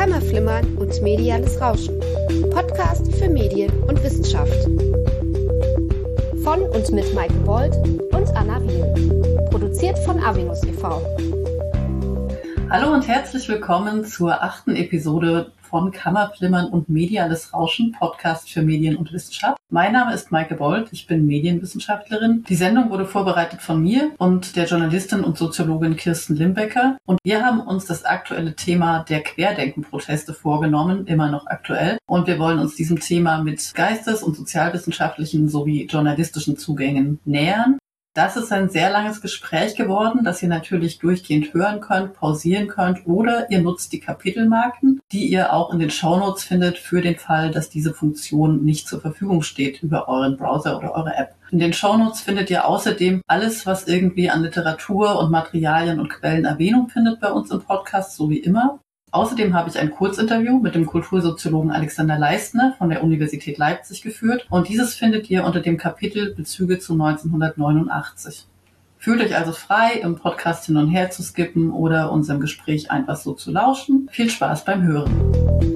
Kammerflimmern und mediales Rauschen. Podcast für Medien und Wissenschaft. Von und mit Maike Bold und Anna Wiel. Produziert von Avinus e.V. Hallo und herzlich willkommen zur 8. Episode von Kammerflimmern und mediales Rauschen, Podcast für Medien und Wissenschaft. Mein Name ist Maike Bold, ich bin Medienwissenschaftlerin. Die Sendung wurde vorbereitet von mir und der Journalistin und Soziologin Kirsten Limbecker. Und wir haben uns das aktuelle Thema der Querdenken-Proteste vorgenommen, immer noch aktuell. Und wir wollen uns diesem Thema mit geistes- und sozialwissenschaftlichen sowie journalistischen Zugängen nähern. Das ist ein sehr langes Gespräch geworden, das ihr natürlich durchgehend hören könnt, pausieren könnt oder ihr nutzt die Kapitelmarken, die ihr auch in den Shownotes findet für den Fall, dass diese Funktion nicht zur Verfügung steht über euren Browser oder eure App. In den Shownotes findet ihr außerdem alles, was irgendwie an Literatur und Materialien und Quellen Erwähnung findet bei uns im Podcast, so wie immer. Außerdem habe ich ein Kurzinterview mit dem Kultursoziologen Alexander Leistner von der Universität Leipzig geführt und dieses findet ihr unter dem Kapitel Bezüge zu 1989. Fühlt euch also frei, im Podcast hin und her zu skippen oder unserem Gespräch einfach so zu lauschen. Viel Spaß beim Hören.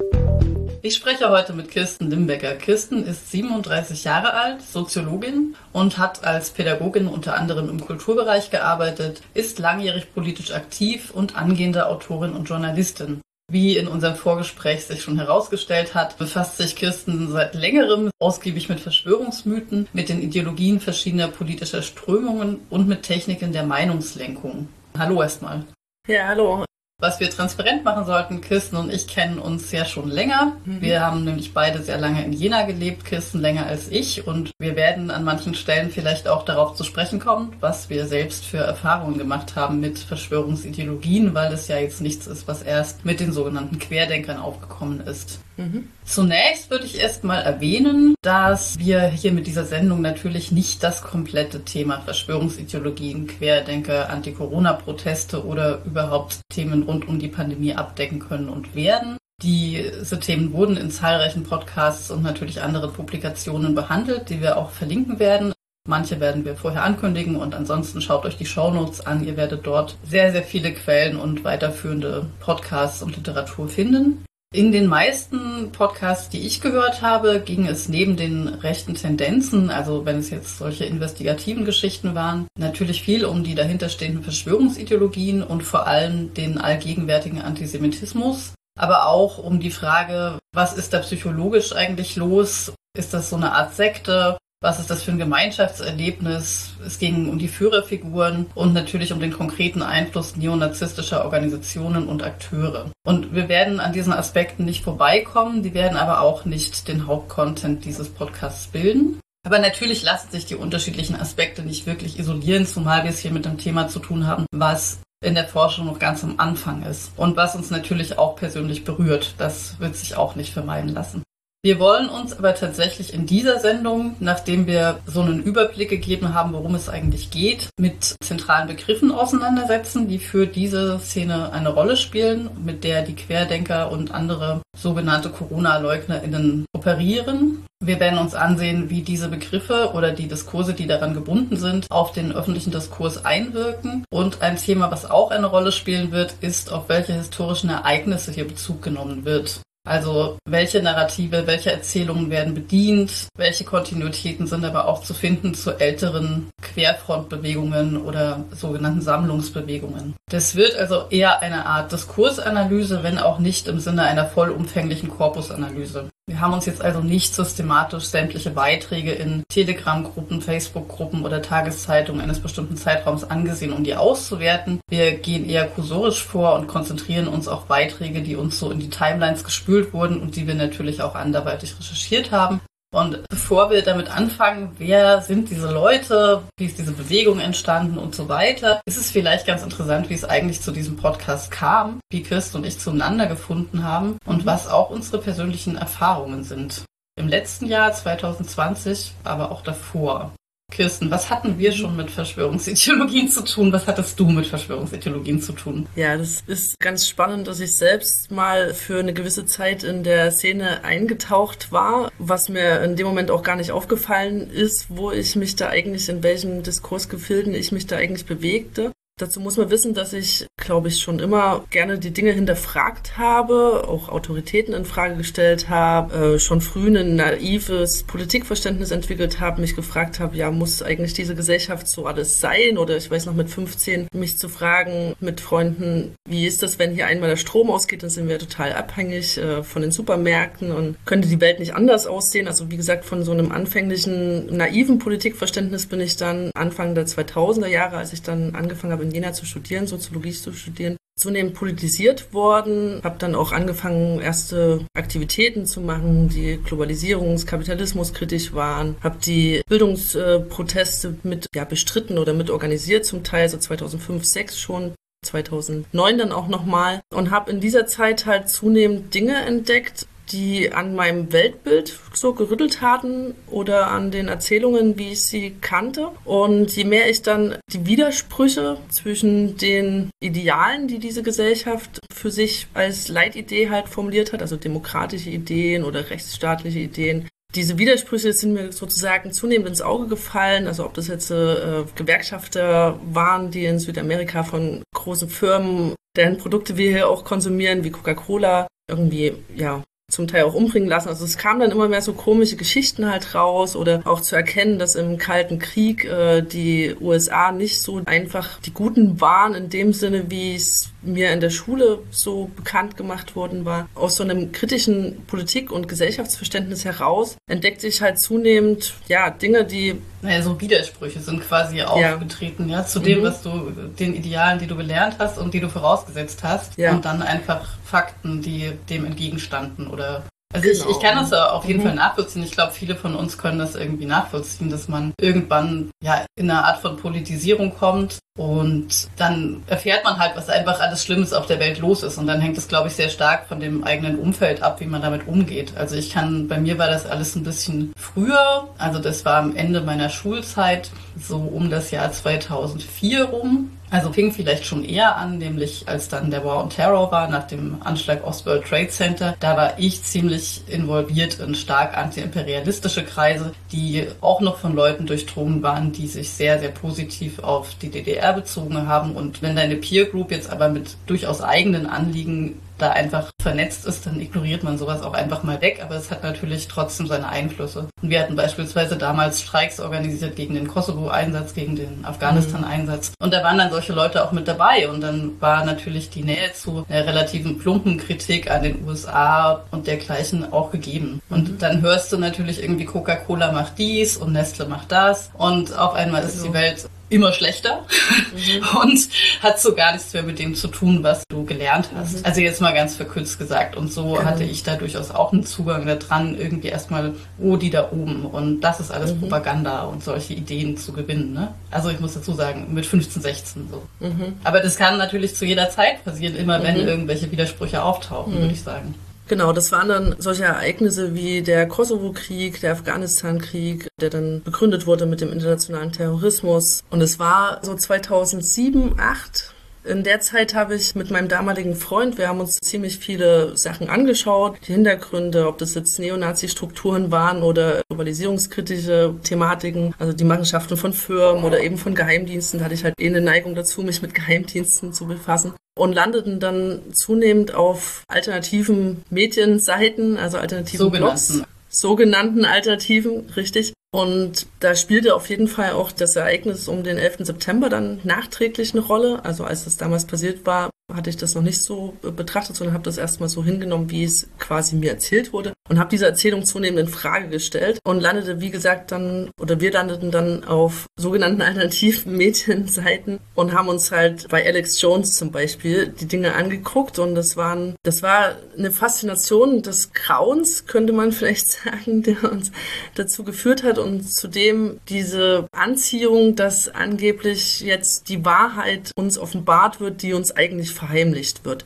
Ich spreche heute mit Kirsten Limbecker. Kirsten ist 37 Jahre alt, Soziologin und hat als Pädagogin unter anderem im Kulturbereich gearbeitet, ist langjährig politisch aktiv und angehende Autorin und Journalistin. Wie in unserem Vorgespräch sich schon herausgestellt hat, befasst sich Kirsten seit längerem ausgiebig mit Verschwörungsmythen, mit den Ideologien verschiedener politischer Strömungen und mit Techniken der Meinungslenkung. Hallo erstmal. Ja, hallo. Was wir transparent machen sollten, Kirsten und ich kennen uns ja schon länger. Wir haben nämlich beide sehr lange in Jena gelebt, Kirsten länger als ich. Und wir werden an manchen Stellen vielleicht auch darauf zu sprechen kommen, was wir selbst für Erfahrungen gemacht haben mit Verschwörungsideologien, weil es ja jetzt nichts ist, was erst mit den sogenannten Querdenkern aufgekommen ist. Zunächst würde ich erst mal erwähnen, dass wir hier mit dieser Sendung natürlich nicht das komplette Thema Verschwörungsideologien, Querdenker, Anti-Corona-Proteste oder überhaupt Themen rund um die Pandemie abdecken können und werden. Diese Themen wurden in zahlreichen Podcasts und natürlich anderen Publikationen behandelt, die wir auch verlinken werden. Manche werden wir vorher ankündigen und ansonsten schaut euch die Shownotes an. Ihr werdet dort sehr, sehr viele Quellen und weiterführende Podcasts und Literatur finden. In den meisten Podcasts, die ich gehört habe, ging es neben den rechten Tendenzen, also wenn es jetzt solche investigativen Geschichten waren, natürlich viel um die dahinterstehenden Verschwörungsideologien und vor allem den allgegenwärtigen Antisemitismus, aber auch um die Frage, was ist da psychologisch eigentlich los? Ist das so eine Art Sekte? Was ist das für ein Gemeinschaftserlebnis? Es ging um die Führerfiguren und natürlich um den konkreten Einfluss neonazistischer Organisationen und Akteure. Und wir werden an diesen Aspekten nicht vorbeikommen, die werden aber auch nicht den Hauptcontent dieses Podcasts bilden. Aber natürlich lassen sich die unterschiedlichen Aspekte nicht wirklich isolieren, zumal wir es hier mit einem Thema zu tun haben, was in der Forschung noch ganz am Anfang ist und was uns natürlich auch persönlich berührt. Das wird sich auch nicht vermeiden lassen. Wir wollen uns aber tatsächlich in dieser Sendung, nachdem wir so einen Überblick gegeben haben, worum es eigentlich geht, mit zentralen Begriffen auseinandersetzen, die für diese Szene eine Rolle spielen, mit der die Querdenker und andere sogenannte Corona-LeugnerInnen operieren. Wir werden uns ansehen, wie diese Begriffe oder die Diskurse, die daran gebunden sind, auf den öffentlichen Diskurs einwirken. Und ein Thema, was auch eine Rolle spielen wird, ist, auf welche historischen Ereignisse hier Bezug genommen wird. Also welche Narrative, welche Erzählungen werden bedient, welche Kontinuitäten sind aber auch zu finden zu älteren Querfrontbewegungen oder sogenannten Sammlungsbewegungen. Das wird also eher eine Art Diskursanalyse, wenn auch nicht im Sinne einer vollumfänglichen Korpusanalyse. Wir haben uns jetzt also nicht systematisch sämtliche Beiträge in Telegram-Gruppen, Facebook-Gruppen oder Tageszeitungen eines bestimmten Zeitraums angesehen, um die auszuwerten. Wir gehen eher kursorisch vor und konzentrieren uns auf Beiträge, die uns so in die Timelines gespült wurden und die wir natürlich auch anderweitig recherchiert haben. Und bevor wir damit anfangen, wer sind diese Leute, wie ist diese Bewegung entstanden und so weiter, ist es vielleicht ganz interessant, wie es eigentlich zu diesem Podcast kam, wie Kirsten und ich zueinander gefunden haben und was auch unsere persönlichen Erfahrungen sind. Im letzten Jahr 2020, aber auch davor. Kirsten, was hatten wir schon mit Verschwörungsideologien zu tun? Was hattest du mit Verschwörungsideologien zu tun? Ja, das ist ganz spannend, dass ich selbst mal für eine gewisse Zeit in der Szene eingetaucht war, was mir in dem Moment auch gar nicht aufgefallen ist, wo ich mich da eigentlich, in welchen Diskursgefilden ich mich da eigentlich bewegte. Dazu muss man wissen, dass ich, glaube ich, schon immer gerne die Dinge hinterfragt habe, auch Autoritäten in Frage gestellt habe, schon früh ein naives Politikverständnis entwickelt habe, mich gefragt habe, ja, muss eigentlich diese Gesellschaft so alles sein? Oder ich weiß noch mit 15, mich zu fragen mit Freunden, wie ist das, wenn hier einmal der Strom ausgeht, dann sind wir total abhängig von den Supermärkten und könnte die Welt nicht anders aussehen? Also wie gesagt, von so einem anfänglichen naiven Politikverständnis bin ich dann Anfang der 2000er Jahre, als ich dann angefangen habe, in Jena zu studieren, Soziologie zu studieren, zunehmend politisiert worden, habe dann auch angefangen, erste Aktivitäten zu machen, die Globalisierungs-, Kapitalismus kritisch waren, habe die Bildungsproteste mit bestritten oder mit organisiert zum Teil, so 2005, 2006 schon, 2009 dann auch nochmal und habe in dieser Zeit halt zunehmend Dinge entdeckt, die an meinem Weltbild so gerüttelt hatten oder an den Erzählungen, wie ich sie kannte. Und je mehr ich dann die Widersprüche zwischen den Idealen, die diese Gesellschaft für sich als Leitidee halt formuliert hat, also demokratische Ideen oder rechtsstaatliche Ideen, diese Widersprüche sind mir sozusagen zunehmend ins Auge gefallen, also ob das jetzt Gewerkschafter waren, die in Südamerika von großen Firmen, deren Produkte wir hier auch konsumieren, wie Coca-Cola, irgendwie, zum Teil auch umbringen lassen. Also es kamen dann immer mehr so komische Geschichten halt raus oder auch zu erkennen, dass im Kalten Krieg die USA nicht so einfach die Guten waren in dem Sinne, wie es mir in der Schule so bekannt gemacht worden war. Aus so einem kritischen Politik- und Gesellschaftsverständnis heraus entdeckte ich halt zunehmend, Dinge, die... Naja, so Widersprüche sind quasi aufgetreten, zu dem, was du, den Idealen, die du gelernt hast und die du vorausgesetzt hast. Ja. Und dann einfach Fakten, die dem entgegenstanden oder... Also genau. Ich kann das auf jeden Fall nachvollziehen. Ich glaube, viele von uns können das irgendwie nachvollziehen, dass man irgendwann in eine Art von Politisierung kommt und dann erfährt man halt, was einfach alles Schlimmes auf der Welt los ist. Und dann hängt es, glaube ich, sehr stark von dem eigenen Umfeld ab, wie man damit umgeht. Also bei mir war das alles ein bisschen früher. Also das war am Ende meiner Schulzeit, so um das Jahr 2004 rum. Also fing vielleicht schon eher an, nämlich als dann der War on Terror war, nach dem Anschlag aufs World Trade Center. Da war ich ziemlich involviert in stark antiimperialistische Kreise, die auch noch von Leuten durchdrungen waren, die sich sehr, sehr positiv auf die DDR bezogen haben. Und wenn deine Peer Group jetzt aber mit durchaus eigenen Anliegen da einfach vernetzt ist, dann ignoriert man sowas auch einfach mal weg. Aber es hat natürlich trotzdem seine Einflüsse. Und wir hatten beispielsweise damals Streiks organisiert gegen den Kosovo-Einsatz, gegen den Afghanistan-Einsatz. Und da waren dann solche Leute auch mit dabei. Und dann war natürlich die Nähe zu einer relativen plumpen Kritik an den USA und dergleichen auch gegeben. Und dann hörst du natürlich irgendwie, Coca-Cola macht dies und Nestle macht das. Und auf einmal ist die Welt immer schlechter und hat so gar nichts mehr mit dem zu tun, was du gelernt hast. Also jetzt mal ganz verkürzt gesagt. Und so hatte ich da durchaus auch einen Zugang da dran, irgendwie erstmal, die da oben und das ist alles Propaganda und solche Ideen zu gewinnen. Ne? Also ich muss dazu sagen, mit 15, 16 so. Aber das kann natürlich zu jeder Zeit passieren, immer wenn irgendwelche Widersprüche auftauchen, würde ich sagen. Genau, das waren dann solche Ereignisse wie der Kosovo-Krieg, der Afghanistan-Krieg, der dann begründet wurde mit dem internationalen Terrorismus. Und es war so 2007, 2008. In der Zeit habe ich mit meinem damaligen Freund, wir haben uns ziemlich viele Sachen angeschaut, die Hintergründe, ob das jetzt Neonazi-Strukturen waren oder globalisierungskritische Thematiken, also die Machenschaften von Firmen oder eben von Geheimdiensten. Da hatte ich halt eine Neigung dazu, mich mit Geheimdiensten zu befassen. Und landeten dann zunehmend auf alternativen Medienseiten, also alternativen Blogs. Sogenannten Alternativen, richtig. Und da spielte auf jeden Fall auch das Ereignis um den 11. September dann nachträglich eine Rolle. Also als das damals passiert war, hatte ich das noch nicht so betrachtet, sondern habe das erstmal so hingenommen, wie es quasi mir erzählt wurde und habe diese Erzählung zunehmend in Frage gestellt und landete, wie gesagt, wir landeten dann auf sogenannten alternativen Medienseiten und haben uns halt bei Alex Jones zum Beispiel die Dinge angeguckt und das war eine Faszination des Grauens, könnte man vielleicht sagen, der uns dazu geführt hat und zudem diese Anziehung, dass angeblich jetzt die Wahrheit uns offenbart wird, die uns eigentlich verheimlicht wird.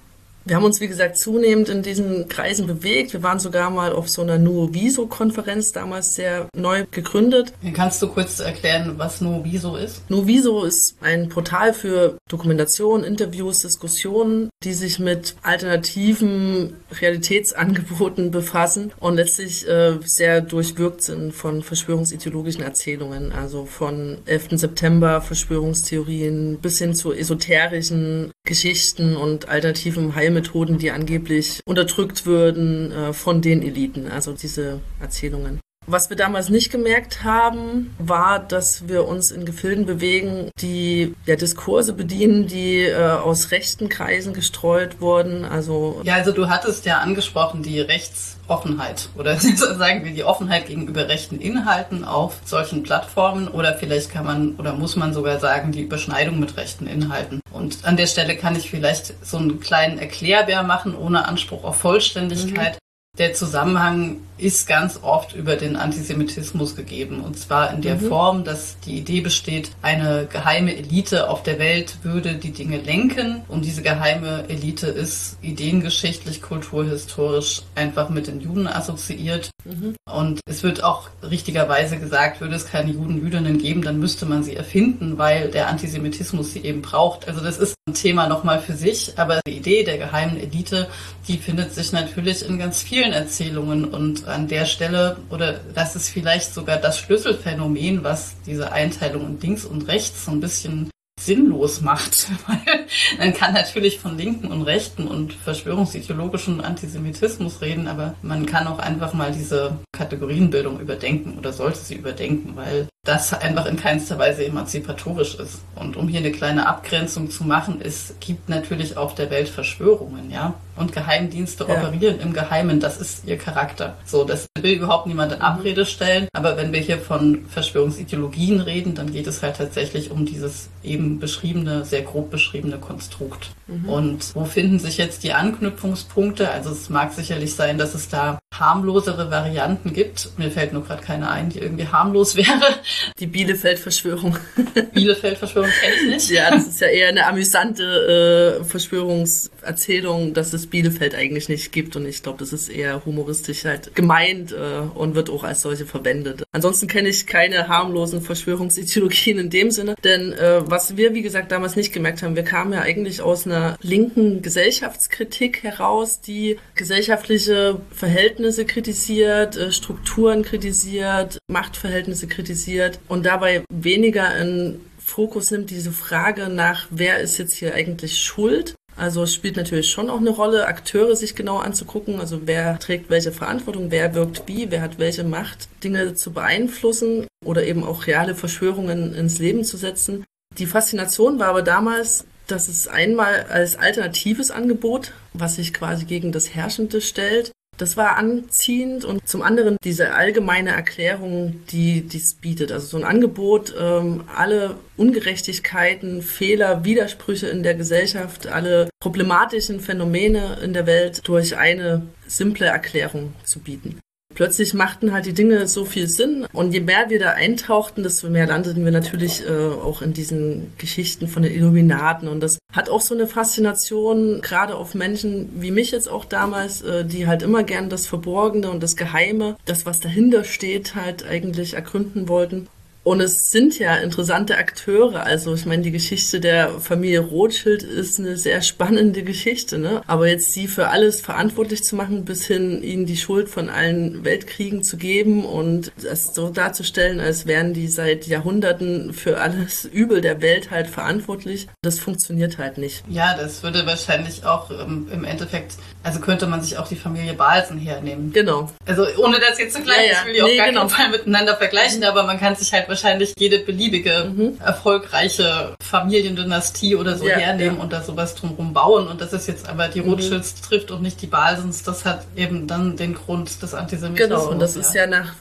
Wir haben uns, wie gesagt, zunehmend in diesen Kreisen bewegt. Wir waren sogar mal auf so einer Nuoviso-Konferenz, damals sehr neu gegründet. Kannst du kurz erklären, was Nuoviso ist? Nuoviso ist ein Portal für Dokumentation, Interviews, Diskussionen, die sich mit alternativen Realitätsangeboten befassen und letztlich sehr durchwirkt sind von verschwörungsideologischen Erzählungen, also von 11. September, Verschwörungstheorien bis hin zu esoterischen Geschichten und alternativen Heilmethoden, die angeblich unterdrückt würden von den Eliten, also diese Erzählungen. Was wir damals nicht gemerkt haben, war, dass wir uns in Gefilden bewegen, die Diskurse bedienen, die aus rechten Kreisen gestreut wurden. Also du hattest ja angesprochen die Rechtsoffenheit oder sagen wir die Offenheit gegenüber rechten Inhalten auf solchen Plattformen oder vielleicht kann man oder muss man sogar sagen die Überschneidung mit rechten Inhalten. Und an der Stelle kann ich vielleicht so einen kleinen Erklärbär machen, ohne Anspruch auf Vollständigkeit. Der Zusammenhang ist ganz oft über den Antisemitismus gegeben. Und zwar in der Form, dass die Idee besteht, eine geheime Elite auf der Welt würde die Dinge lenken. Und diese geheime Elite ist ideengeschichtlich, kulturhistorisch einfach mit den Juden assoziiert. Und es wird auch richtigerweise gesagt, würde es keine Juden, Jüdinnen geben, dann müsste man sie erfinden, weil der Antisemitismus sie eben braucht. Also das ist ein Thema nochmal für sich. Aber die Idee der geheimen Elite, die findet sich natürlich in ganz vielen Erzählungen und an der Stelle, oder das ist vielleicht sogar das Schlüsselphänomen, was diese Einteilung in links und rechts so ein bisschen sinnlos macht, weil man kann natürlich von linken und rechten und verschwörungsideologischen Antisemitismus reden, aber man kann auch einfach mal diese Kategorienbildung überdenken oder sollte sie überdenken, weil das einfach in keinster Weise emanzipatorisch ist. Und um hier eine kleine Abgrenzung zu machen, es gibt natürlich auf der Welt Verschwörungen, ja. Und Geheimdienste operieren im Geheimen, das ist ihr Charakter. So, das will überhaupt niemand in Abrede stellen. Aber wenn wir hier von Verschwörungsideologien reden, dann geht es halt tatsächlich um dieses eben beschriebene, sehr grob beschriebene Konstrukt. Und wo finden sich jetzt die Anknüpfungspunkte? Also es mag sicherlich sein, dass es da harmlosere Varianten gibt. Mir fällt nur gerade keine ein, die irgendwie harmlos wäre. Die Bielefeld-Verschwörung. Bielefeld-Verschwörung kenne ich nicht. Ja, das ist ja eher eine amüsante Verschwörungserzählung, dass es Bielefeld eigentlich nicht gibt. Und ich glaube, das ist eher humoristisch halt gemeint und wird auch als solche verwendet. Ansonsten kenne ich keine harmlosen Verschwörungsideologien in dem Sinne. Denn was wir, wie gesagt, damals nicht gemerkt haben, wir kamen ja eigentlich aus einer linken Gesellschaftskritik heraus, die gesellschaftliche Verhältnisse kritisiert, Strukturen kritisiert, Machtverhältnisse kritisiert und dabei weniger in Fokus nimmt diese Frage nach, wer ist jetzt hier eigentlich schuld? Also es spielt natürlich schon auch eine Rolle, Akteure sich genau anzugucken, also wer trägt welche Verantwortung, wer wirkt wie, wer hat welche Macht, Dinge zu beeinflussen oder eben auch reale Verschwörungen ins Leben zu setzen. Die Faszination war aber damals, dass es einmal als alternatives Angebot, was sich quasi gegen das Herrschende stellt, das war anziehend und zum anderen diese allgemeine Erklärung, die dies bietet. Also so ein Angebot, alle Ungerechtigkeiten, Fehler, Widersprüche in der Gesellschaft, alle problematischen Phänomene in der Welt durch eine simple Erklärung zu bieten. Plötzlich machten halt die Dinge so viel Sinn und je mehr wir da eintauchten, desto mehr landeten wir natürlich auch in diesen Geschichten von den Illuminaten und das hat auch so eine Faszination, gerade auf Menschen wie mich jetzt auch damals, die halt immer gern das Verborgene und das Geheime, das was dahinter steht, halt eigentlich ergründen wollten. Und es sind ja interessante Akteure, also ich meine, die Geschichte der Familie Rothschild ist eine sehr spannende Geschichte, ne? Aber jetzt sie für alles verantwortlich zu machen, bis hin ihnen die Schuld von allen Weltkriegen zu geben und das so darzustellen, als wären die seit Jahrhunderten für alles Übel der Welt halt verantwortlich, das funktioniert halt nicht. Ja, das würde wahrscheinlich auch im Endeffekt, also könnte man sich auch die Familie Balsen hernehmen. Genau. Also ohne das jetzt zu gleich, ich will die auf gar keinen Fall miteinander vergleichen, aber man kann sich halt wahrscheinlich jede beliebige erfolgreiche Familiendynastie oder so hernehmen und da sowas drumherum bauen. Und das ist jetzt aber die Rothschilds trifft und nicht die Balsens. Das hat eben dann den Grund des Antisemitismus. Genau, und das ist ja nach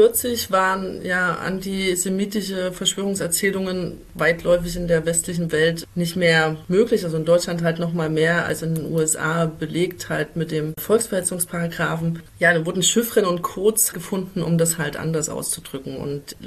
45 waren ja antisemitische Verschwörungserzählungen weitläufig in der westlichen Welt nicht mehr möglich. Also in Deutschland halt noch mal mehr als in den USA belegt halt mit dem Volksverhetzungsparagraphen. Ja, da wurden Chiffren und Codes gefunden, um das halt anders auszudrücken. Und letztlich waren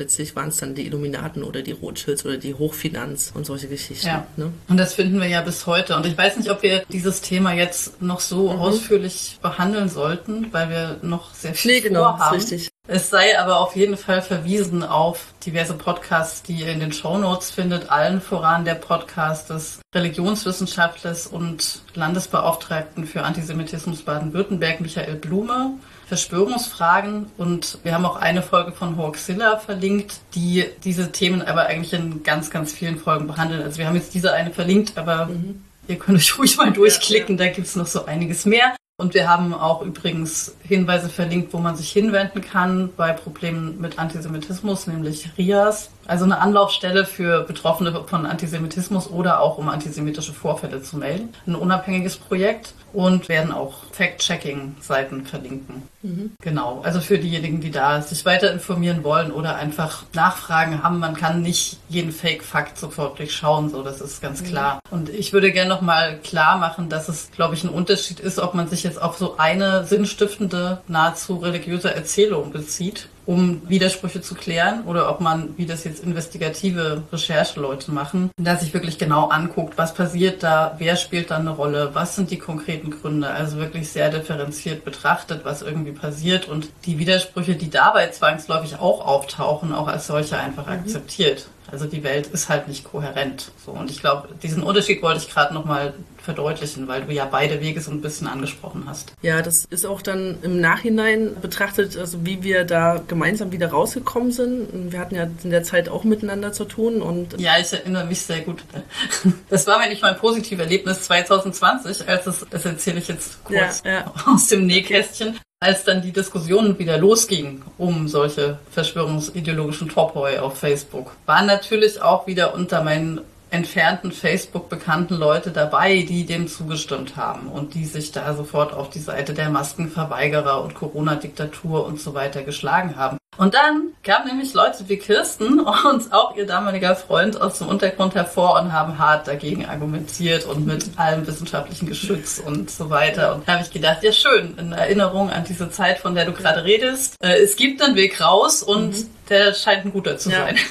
waren es dann die Illuminaten oder die Rothschilds oder die Hochfinanz und solche Geschichten. Ja. Ne? Und das finden wir ja bis heute. Und ich weiß nicht, ob wir dieses Thema jetzt noch so ausführlich behandeln sollten, weil wir noch sehr viel vorhaben. Ist richtig. Es sei aber auf jeden Fall verwiesen auf diverse Podcasts, die ihr in den Shownotes findet. Allen voran der Podcast des Religionswissenschaftlers und Landesbeauftragten für Antisemitismus Baden-Württemberg, Michael Blume, Verschwörungsfragen. Und wir haben auch eine Folge von Hoaxilla verlinkt, die diese Themen aber eigentlich in ganz, ganz vielen Folgen behandeln. Also wir haben jetzt diese eine verlinkt, aber ihr könnt euch ruhig mal durchklicken, da gibt's noch so einiges mehr. Und wir haben auch übrigens Hinweise verlinkt, wo man sich hinwenden kann bei Problemen mit Antisemitismus, nämlich RIAS, also eine Anlaufstelle für Betroffene von Antisemitismus oder auch um antisemitische Vorfälle zu melden. Ein unabhängiges Projekt und werden auch Fact-Checking-Seiten verlinken. Genau, also für diejenigen, die da sich weiter informieren wollen oder einfach Nachfragen haben, man kann nicht jeden Fake-Fakt sofort durchschauen, so, das ist ganz klar. Und ich würde gerne nochmal klar machen, dass es, glaube ich, ein Unterschied ist, ob man sich jetzt auf so eine sinnstiftende, nahezu religiöse Erzählung bezieht, um Widersprüche zu klären, oder ob man, wie das jetzt investigative Rechercheleute machen, da sich wirklich genau anguckt, was passiert da, wer spielt da eine Rolle, was sind die konkreten Gründe, also wirklich sehr differenziert betrachtet, was irgendwie passiert und die Widersprüche, die dabei zwangsläufig auch auftauchen, auch als solche einfach akzeptiert. Also die Welt ist halt nicht kohärent. So, und ich glaube, diesen Unterschied wollte ich gerade nochmal verdeutlichen, weil du ja beide Wege so ein bisschen angesprochen hast. Ja, das ist auch dann im Nachhinein betrachtet, also wie wir da gemeinsam wieder rausgekommen sind. Wir hatten ja in der Zeit auch miteinander zu tun. Und ja, ich erinnere mich sehr gut. Das war mir nicht mein positives Erlebnis 2020, das erzähle ich jetzt kurz aus dem Nähkästchen. Als dann die Diskussion wieder losging um solche verschwörungsideologischen Topoi auf Facebook, waren natürlich auch wieder unter meinen entfernten Facebook-bekannten Leute dabei, die dem zugestimmt haben und die sich da sofort auf die Seite der Maskenverweigerer und Corona-Diktatur und so weiter geschlagen haben. Und dann kamen nämlich Leute wie Kirsten und auch ihr damaliger Freund aus dem Untergrund hervor und haben hart dagegen argumentiert und mit allem wissenschaftlichen Geschütz und so weiter. Und da habe ich gedacht, ja schön, in Erinnerung an diese Zeit, von der du gerade redest. Es gibt einen Weg raus und der scheint ein guter zu sein.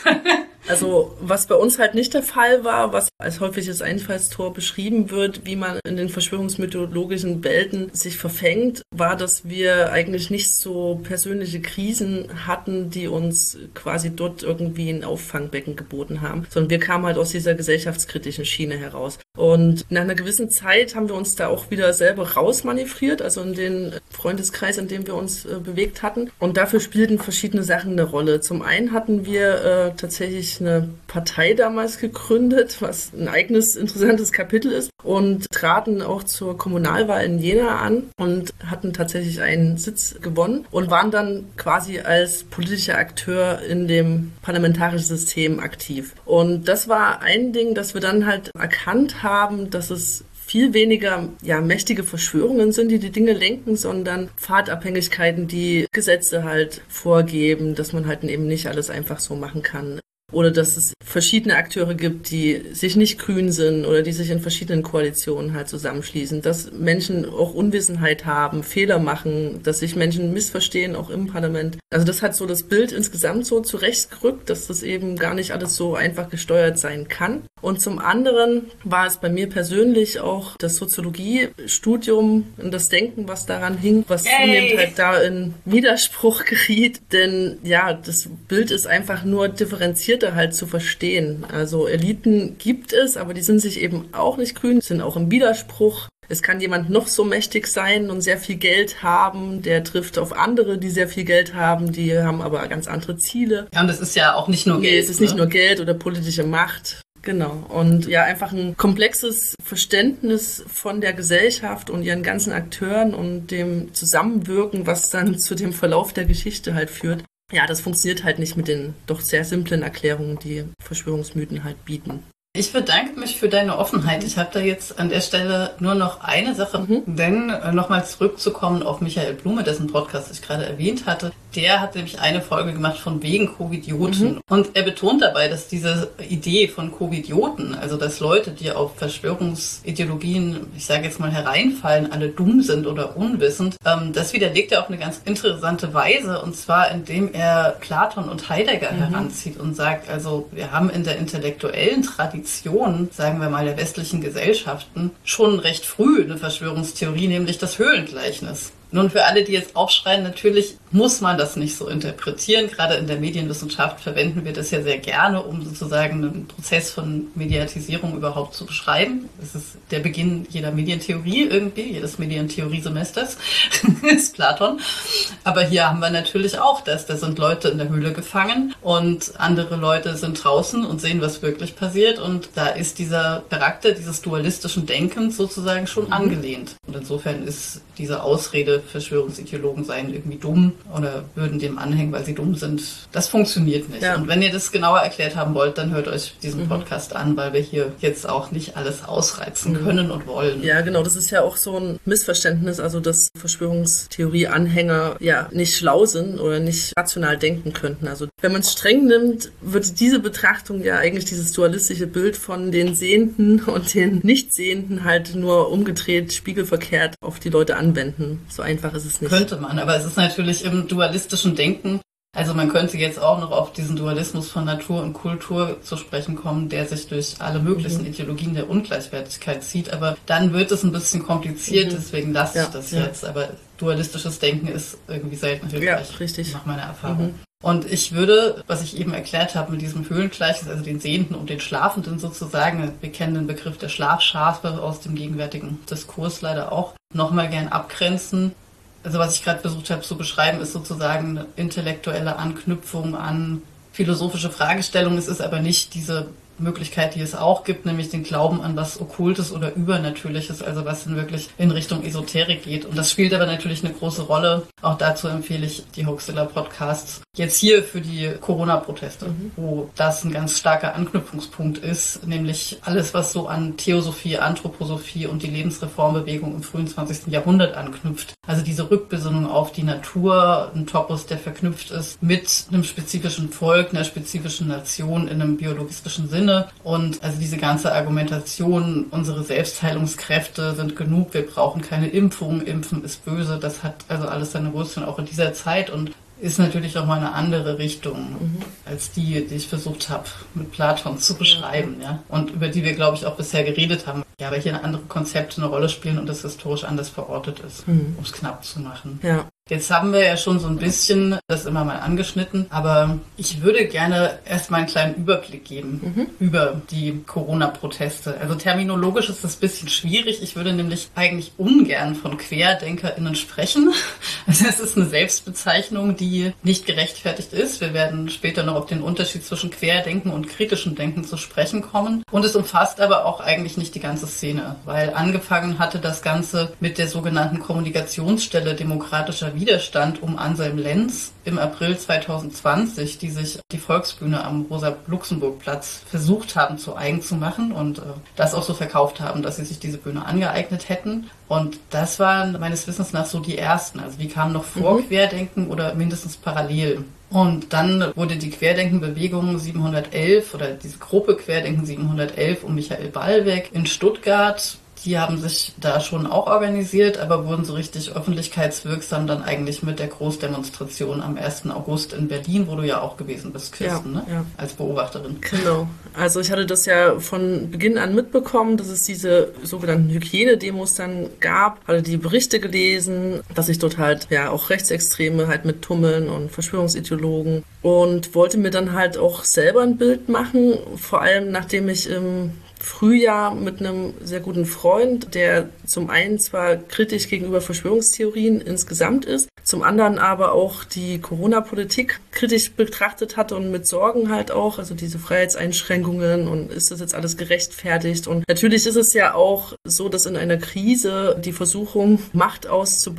Also was bei uns halt nicht der Fall war, was als häufiges Einfallstor beschrieben wird, wie man in den verschwörungsmythologischen Welten sich verfängt, war, dass wir eigentlich nicht so persönliche Krisen hatten, die uns quasi dort irgendwie ein Auffangbecken geboten haben, sondern wir kamen halt aus dieser gesellschaftskritischen Schiene heraus. Und nach einer gewissen Zeit haben wir uns da auch wieder selber rausmanövriert, also in den Freundeskreis, in dem wir uns bewegt hatten. Und dafür spielten verschiedene Sachen eine Rolle. Zum einen hatten wir tatsächlich eine Partei damals gegründet, was ein eigenes interessantes Kapitel ist, und traten auch zur Kommunalwahl in Jena an und hatten tatsächlich einen Sitz gewonnen und waren dann quasi als politischer Akteur in dem parlamentarischen System aktiv. Und das war ein Ding, dass wir dann halt erkannt haben, dass es viel weniger mächtige Verschwörungen sind, die Dinge lenken, sondern Pfadabhängigkeiten, die Gesetze halt vorgeben, dass man halt eben nicht alles einfach so machen kann. Oder dass es verschiedene Akteure gibt, die sich nicht grün sind oder die sich in verschiedenen Koalitionen halt zusammenschließen, dass Menschen auch Unwissenheit haben, Fehler machen, dass sich Menschen missverstehen, auch im Parlament. Also das hat so das Bild insgesamt so zurechtgerückt, dass das eben gar nicht alles so einfach gesteuert sein kann. Und zum anderen war es bei mir persönlich auch das Soziologiestudium und das Denken, was daran hing, was zunehmend halt da in Widerspruch geriet. Denn ja, das Bild ist einfach nur differenziert halt zu verstehen. Also Eliten gibt es, aber die sind sich eben auch nicht grün, sind auch im Widerspruch. Es kann jemand noch so mächtig sein und sehr viel Geld haben, der trifft auf andere, die sehr viel Geld haben, die haben aber ganz andere Ziele. Ja, und es ist ja auch nicht nur Geld. Es ist nicht nur Geld oder politische Macht. Genau. Und ja, einfach ein komplexes Verständnis von der Gesellschaft und ihren ganzen Akteuren und dem Zusammenwirken, was dann zu dem Verlauf der Geschichte halt führt. Ja, das funktioniert halt nicht mit den doch sehr simplen Erklärungen, die Verschwörungsmythen halt bieten. Ich bedanke mich für deine Offenheit. Ich habe da jetzt an der Stelle nur noch eine Sache, denn nochmal zurückzukommen auf Michael Blume, dessen Podcast ich gerade erwähnt hatte. Der hat nämlich eine Folge gemacht von wegen Covidioten. Und er betont dabei, dass diese Idee von Covidioten, also dass Leute, die auf Verschwörungsideologien, ich sage jetzt mal, hereinfallen, alle dumm sind oder unwissend, das widerlegt er auf eine ganz interessante Weise. Und zwar, indem er Platon und Heidegger heranzieht und sagt, also wir haben in der intellektuellen Tradition, sagen wir mal, der westlichen Gesellschaften schon recht früh eine Verschwörungstheorie, nämlich das Höhlengleichnis. Nun, für alle, die jetzt aufschreien, natürlich muss man das nicht so interpretieren. Gerade in der Medienwissenschaft verwenden wir das ja sehr gerne, um sozusagen einen Prozess von Mediatisierung überhaupt zu beschreiben. Das ist der Beginn jeder Medientheorie irgendwie, jedes Medientheoriesemesters, ist Platon. Aber hier haben wir natürlich auch das. Da sind Leute in der Höhle gefangen und andere Leute sind draußen und sehen, was wirklich passiert. Und da ist dieser Charakter dieses dualistischen Denkens sozusagen schon angelehnt. Und insofern ist diese Ausrede, Verschwörungsideologen seien irgendwie dumm oder würden dem anhängen, weil sie dumm sind. Das funktioniert nicht. Ja. Und wenn ihr das genauer erklärt haben wollt, dann hört euch diesen Podcast an, weil wir hier jetzt auch nicht alles ausreizen können und wollen. Ja, genau. Das ist ja auch so ein Missverständnis, also dass Verschwörungstheorie-Anhänger ja nicht schlau sind oder nicht rational denken könnten. Also wenn man es streng nimmt, würde diese Betrachtung ja eigentlich dieses dualistische Bild von den Sehenden und den Nichtsehenden halt nur umgedreht, spiegelverkehrt auf die Leute anwenden. So einfach ist es nicht. Könnte man, aber es ist natürlich im dualistischen Denken, also man könnte jetzt auch noch auf diesen Dualismus von Natur und Kultur zu sprechen kommen, der sich durch alle möglichen Ideologien der Ungleichwertigkeit zieht, aber dann wird es ein bisschen kompliziert, deswegen lasse ich das jetzt, aber dualistisches Denken ist irgendwie selten hilfreich, richtig. Nach meiner Erfahrung. Und ich würde, was ich eben erklärt habe mit diesem Höhlengleichnis, also den Sehenden und den Schlafenden sozusagen, wir kennen den Begriff der Schlafschafe aus dem gegenwärtigen Diskurs leider auch, nochmal gern abgrenzen. Also was ich gerade versucht habe zu beschreiben, ist sozusagen eine intellektuelle Anknüpfung an philosophische Fragestellungen. Es ist aber nicht diese Möglichkeit, die es auch gibt, nämlich den Glauben an was Okkultes oder Übernatürliches, also was dann wirklich in Richtung Esoterik geht. Und das spielt aber natürlich eine große Rolle. Auch dazu empfehle ich die Hoaxilla-Podcasts. Jetzt hier für die Corona-Proteste, wo das ein ganz starker Anknüpfungspunkt ist, nämlich alles, was so an Theosophie, Anthroposophie und die Lebensreformbewegung im frühen 20. Jahrhundert anknüpft. Also diese Rückbesinnung auf die Natur, ein Topos, der verknüpft ist mit einem spezifischen Volk, einer spezifischen Nation in einem biologistischen Sinne. Und also diese ganze Argumentation, unsere Selbstheilungskräfte sind genug, wir brauchen keine Impfung, Impfen ist böse, das hat also alles seine Wurzeln auch in dieser Zeit und ist natürlich auch mal eine andere Richtung als die ich versucht habe mit Platon zu beschreiben, ja. Und über die wir, glaube ich, auch bisher geredet haben. Ja, weil hier andere Konzepte eine Rolle spielen und das historisch anders verortet ist, um es knapp zu machen. Ja. Jetzt haben wir ja schon so ein bisschen das immer mal angeschnitten, aber ich würde gerne erstmal einen kleinen Überblick geben über die Corona-Proteste. Also terminologisch ist das ein bisschen schwierig. Ich würde nämlich eigentlich ungern von QuerdenkerInnen sprechen. Also es ist eine Selbstbezeichnung, die nicht gerechtfertigt ist. Wir werden später noch auf den Unterschied zwischen Querdenken und kritischem Denken zu sprechen kommen. Und es umfasst aber auch eigentlich nicht die ganze Szene, weil angefangen hatte das Ganze mit der sogenannten Kommunikationsstelle demokratischer Widerstand um Anselm Lenz im April 2020, die sich die Volksbühne am Rosa-Luxemburg-Platz versucht haben zu eigen zu machen und das auch so verkauft haben, dass sie sich diese Bühne angeeignet hätten. Und das waren meines Wissens nach so die ersten. Also die kamen noch vor Querdenken oder mindestens parallel. Und dann wurde die Querdenkenbewegung 711 oder diese Gruppe Querdenken 711 um Michael Ballweg in Stuttgart. Die haben sich da schon auch organisiert, aber wurden so richtig öffentlichkeitswirksam dann eigentlich mit der Großdemonstration am 1. August in Berlin, wo du ja auch gewesen bist, Kirsten, ne? Ja. Als Beobachterin. Genau. Also ich hatte das ja von Beginn an mitbekommen, dass es diese sogenannten Hygienedemos dann gab. Hatte die Berichte gelesen, dass sich dort halt ja auch Rechtsextreme halt mit tummeln und Verschwörungsideologen und wollte mir dann halt auch selber ein Bild machen, vor allem nachdem ich im Frühjahr mit einem sehr guten Freund, der zum einen zwar kritisch gegenüber Verschwörungstheorien insgesamt ist, zum anderen aber auch die Corona-Politik kritisch betrachtet hatte und mit Sorgen halt auch, also diese Freiheitseinschränkungen und ist das jetzt alles gerechtfertigt? Und natürlich ist es ja auch so, dass in einer Krise die Versuchung, Macht auszubauen,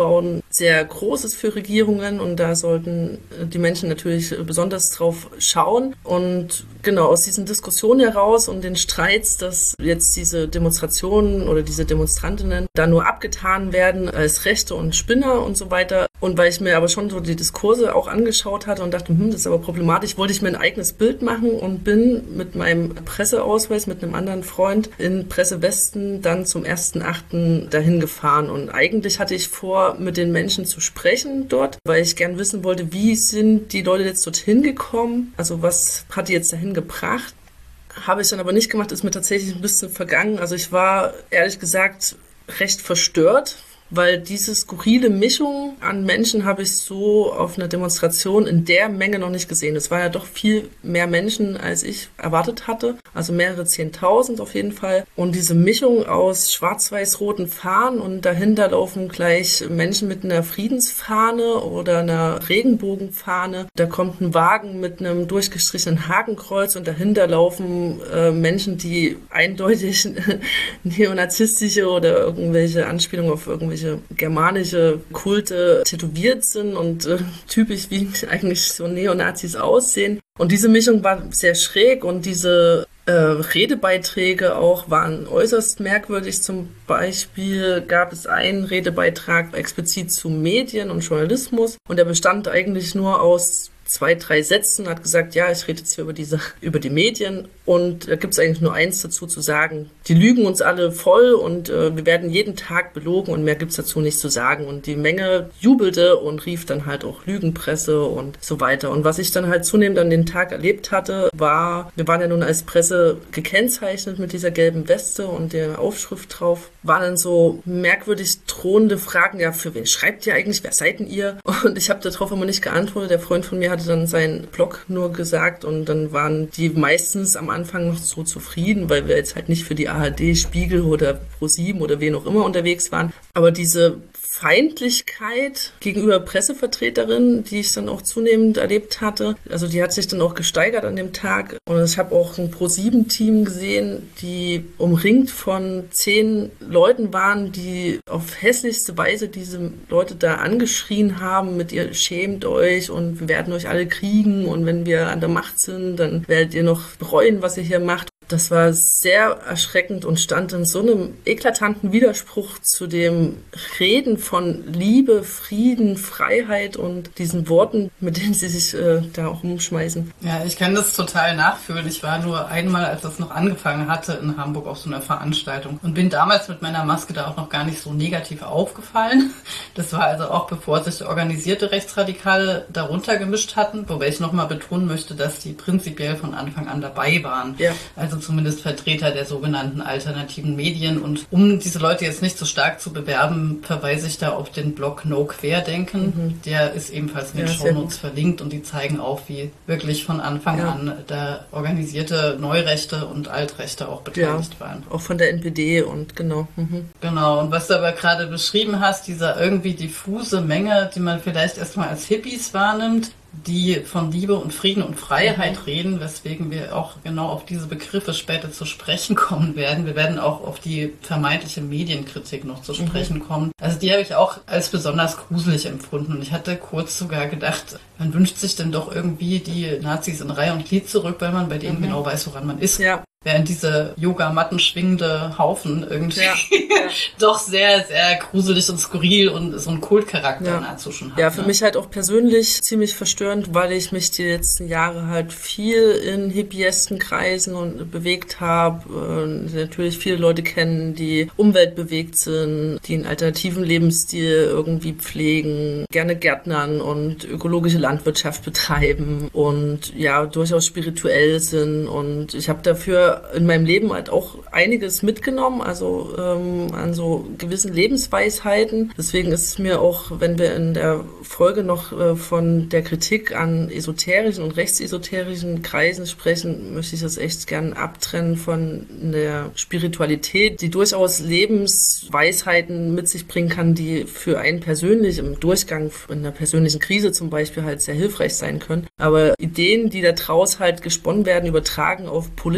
sehr groß ist für Regierungen und da sollten die Menschen natürlich besonders drauf schauen. Und genau aus diesen Diskussionen heraus und den Streits, dass jetzt diese Demonstrationen oder diese Demonstrantinnen da nur abgetan werden als Rechte und Spinner und so weiter. Und weil ich mir aber schon so die Diskurse auch angeschaut hatte und dachte, das ist aber problematisch, wollte ich mir ein eigenes Bild machen und bin mit meinem Presseausweis mit einem anderen Freund in Pressewesten dann zum 1.8. dahin gefahren. Und eigentlich hatte ich vor, mit den Menschen zu sprechen dort, weil ich gern wissen wollte, wie sind die Leute jetzt dorthin gekommen? Also was hat die jetzt dahin gebracht? Habe ich dann aber nicht gemacht, ist mir tatsächlich ein bisschen vergangen. Also ich war ehrlich gesagt recht verstört, weil diese skurrile Mischung an Menschen habe ich so auf einer Demonstration in der Menge noch nicht gesehen. Es waren ja doch viel mehr Menschen, als ich erwartet hatte. Also mehrere 10.000 auf jeden Fall. Und diese Mischung aus schwarz-weiß-roten Fahnen und dahinter laufen gleich Menschen mit einer Friedensfahne oder einer Regenbogenfahne. Da kommt ein Wagen mit einem durchgestrichenen Hakenkreuz und dahinter laufen Menschen, die eindeutig neonazistische oder irgendwelche Anspielungen auf irgendwelche germanische Kulte tätowiert sind und typisch wie eigentlich so Neonazis aussehen. Und diese Mischung war sehr schräg und diese Redebeiträge auch waren äußerst merkwürdig. Zum Beispiel gab es einen Redebeitrag explizit zu Medien und Journalismus und der bestand eigentlich nur aus 2, 3 Sätzen, hat gesagt, ja, ich rede jetzt hier über die Medien und da gibt es eigentlich nur eins dazu zu sagen. Die lügen uns alle voll und wir werden jeden Tag belogen und mehr gibt es dazu nicht zu sagen. Und die Menge jubelte und rief dann halt auch Lügenpresse und so weiter. Und was ich dann halt zunehmend an den Tag erlebt hatte, war, wir waren ja nun als Presse gekennzeichnet mit dieser gelben Weste und der Aufschrift drauf, waren dann so merkwürdig drohende Fragen, ja, für wen schreibt ihr eigentlich, wer seid denn ihr? Und ich habe darauf immer nicht geantwortet, der Freund von mir hatte dann seinen Blog nur gesagt und dann waren die meistens am Anfang noch so zufrieden, weil wir jetzt halt nicht für die ARD, Spiegel oder ProSieben oder wen auch immer unterwegs waren. Aber diese Feindlichkeit gegenüber Pressevertreterinnen, die ich dann auch zunehmend erlebt hatte, also die hat sich dann auch gesteigert an dem Tag. Und ich habe auch ein ProSieben-Team gesehen, die umringt von 10 Leuten waren, die auf hässlichste Weise diese Leute da angeschrien haben mit ihr schämt euch und wir werden euch alle kriegen und wenn wir an der Macht sind, dann werdet ihr noch bereuen, was ihr hier macht. Das war sehr erschreckend und stand in so einem eklatanten Widerspruch zu dem Reden von Liebe, Frieden, Freiheit und diesen Worten, mit denen sie sich da auch umschmeißen. Ja, ich kann das total nachfühlen. Ich war nur einmal, als das noch angefangen hatte, in Hamburg auf so einer Veranstaltung und bin damals mit meiner Maske da auch noch gar nicht so negativ aufgefallen. Das war also auch bevor sich organisierte Rechtsradikale darunter gemischt hatten, wobei ich nochmal betonen möchte, dass die prinzipiell von Anfang an dabei waren. Ja. Also zumindest Vertreter der sogenannten alternativen Medien. Und um diese Leute jetzt nicht so stark zu bewerben, verweise ich da auf den Blog No Querdenken. Mhm. Der ist ebenfalls in den Shownotes verlinkt und die zeigen auch, wie wirklich von Anfang an da organisierte Neurechte und Altrechte auch beteiligt waren. Auch von der NPD und genau. Mhm. Genau. Und was du aber gerade beschrieben hast, dieser irgendwie diffuse Menge, die man vielleicht erstmal als Hippies wahrnimmt, die von Liebe und Frieden und Freiheit reden, weswegen wir auch genau auf diese Begriffe später zu sprechen kommen werden. Wir werden auch auf die vermeintliche Medienkritik noch zu sprechen kommen. Also die habe ich auch als besonders gruselig empfunden. Und ich hatte kurz sogar gedacht, man wünscht sich denn doch irgendwie die Nazis in Reihe und Glied zurück, weil man bei denen genau weiß, woran man ist. Ja. Während diese Yogamatten schwingende Haufen irgendwie doch sehr, sehr gruselig und skurril und so einen Kultcharakter dazu schon hat. Ja, für mich halt auch persönlich ziemlich verstörend, weil ich mich die letzten Jahre halt viel in hippiesten Kreisen und bewegt habe. Natürlich viele Leute kennen, die umweltbewegt sind, die einen alternativen Lebensstil irgendwie pflegen, gerne Gärtnern und ökologische Landwirtschaft betreiben und ja, durchaus spirituell sind. Und ich habe dafür in meinem Leben halt auch einiges mitgenommen, also an so gewissen Lebensweisheiten. Deswegen ist es mir auch, wenn wir in der Folge noch von der Kritik an esoterischen und rechtsesoterischen Kreisen sprechen, möchte ich das echt gern abtrennen von der Spiritualität, die durchaus Lebensweisheiten mit sich bringen kann, die für einen persönlich im Durchgang in einer persönlichen Krise zum Beispiel halt sehr hilfreich sein können. Aber Ideen, die da draus halt gesponnen werden, übertragen auf politische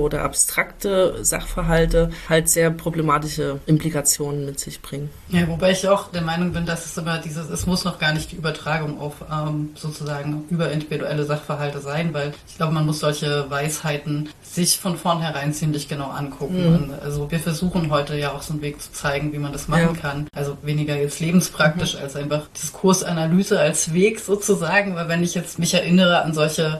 oder abstrakte Sachverhalte halt sehr problematische Implikationen mit sich bringen. Ja, wobei ich auch der Meinung bin, dass es immer es muss noch gar nicht die Übertragung auf sozusagen über individuelle Sachverhalte sein, weil ich glaube, man muss solche Weisheiten sich von vornherein ziemlich genau angucken. Also wir versuchen heute ja auch so einen Weg zu zeigen, wie man das machen kann. Also weniger jetzt lebenspraktisch als einfach Diskursanalyse als Weg sozusagen, weil wenn ich jetzt mich erinnere an solche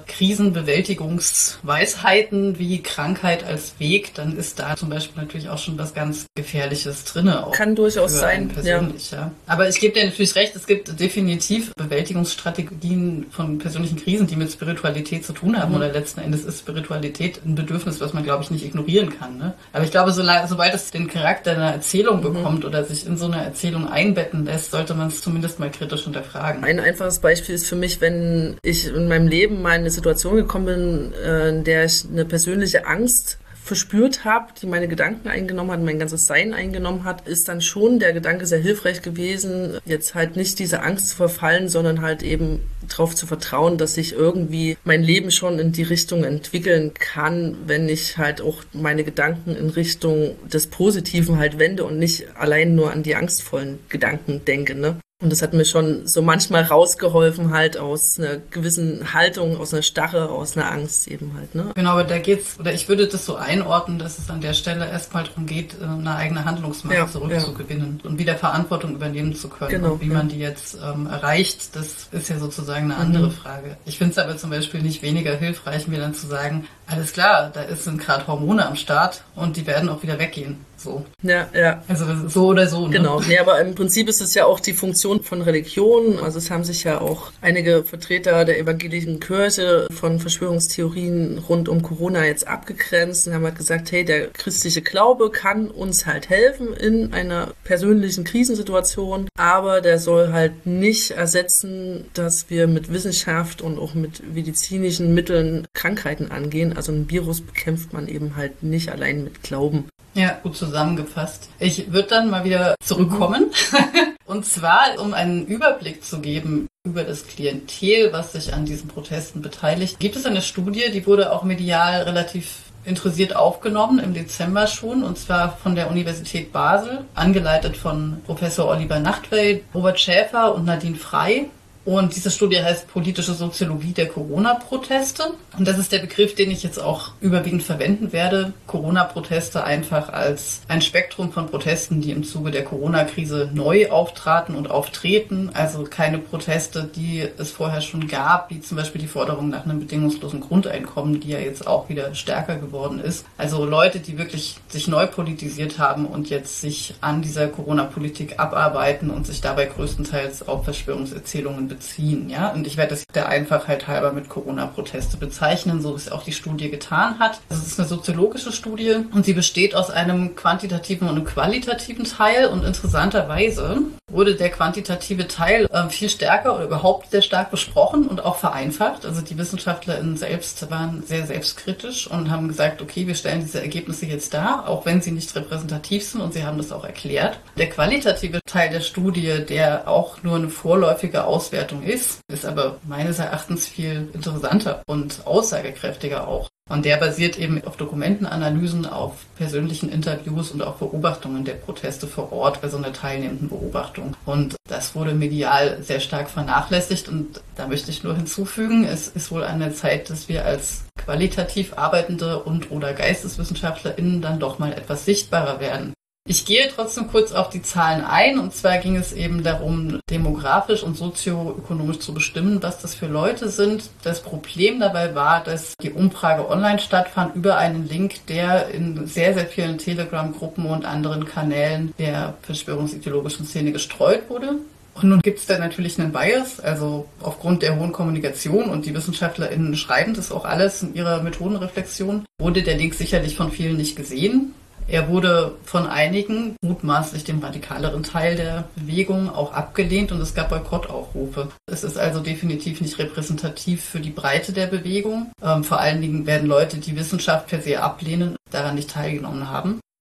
Krisenbewältigungsweisheiten wie Krankheit als Weg, dann ist da zum Beispiel natürlich auch schon was ganz Gefährliches drin. Auch kann durchaus sein. Persönlich, ja. Aber ich gebe dir natürlich recht, es gibt definitiv Bewältigungsstrategien von persönlichen Krisen, die mit Spiritualität zu tun haben. Oder letzten Endes ist Spiritualität ein Bedürfnis, was man, glaube ich, nicht ignorieren kann. Ne? Aber ich glaube, sobald es den Charakter einer Erzählung bekommt oder sich in so eine Erzählung einbetten lässt, sollte man es zumindest mal kritisch hinterfragen. Ein einfaches Beispiel ist für mich, wenn ich in meinem Leben mal in eine Situation gekommen bin, in der ich eine persönliche Angst verspürt habe, die meine Gedanken eingenommen hat, mein ganzes Sein eingenommen hat, ist dann schon der Gedanke sehr hilfreich gewesen, jetzt halt nicht diese Angst zu verfallen, sondern halt eben darauf zu vertrauen, dass sich irgendwie mein Leben schon in die Richtung entwickeln kann, wenn ich halt auch meine Gedanken in Richtung des Positiven halt wende und nicht allein nur an die angstvollen Gedanken denke, ne? Und das hat mir schon so manchmal rausgeholfen, halt aus einer gewissen Haltung, aus einer Starre, aus einer Angst eben halt, ne? Genau, aber ich würde das so einordnen, dass es an der Stelle erstmal darum geht, eine eigene Handlungsmacht zurückzugewinnen und wieder Verantwortung übernehmen zu können. Genau, und wie man die jetzt erreicht, das ist ja sozusagen eine andere Frage. Ich finde es aber zum Beispiel nicht weniger hilfreich, mir dann zu sagen, alles klar, da sind gerade Hormone am Start und die werden auch wieder weggehen. So. Ja. Also so oder so. Ne? Genau. Ja, aber im Prinzip ist es ja auch die Funktion von Religion. Also es haben sich ja auch einige Vertreter der evangelischen Kirche von Verschwörungstheorien rund um Corona jetzt abgegrenzt und haben halt gesagt, hey, der christliche Glaube kann uns halt helfen in einer persönlichen Krisensituation, aber der soll halt nicht ersetzen, dass wir mit Wissenschaft und auch mit medizinischen Mitteln Krankheiten angehen. Also ein Virus bekämpft man eben halt nicht allein mit Glauben. Ja, gut zusammengefasst. Ich würde dann mal wieder zurückkommen. Und zwar, um einen Überblick zu geben über das Klientel, was sich an diesen Protesten beteiligt, gibt es eine Studie, die wurde auch medial relativ interessiert aufgenommen, im Dezember schon, und zwar von der Universität Basel, angeleitet von Professor Oliver Nachtwey, Robert Schäfer und Nadine Frey. Und diese Studie heißt Politische Soziologie der Corona-Proteste. Und das ist der Begriff, den ich jetzt auch überwiegend verwenden werde. Corona-Proteste einfach als ein Spektrum von Protesten, die im Zuge der Corona-Krise neu auftraten und auftreten. Also keine Proteste, die es vorher schon gab, wie zum Beispiel die Forderung nach einem bedingungslosen Grundeinkommen, die ja jetzt auch wieder stärker geworden ist. Also Leute, die wirklich sich neu politisiert haben und jetzt sich an dieser Corona-Politik abarbeiten und sich dabei größtenteils auf Verschwörungserzählungen beziehen, ja. Und ich werde das der Einfachheit halber mit Corona-Proteste bezeichnen, so wie es auch die Studie getan hat. Das ist eine soziologische Studie und sie besteht aus einem quantitativen und einem qualitativen Teil und interessanterweise wurde der quantitative Teil viel stärker oder überhaupt sehr stark besprochen und auch vereinfacht. Also die WissenschaftlerInnen selbst waren sehr selbstkritisch und haben gesagt, okay, wir stellen diese Ergebnisse jetzt dar, auch wenn sie nicht repräsentativ sind, und sie haben das auch erklärt. Der qualitative Teil der Studie, der auch nur eine vorläufige Auswertung ist aber meines Erachtens viel interessanter und aussagekräftiger auch. Und der basiert eben auf Dokumentenanalysen, auf persönlichen Interviews und auf Beobachtungen der Proteste vor Ort bei so einer teilnehmenden Beobachtung. Und das wurde medial sehr stark vernachlässigt. Und da möchte ich nur hinzufügen, es ist wohl an der Zeit, dass wir als qualitativ arbeitende und/oder GeisteswissenschaftlerInnen dann doch mal etwas sichtbarer werden. Ich gehe trotzdem kurz auf die Zahlen ein, und zwar ging es eben darum, demografisch und sozioökonomisch zu bestimmen, was das für Leute sind. Das Problem dabei war, dass die Umfrage online stattfand über einen Link, der in sehr, sehr vielen Telegram-Gruppen und anderen Kanälen der verschwörungsideologischen Szene gestreut wurde. Und nun gibt es da natürlich einen Bias, also aufgrund der hohen Kommunikation, und die WissenschaftlerInnen schreiben das auch alles in ihrer Methodenreflexion, wurde der Link sicherlich von vielen nicht gesehen. Er wurde von einigen, mutmaßlich dem radikaleren Teil der Bewegung, auch abgelehnt und es gab Boykottaufrufe. Es ist also definitiv nicht repräsentativ für die Breite der Bewegung. Vor allen Dingen werden Leute, die Wissenschaft per se ablehnen, daran nicht teilgenommen haben.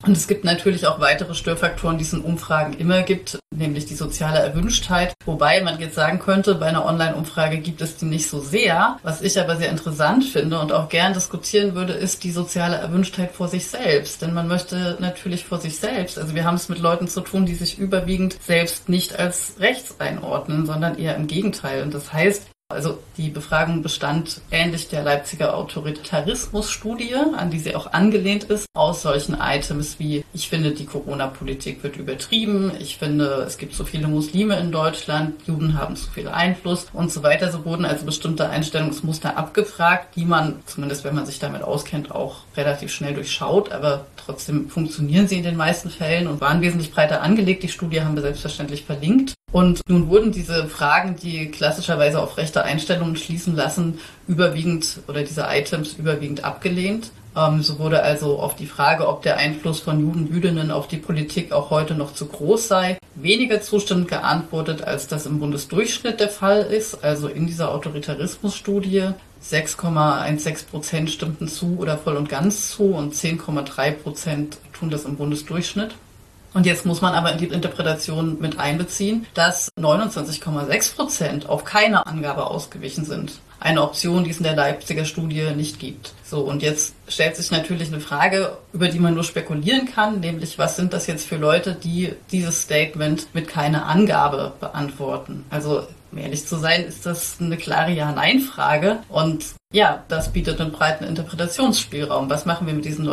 Und es gibt natürlich auch weitere Störfaktoren, die es in Umfragen immer gibt, nämlich die soziale Erwünschtheit. Wobei man jetzt sagen könnte, bei einer Online-Umfrage gibt es die nicht so sehr. Was ich aber sehr interessant finde und auch gern diskutieren würde, ist die soziale Erwünschtheit vor sich selbst. Denn man möchte natürlich vor sich selbst, also wir haben es mit Leuten zu tun, die sich überwiegend selbst nicht als rechts einordnen, sondern eher im Gegenteil. Und das heißt, also die Befragung bestand ähnlich der Leipziger Autoritarismus-Studie, an die sie auch angelehnt ist, aus solchen Items wie: Ich finde, die Corona-Politik wird übertrieben, ich finde, es gibt so viele Muslime in Deutschland, Juden haben zu viel Einfluss und so weiter. So wurden also bestimmte Einstellungsmuster abgefragt, die man, zumindest wenn man sich damit auskennt, auch relativ schnell durchschaut, aber trotzdem funktionieren sie in den meisten Fällen und waren wesentlich breiter angelegt. Die Studie haben wir selbstverständlich verlinkt. Und nun wurden diese Fragen, die klassischerweise auf rechte Einstellungen schließen lassen, überwiegend, oder diese Items überwiegend abgelehnt. So wurde also auf die Frage, ob der Einfluss von Juden, Jüdinnen auf die Politik auch heute noch zu groß sei, weniger zustimmend geantwortet, als das im Bundesdurchschnitt der Fall ist. Also in dieser Autoritarismusstudie 6,16% stimmten zu oder voll und ganz zu und 10,3% tun das im Bundesdurchschnitt. Und jetzt muss man aber in die Interpretation mit einbeziehen, dass 29,6% auf keine Angabe ausgewichen sind. Eine Option, die es in der Leipziger Studie nicht gibt. So, und jetzt stellt sich natürlich eine Frage, über die man nur spekulieren kann, nämlich was sind das jetzt für Leute, die dieses Statement mit keiner Angabe beantworten? Also, um ehrlich zu sein, ist das eine klare Ja-Nein-Frage. Und ja, das bietet einen breiten Interpretationsspielraum. Was machen wir mit diesen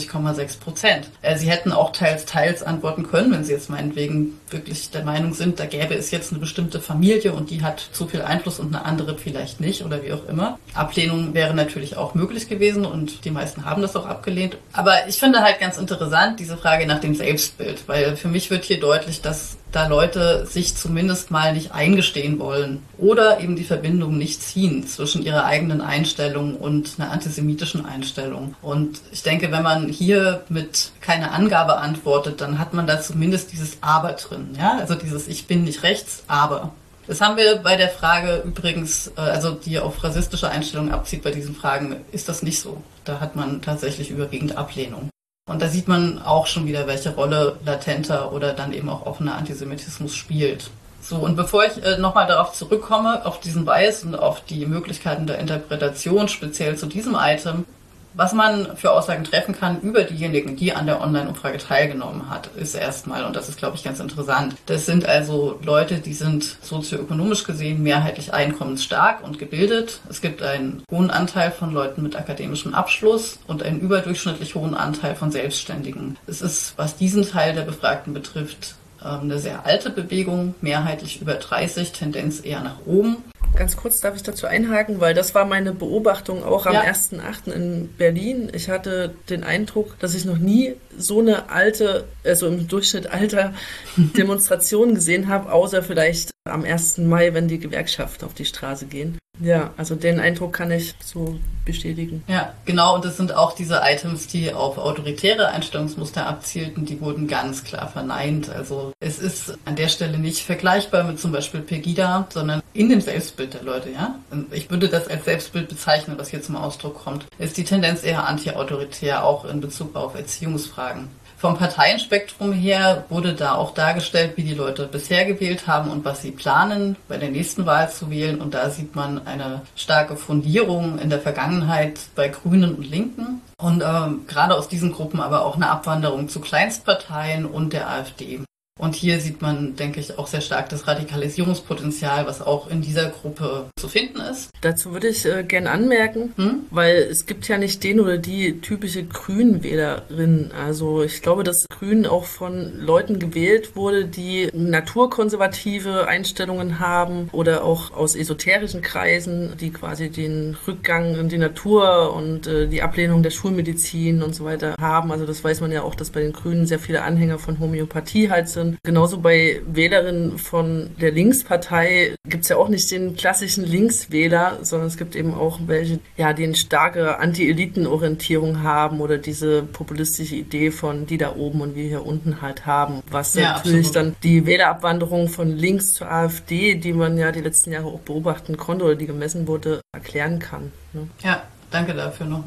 29,6%? Sie hätten auch teils antworten können, wenn Sie jetzt meinetwegen wirklich der Meinung sind, da gäbe es jetzt eine bestimmte Familie und die hat zu viel Einfluss und eine andere vielleicht nicht oder wie auch immer. Ablehnung wäre natürlich auch möglich gewesen und die meisten haben das auch abgelehnt. Aber ich finde halt ganz interessant diese Frage nach dem Selbstbild, weil für mich wird hier deutlich, dass da Leute sich zumindest mal nicht eingestehen wollen oder eben die Verbindung nicht ziehen zwischen ihrer eigenen Einstellung und einer antisemitischen Einstellung. Und ich denke, wenn man hier mit keine Angabe antwortet, dann hat man da zumindest dieses Aber drin. Ja? Also dieses Ich bin nicht rechts, aber. Das haben wir bei der Frage übrigens, also die auf rassistische Einstellungen abzieht, bei diesen Fragen ist das nicht so. Da hat man tatsächlich überwiegend Ablehnung. Und da sieht man auch schon wieder, welche Rolle latenter oder dann eben auch offener Antisemitismus spielt. So, und bevor ich nochmal darauf zurückkomme, auf diesen Bias und auf die Möglichkeiten der Interpretation, speziell zu diesem Item, was man für Aussagen treffen kann über diejenigen, die an der Online-Umfrage teilgenommen hat, ist erstmal, und das ist, glaube ich, ganz interessant, das sind also Leute, die sind sozioökonomisch gesehen mehrheitlich einkommensstark und gebildet. Es gibt einen hohen Anteil von Leuten mit akademischem Abschluss und einen überdurchschnittlich hohen Anteil von Selbstständigen. Es ist, was diesen Teil der Befragten betrifft, eine sehr alte Bewegung, mehrheitlich über 30, Tendenz eher nach oben. Ganz kurz darf ich dazu einhaken, weil das war meine Beobachtung auch am 1.8. in Berlin. Ich hatte den Eindruck, dass ich noch nie so eine alte, also im Durchschnitt alter Demonstration gesehen habe, außer vielleicht am 1. Mai, wenn die Gewerkschaften auf die Straße gehen. Ja, also den Eindruck kann ich so bestätigen. Ja, genau. Und das sind auch diese Items, die auf autoritäre Einstellungsmuster abzielten, die wurden ganz klar verneint. Also es ist an der Stelle nicht vergleichbar mit zum Beispiel Pegida, sondern in dem Selbstbild der Leute, ja. Und ich würde das als Selbstbild bezeichnen, was hier zum Ausdruck kommt. Ist die Tendenz eher anti-autoritär, auch in Bezug auf Erziehungsfragen. Vom Parteienspektrum her wurde da auch dargestellt, wie die Leute bisher gewählt haben und was sie planen, bei der nächsten Wahl zu wählen. Und da sieht man eine starke Fundierung in der Vergangenheit bei Grünen und Linken. Und gerade aus diesen Gruppen aber auch eine Abwanderung zu Kleinstparteien und der AfD. Und hier sieht man, denke ich, auch sehr stark das Radikalisierungspotenzial, was auch in dieser Gruppe zu finden ist. Dazu würde ich gerne anmerken, weil es gibt ja nicht den oder die typische Grünwählerin. Also ich glaube, dass Grün auch von Leuten gewählt wurde, die naturkonservative Einstellungen haben oder auch aus esoterischen Kreisen, die quasi den Rückgang in die Natur und die Ablehnung der Schulmedizin und so weiter haben. Also das weiß man ja auch, dass bei den Grünen sehr viele Anhänger von Homöopathie halt sind. Genauso bei Wählerinnen von der Linkspartei gibt es ja auch nicht den klassischen Linkswähler, sondern es gibt eben auch welche, ja, die eine starke Anti-Eliten-Orientierung haben oder diese populistische Idee von die da oben und wir hier unten halt haben, was ja, natürlich absolut dann die Wählerabwanderung von links zur AfD, die man ja die letzten Jahre auch beobachten konnte oder die gemessen wurde, erklären kann. Ne? Ja, danke dafür nochmal.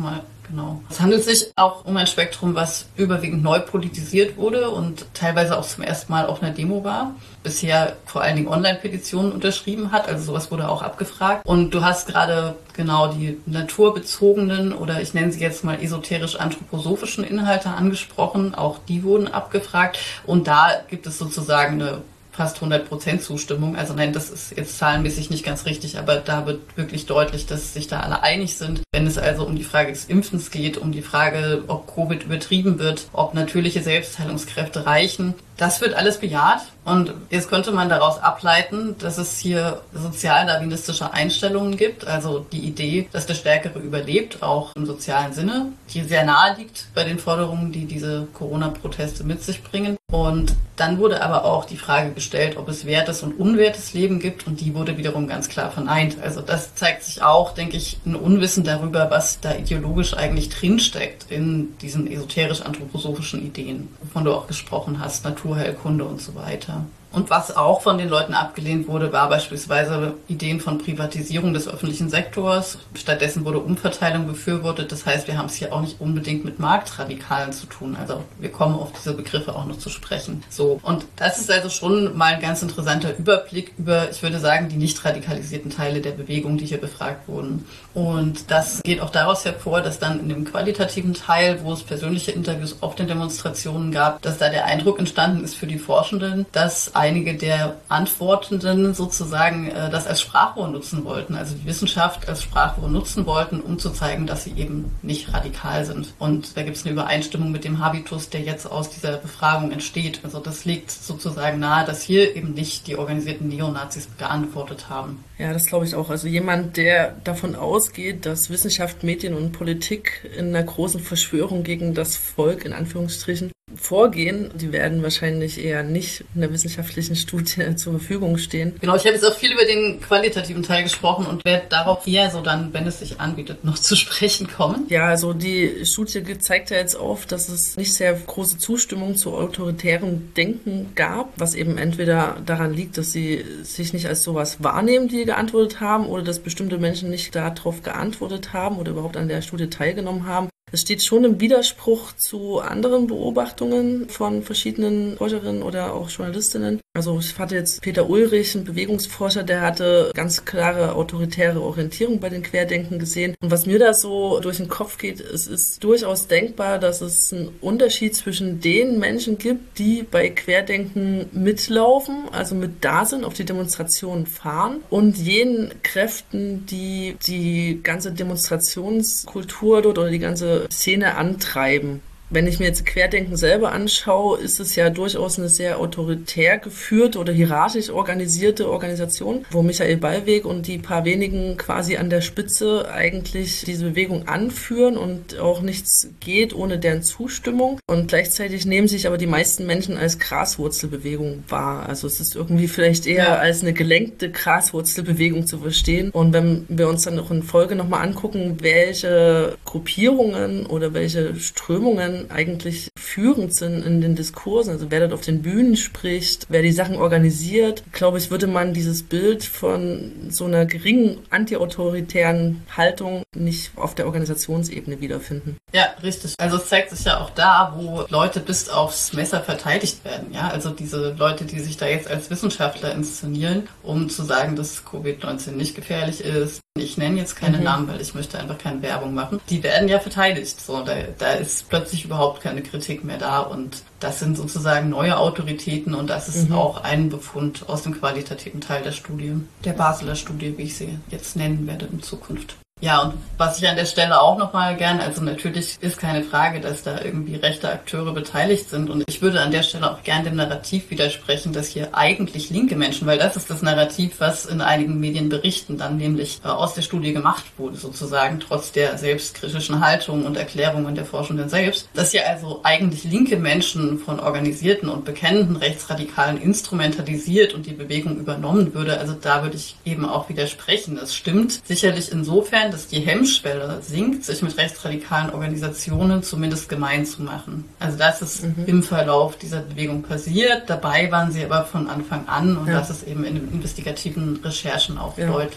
Genau. Es handelt sich auch um ein Spektrum, was überwiegend neu politisiert wurde und teilweise auch zum ersten Mal auf einer Demo war. Bisher vor allen Dingen Online-Petitionen unterschrieben hat, also sowas wurde auch abgefragt. Und du hast gerade genau die naturbezogenen oder ich nenne sie jetzt mal esoterisch-anthroposophischen Inhalte angesprochen. Auch die wurden abgefragt und da gibt es sozusagen eine fast 100% Zustimmung. Also nein, das ist jetzt zahlenmäßig nicht ganz richtig, aber da wird wirklich deutlich, dass sich da alle einig sind. Wenn es also um die Frage des Impfens geht, um die Frage, ob Covid übertrieben wird, ob natürliche Selbstheilungskräfte reichen, das wird alles bejaht. Und jetzt könnte man daraus ableiten, dass es hier sozialdarwinistische Einstellungen gibt. Also die Idee, dass der Stärkere überlebt, auch im sozialen Sinne, die sehr nahe liegt bei den Forderungen, die diese Corona-Proteste mit sich bringen. Und dann wurde aber auch die Frage gestellt, ob es wertes und unwertes Leben gibt. Und die wurde wiederum ganz klar verneint. Also das zeigt sich auch, denke ich, ein Unwissen darüber, was da ideologisch eigentlich drinsteckt in diesen esoterisch-anthroposophischen Ideen, wovon du auch gesprochen hast, Naturheilkunde und so weiter. Und was auch von den Leuten abgelehnt wurde, war beispielsweise Ideen von Privatisierung des öffentlichen Sektors. Stattdessen wurde Umverteilung befürwortet. Das heißt, wir haben es hier auch nicht unbedingt mit Marktradikalen zu tun. Also wir kommen auf diese Begriffe auch noch zu sprechen. So. Und das ist also schon mal ein ganz interessanter Überblick über, ich würde sagen, die nicht radikalisierten Teile der Bewegung, die hier befragt wurden. Und das geht auch daraus hervor, dass dann in dem qualitativen Teil, wo es persönliche Interviews auf den Demonstrationen gab, dass da der Eindruck entstanden ist für die Forschenden, dass einige der Antwortenden sozusagen das als Sprachrohr nutzen wollten, also die Wissenschaft als Sprachrohr nutzen wollten, um zu zeigen, dass sie eben nicht radikal sind. Und da gibt es eine Übereinstimmung mit dem Habitus, der jetzt aus dieser Befragung entsteht. Also das legt sozusagen nahe, dass hier eben nicht die organisierten Neonazis geantwortet haben. Ja, das glaube ich auch. Also jemand, der davon ausgeht, dass Wissenschaft, Medien und Politik in einer großen Verschwörung gegen das Volk, in Anführungsstrichen, vorgehen, die werden wahrscheinlich eher nicht in der wissenschaftlichen Studie zur Verfügung stehen. Genau, ich habe jetzt auch viel über den qualitativen Teil gesprochen und werde darauf eher so dann, wenn es sich anbietet, noch zu sprechen kommen. Ja, also die Studie zeigt ja jetzt auf, dass es nicht sehr große Zustimmung zu autoritärem Denken gab, was eben entweder daran liegt, dass sie sich nicht als sowas wahrnehmen, die geantwortet haben, oder dass bestimmte Menschen nicht darauf geantwortet haben oder überhaupt an der Studie teilgenommen haben. Es steht schon im Widerspruch zu anderen Beobachtungen von verschiedenen Forscherinnen oder auch Journalistinnen. Also ich hatte jetzt Peter Ulrich, ein Bewegungsforscher, der hatte ganz klare autoritäre Orientierung bei den Querdenken gesehen. Und was mir da so durch den Kopf geht, es ist durchaus denkbar, dass es einen Unterschied zwischen den Menschen gibt, die bei Querdenken mitlaufen, also mit da sind, auf die Demonstrationen fahren, und jenen Kräften, die die ganze Demonstrationskultur dort oder die ganze Szene antreiben. Wenn ich mir jetzt Querdenken selber anschaue, ist es ja durchaus eine sehr autoritär geführte oder hierarchisch organisierte Organisation, wo Michael Ballweg und die paar wenigen quasi an der Spitze eigentlich diese Bewegung anführen und auch nichts geht ohne deren Zustimmung. Und gleichzeitig nehmen sich aber die meisten Menschen als Graswurzelbewegung wahr. Also es ist irgendwie vielleicht eher als eine gelenkte Graswurzelbewegung zu verstehen. Und wenn wir uns dann noch in Folge nochmal angucken, welche Gruppierungen oder welche Strömungen eigentlich führend sind in den Diskursen, also wer dort auf den Bühnen spricht, wer die Sachen organisiert, glaube ich, würde man dieses Bild von so einer geringen antiautoritären Haltung nicht auf der Organisationsebene wiederfinden. Ja, richtig. Also es zeigt sich ja auch da, wo Leute bis aufs Messer verteidigt werden. Ja, also diese Leute, die sich da jetzt als Wissenschaftler inszenieren, um zu sagen, dass Covid-19 nicht gefährlich ist. Ich nenne jetzt keine Namen, weil ich möchte einfach keine Werbung machen. Die werden ja verteidigt. So, da ist plötzlich überhaupt keine Kritik mehr da und das sind sozusagen neue Autoritäten und das ist auch ein Befund aus dem qualitativen Teil der Studie, der Basler Studie, wie ich sie jetzt nennen werde in Zukunft. Ja, und was ich an der Stelle auch nochmal gern, also natürlich ist keine Frage, dass da irgendwie rechte Akteure beteiligt sind und ich würde an der Stelle auch gern dem Narrativ widersprechen, dass hier eigentlich linke Menschen, weil das ist das Narrativ, was in einigen Medien berichten, dann nämlich aus der Studie gemacht wurde sozusagen, trotz der selbstkritischen Haltung und Erklärungen der Forschenden selbst, dass hier also eigentlich linke Menschen von organisierten und bekennenden Rechtsradikalen instrumentalisiert und die Bewegung übernommen würde. Also da würde ich eben auch widersprechen. Es stimmt sicherlich insofern, dass die Hemmschwelle sinkt, sich mit rechtsradikalen Organisationen zumindest gemein zu machen. Also das ist im Verlauf dieser Bewegung passiert. Dabei waren sie aber von Anfang an und das ist eben in den investigativen Recherchen auch deutlich.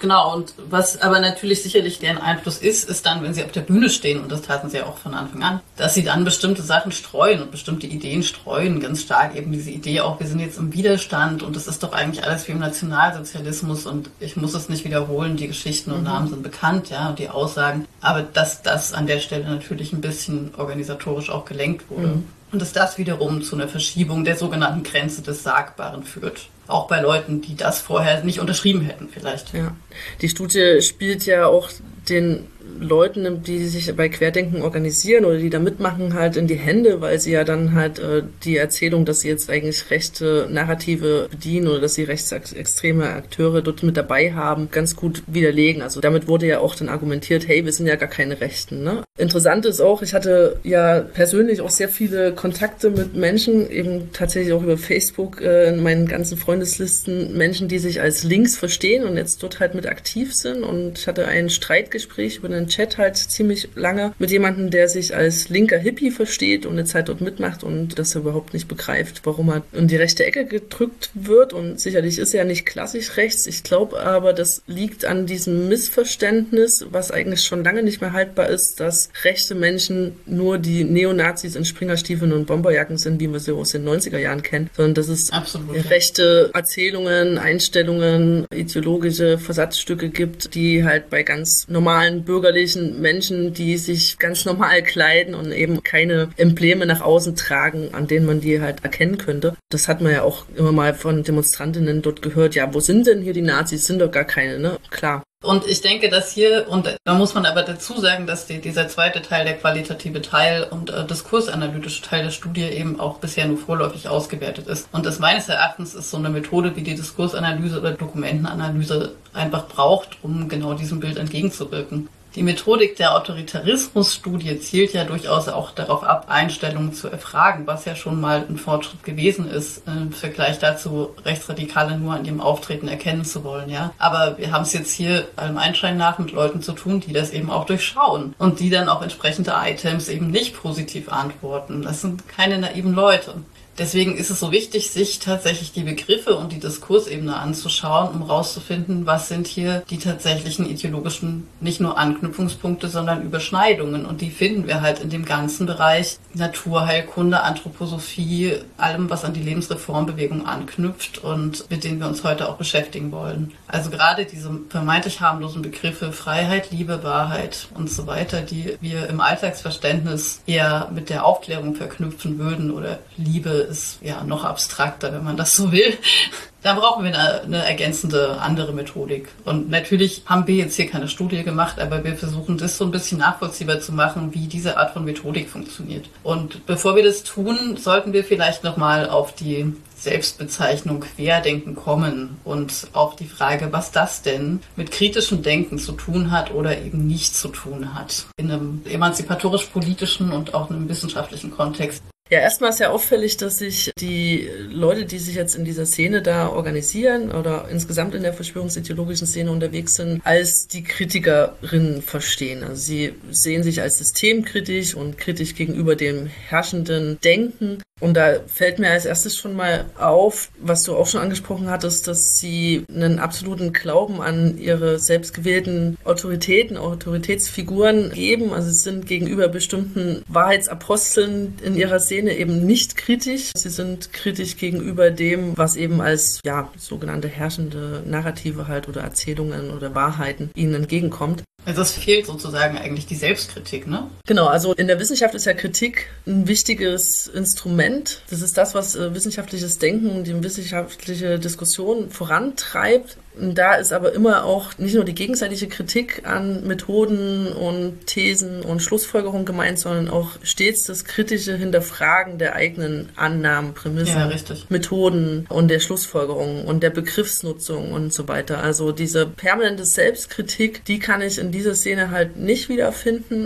Genau, und was aber natürlich sicherlich deren Einfluss ist dann, wenn sie auf der Bühne stehen, und das taten sie ja auch von Anfang an, dass sie dann bestimmte Sachen streuen und bestimmte Ideen streuen, ganz stark eben diese Idee auch, wir sind jetzt im Widerstand und das ist doch eigentlich alles wie im Nationalsozialismus und ich muss es nicht wiederholen, die Geschichten und Namen sind bekannt, ja, und die Aussagen, aber dass das an der Stelle natürlich ein bisschen organisatorisch auch gelenkt wurde. Und dass das wiederum zu einer Verschiebung der sogenannten Grenze des Sagbaren führt. Auch bei Leuten, die das vorher nicht unterschrieben hätten vielleicht. Ja, die Studie spielt ja auch den Leuten, die sich bei Querdenken organisieren oder die da mitmachen, halt in die Hände, weil sie ja dann halt die Erzählung, dass sie jetzt eigentlich rechte Narrative bedienen oder dass sie rechtsextreme Akteure dort mit dabei haben, ganz gut widerlegen. Also damit wurde ja auch dann argumentiert, hey, wir sind ja gar keine Rechten. Ne? Interessant ist auch, ich hatte ja persönlich auch sehr viele Kontakte mit Menschen, eben tatsächlich auch über Facebook in meinen ganzen Freundeslisten, Menschen, die sich als links verstehen und jetzt dort halt mit aktiv sind, und ich hatte ein Streitgespräch über einen Chat halt ziemlich lange mit jemandem, der sich als linker Hippie versteht und jetzt halt dort mitmacht und das überhaupt nicht begreift, warum er in die rechte Ecke gedrückt wird, und sicherlich ist er ja nicht klassisch rechts. Ich glaube aber, das liegt an diesem Missverständnis, was eigentlich schon lange nicht mehr haltbar ist, dass rechte Menschen nur die Neonazis in Springerstiefeln und Bomberjacken sind, wie wir sie aus den 90er Jahren kennen, sondern dass es rechte Erzählungen, Einstellungen, ideologische Versatzstücke gibt, die halt bei ganz normalen bürgerlichen Menschen, die sich ganz normal kleiden und eben keine Embleme nach außen tragen, an denen man die halt erkennen könnte. Das hat man ja auch immer mal von Demonstrantinnen dort gehört. Ja, wo sind denn hier die Nazis? Sind doch gar keine, ne? Klar. Und ich denke, dass hier, und da muss man aber dazu sagen, dass dieser zweite Teil, der qualitative Teil und diskursanalytische Teil der Studie eben auch bisher nur vorläufig ausgewertet ist. Und das meines Erachtens ist so eine Methode, wie die Diskursanalyse oder Dokumentenanalyse einfach braucht, um genau diesem Bild entgegenzuwirken. Die Methodik der Autoritarismusstudie zielt ja durchaus auch darauf ab, Einstellungen zu erfragen, was ja schon mal ein Fortschritt gewesen ist, im Vergleich dazu, Rechtsradikale nur an ihrem Auftreten erkennen zu wollen, ja. Aber wir haben es jetzt hier allem Einschein nach mit Leuten zu tun, die das eben auch durchschauen und die dann auf entsprechende Items eben nicht positiv antworten. Das sind keine naiven Leute. Deswegen ist es so wichtig, sich tatsächlich die Begriffe und die Diskursebene anzuschauen, um rauszufinden, was sind hier die tatsächlichen ideologischen, nicht nur Anknüpfungspunkte, sondern Überschneidungen. Und die finden wir halt in dem ganzen Bereich Naturheilkunde, Anthroposophie, allem, was an die Lebensreformbewegung anknüpft und mit denen wir uns heute auch beschäftigen wollen. Also gerade diese vermeintlich harmlosen Begriffe Freiheit, Liebe, Wahrheit und so weiter, die wir im Alltagsverständnis eher mit der Aufklärung verknüpfen würden, oder Liebe ist ja noch abstrakter, wenn man das so will. Da brauchen wir eine ergänzende andere Methodik. Und natürlich haben wir jetzt hier keine Studie gemacht, aber wir versuchen das so ein bisschen nachvollziehbar zu machen, wie diese Art von Methodik funktioniert. Und bevor wir das tun, sollten wir vielleicht nochmal auf die Selbstbezeichnung Querdenken kommen und auf die Frage, was das denn mit kritischem Denken zu tun hat oder eben nicht zu tun hat. In einem emanzipatorisch-politischen und auch einem wissenschaftlichen Kontext. Ja, erstmal ist ja auffällig, dass sich die Leute, die sich jetzt in dieser Szene da organisieren oder insgesamt in der verschwörungsideologischen Szene unterwegs sind, als die Kritikerinnen verstehen. Also sie sehen sich als systemkritisch und kritisch gegenüber dem herrschenden Denken. Und da fällt mir als erstes schon mal auf, was du auch schon angesprochen hattest, dass sie einen absoluten Glauben an ihre selbstgewählten Autoritäten, Autoritätsfiguren geben. Also sie sind gegenüber bestimmten Wahrheitsaposteln in ihrer Szene eben nicht kritisch. Sie sind kritisch gegenüber dem, was eben als sogenannte herrschende Narrative halt oder Erzählungen oder Wahrheiten ihnen entgegenkommt. Also es fehlt sozusagen eigentlich die Selbstkritik, ne? Genau, also in der Wissenschaft ist ja Kritik ein wichtiges Instrument. Das ist das, was wissenschaftliches Denken und die wissenschaftliche Diskussion vorantreibt. Und da ist aber immer auch nicht nur die gegenseitige Kritik an Methoden und Thesen und Schlussfolgerungen gemeint, sondern auch stets das kritische Hinterfragen der eigenen Annahmen, Prämissen, Methoden und der Schlussfolgerungen und der Begriffsnutzung und so weiter. Also diese permanente Selbstkritik, die kann ich in dieser Szene halt nicht wiederfinden.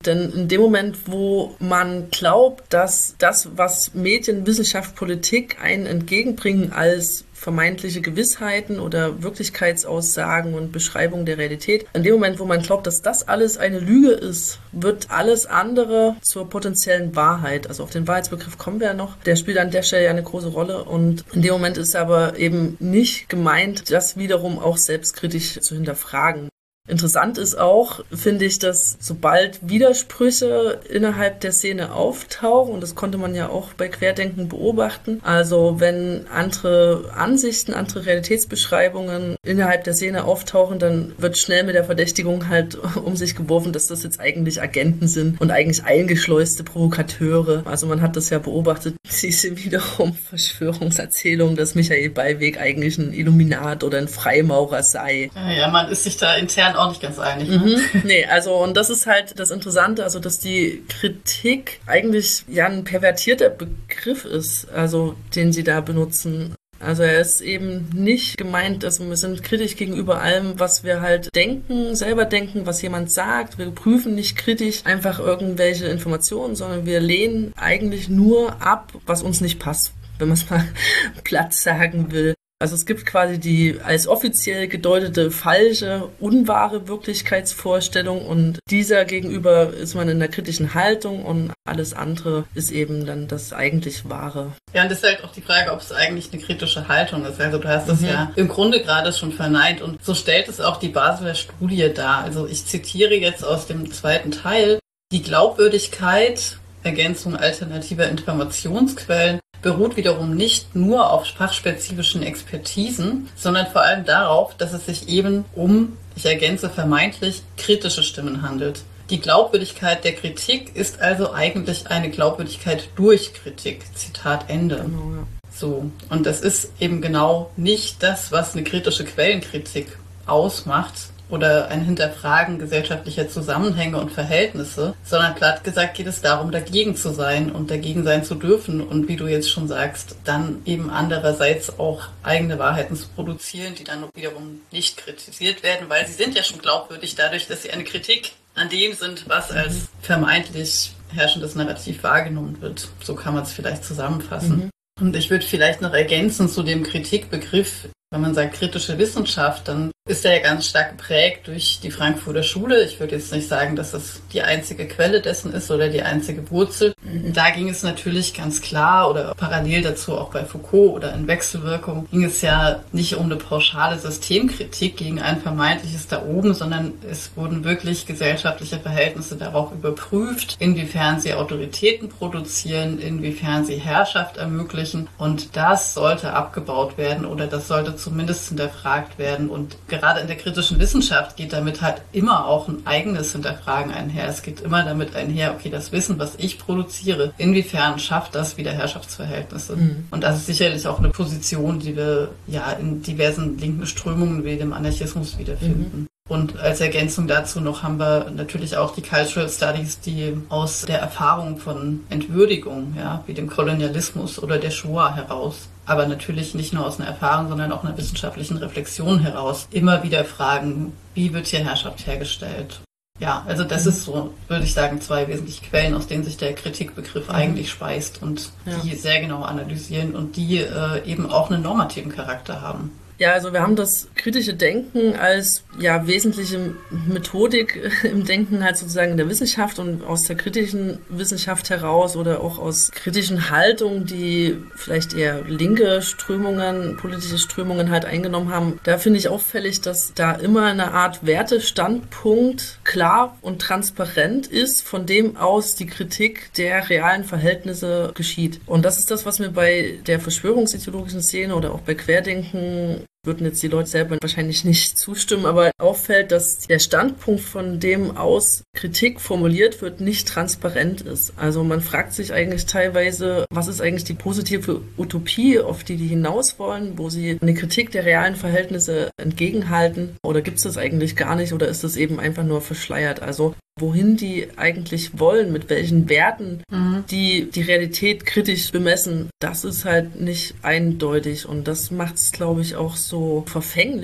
Denn in dem Moment, wo man glaubt, dass das, was Medien, Wissenschaft, Politik einen entgegenbringen als vermeintliche Gewissheiten oder Wirklichkeitsaussagen und Beschreibungen der Realität, in dem Moment, wo man glaubt, dass das alles eine Lüge ist, wird alles andere zur potenziellen Wahrheit. Also auf den Wahrheitsbegriff kommen wir ja noch. Der spielt an der Stelle ja eine große Rolle und in dem Moment ist aber eben nicht gemeint, das wiederum auch selbstkritisch zu hinterfragen. Interessant ist auch, finde ich, dass sobald Widersprüche innerhalb der Szene auftauchen, und das konnte man ja auch bei Querdenken beobachten, also wenn andere Ansichten, andere Realitätsbeschreibungen innerhalb der Szene auftauchen, dann wird schnell mit der Verdächtigung halt um sich geworfen, dass das jetzt eigentlich Agenten sind und eigentlich eingeschleuste Provokateure. Also man hat das ja beobachtet, diese wiederum Verschwörungserzählung, dass Michael Ballweg eigentlich ein Illuminat oder ein Freimaurer sei. Ja, man ist sich da intern auch nicht ganz einig. Ne? Nee, also und das ist halt das Interessante, also dass die Kritik eigentlich ja ein pervertierter Begriff ist, also den sie da benutzen. Also er ist eben nicht gemeint, also wir sind kritisch gegenüber allem, was wir halt denken, selber denken, was jemand sagt. Wir prüfen nicht kritisch einfach irgendwelche Informationen, sondern wir lehnen eigentlich nur ab, was uns nicht passt, wenn man es mal platt sagen will. Also es gibt quasi die als offiziell gedeutete falsche, unwahre Wirklichkeitsvorstellung und dieser gegenüber ist man in der kritischen Haltung und alles andere ist eben dann das eigentlich Wahre. Ja, und das ist halt auch die Frage, ob es eigentlich eine kritische Haltung ist. Also du hast das ja im Grunde gerade schon verneint und so stellt es auch die Basler Studie dar. Also ich zitiere jetzt aus dem zweiten Teil: Die Glaubwürdigkeit, Ergänzung alternativer Informationsquellen, beruht wiederum nicht nur auf fachspezifischen Expertisen, sondern vor allem darauf, dass es sich eben um, ich ergänze vermeintlich, kritische Stimmen handelt. Die Glaubwürdigkeit der Kritik ist also eigentlich eine Glaubwürdigkeit durch Kritik. Zitat Ende. Genau, ja. So. Und das ist eben genau nicht das, was eine kritische Quellenkritik ausmacht oder ein Hinterfragen gesellschaftlicher Zusammenhänge und Verhältnisse, sondern platt gesagt geht es darum, dagegen zu sein und dagegen sein zu dürfen und wie du jetzt schon sagst, dann eben andererseits auch eigene Wahrheiten zu produzieren, die dann wiederum nicht kritisiert werden, weil sie sind ja schon glaubwürdig dadurch, dass sie eine Kritik an dem sind, was als vermeintlich herrschendes Narrativ wahrgenommen wird. So kann man es vielleicht zusammenfassen. Und ich würde vielleicht noch ergänzen zu dem Kritikbegriff. Wenn man sagt kritische Wissenschaft, dann ist er ja ganz stark geprägt durch die Frankfurter Schule. Ich würde jetzt nicht sagen, dass das die einzige Quelle dessen ist oder die einzige Wurzel. Da ging es natürlich ganz klar oder parallel dazu auch bei Foucault oder in Wechselwirkung ging es ja nicht um eine pauschale Systemkritik gegen ein vermeintliches da oben, sondern es wurden wirklich gesellschaftliche Verhältnisse darauf überprüft, inwiefern sie Autoritäten produzieren, inwiefern sie Herrschaft ermöglichen und das sollte abgebaut werden oder das sollte zumindest hinterfragt werden und gerade in der kritischen Wissenschaft geht damit halt immer auch ein eigenes Hinterfragen einher. Es geht immer damit einher, okay, das Wissen, was ich produziere, inwiefern schafft das wieder Herrschaftsverhältnisse? Und das ist sicherlich auch eine Position, die wir ja in diversen linken Strömungen wie dem Anarchismus wiederfinden. Und als Ergänzung dazu noch haben wir natürlich auch die Cultural Studies, die aus der Erfahrung von Entwürdigung, ja, wie dem Kolonialismus oder der Shoah heraus, aber natürlich nicht nur aus einer Erfahrung, sondern auch einer wissenschaftlichen Reflexion heraus immer wieder fragen, wie wird hier Herrschaft hergestellt? Ja, also das ist so, würde ich sagen, zwei wesentliche Quellen, aus denen sich der Kritikbegriff eigentlich speist und die sehr genau analysieren und die eben auch einen normativen Charakter haben. Ja, also wir haben das kritische Denken als ja wesentliche Methodik im Denken halt sozusagen in der Wissenschaft und aus der kritischen Wissenschaft heraus oder auch aus kritischen Haltungen, die vielleicht eher linke Strömungen, politische Strömungen halt eingenommen haben. Da finde ich auffällig, dass da immer eine Art Wertestandpunkt klar und transparent ist, von dem aus die Kritik der realen Verhältnisse geschieht. Und das ist das, was mir bei der verschwörungsideologischen Szene oder auch bei Querdenken würden jetzt die Leute selber wahrscheinlich nicht zustimmen, aber auffällt, dass der Standpunkt, von dem aus Kritik formuliert wird, nicht transparent ist. Also man fragt sich eigentlich teilweise, was ist eigentlich die positive Utopie, auf die hinaus wollen, wo sie eine Kritik der realen Verhältnisse entgegenhalten, oder gibt es das eigentlich gar nicht, oder ist das eben einfach nur verschleiert? Also wohin die eigentlich wollen, mit welchen Werten die Realität kritisch bemessen, das ist halt nicht eindeutig und das macht es, glaube ich, auch so verfänglich,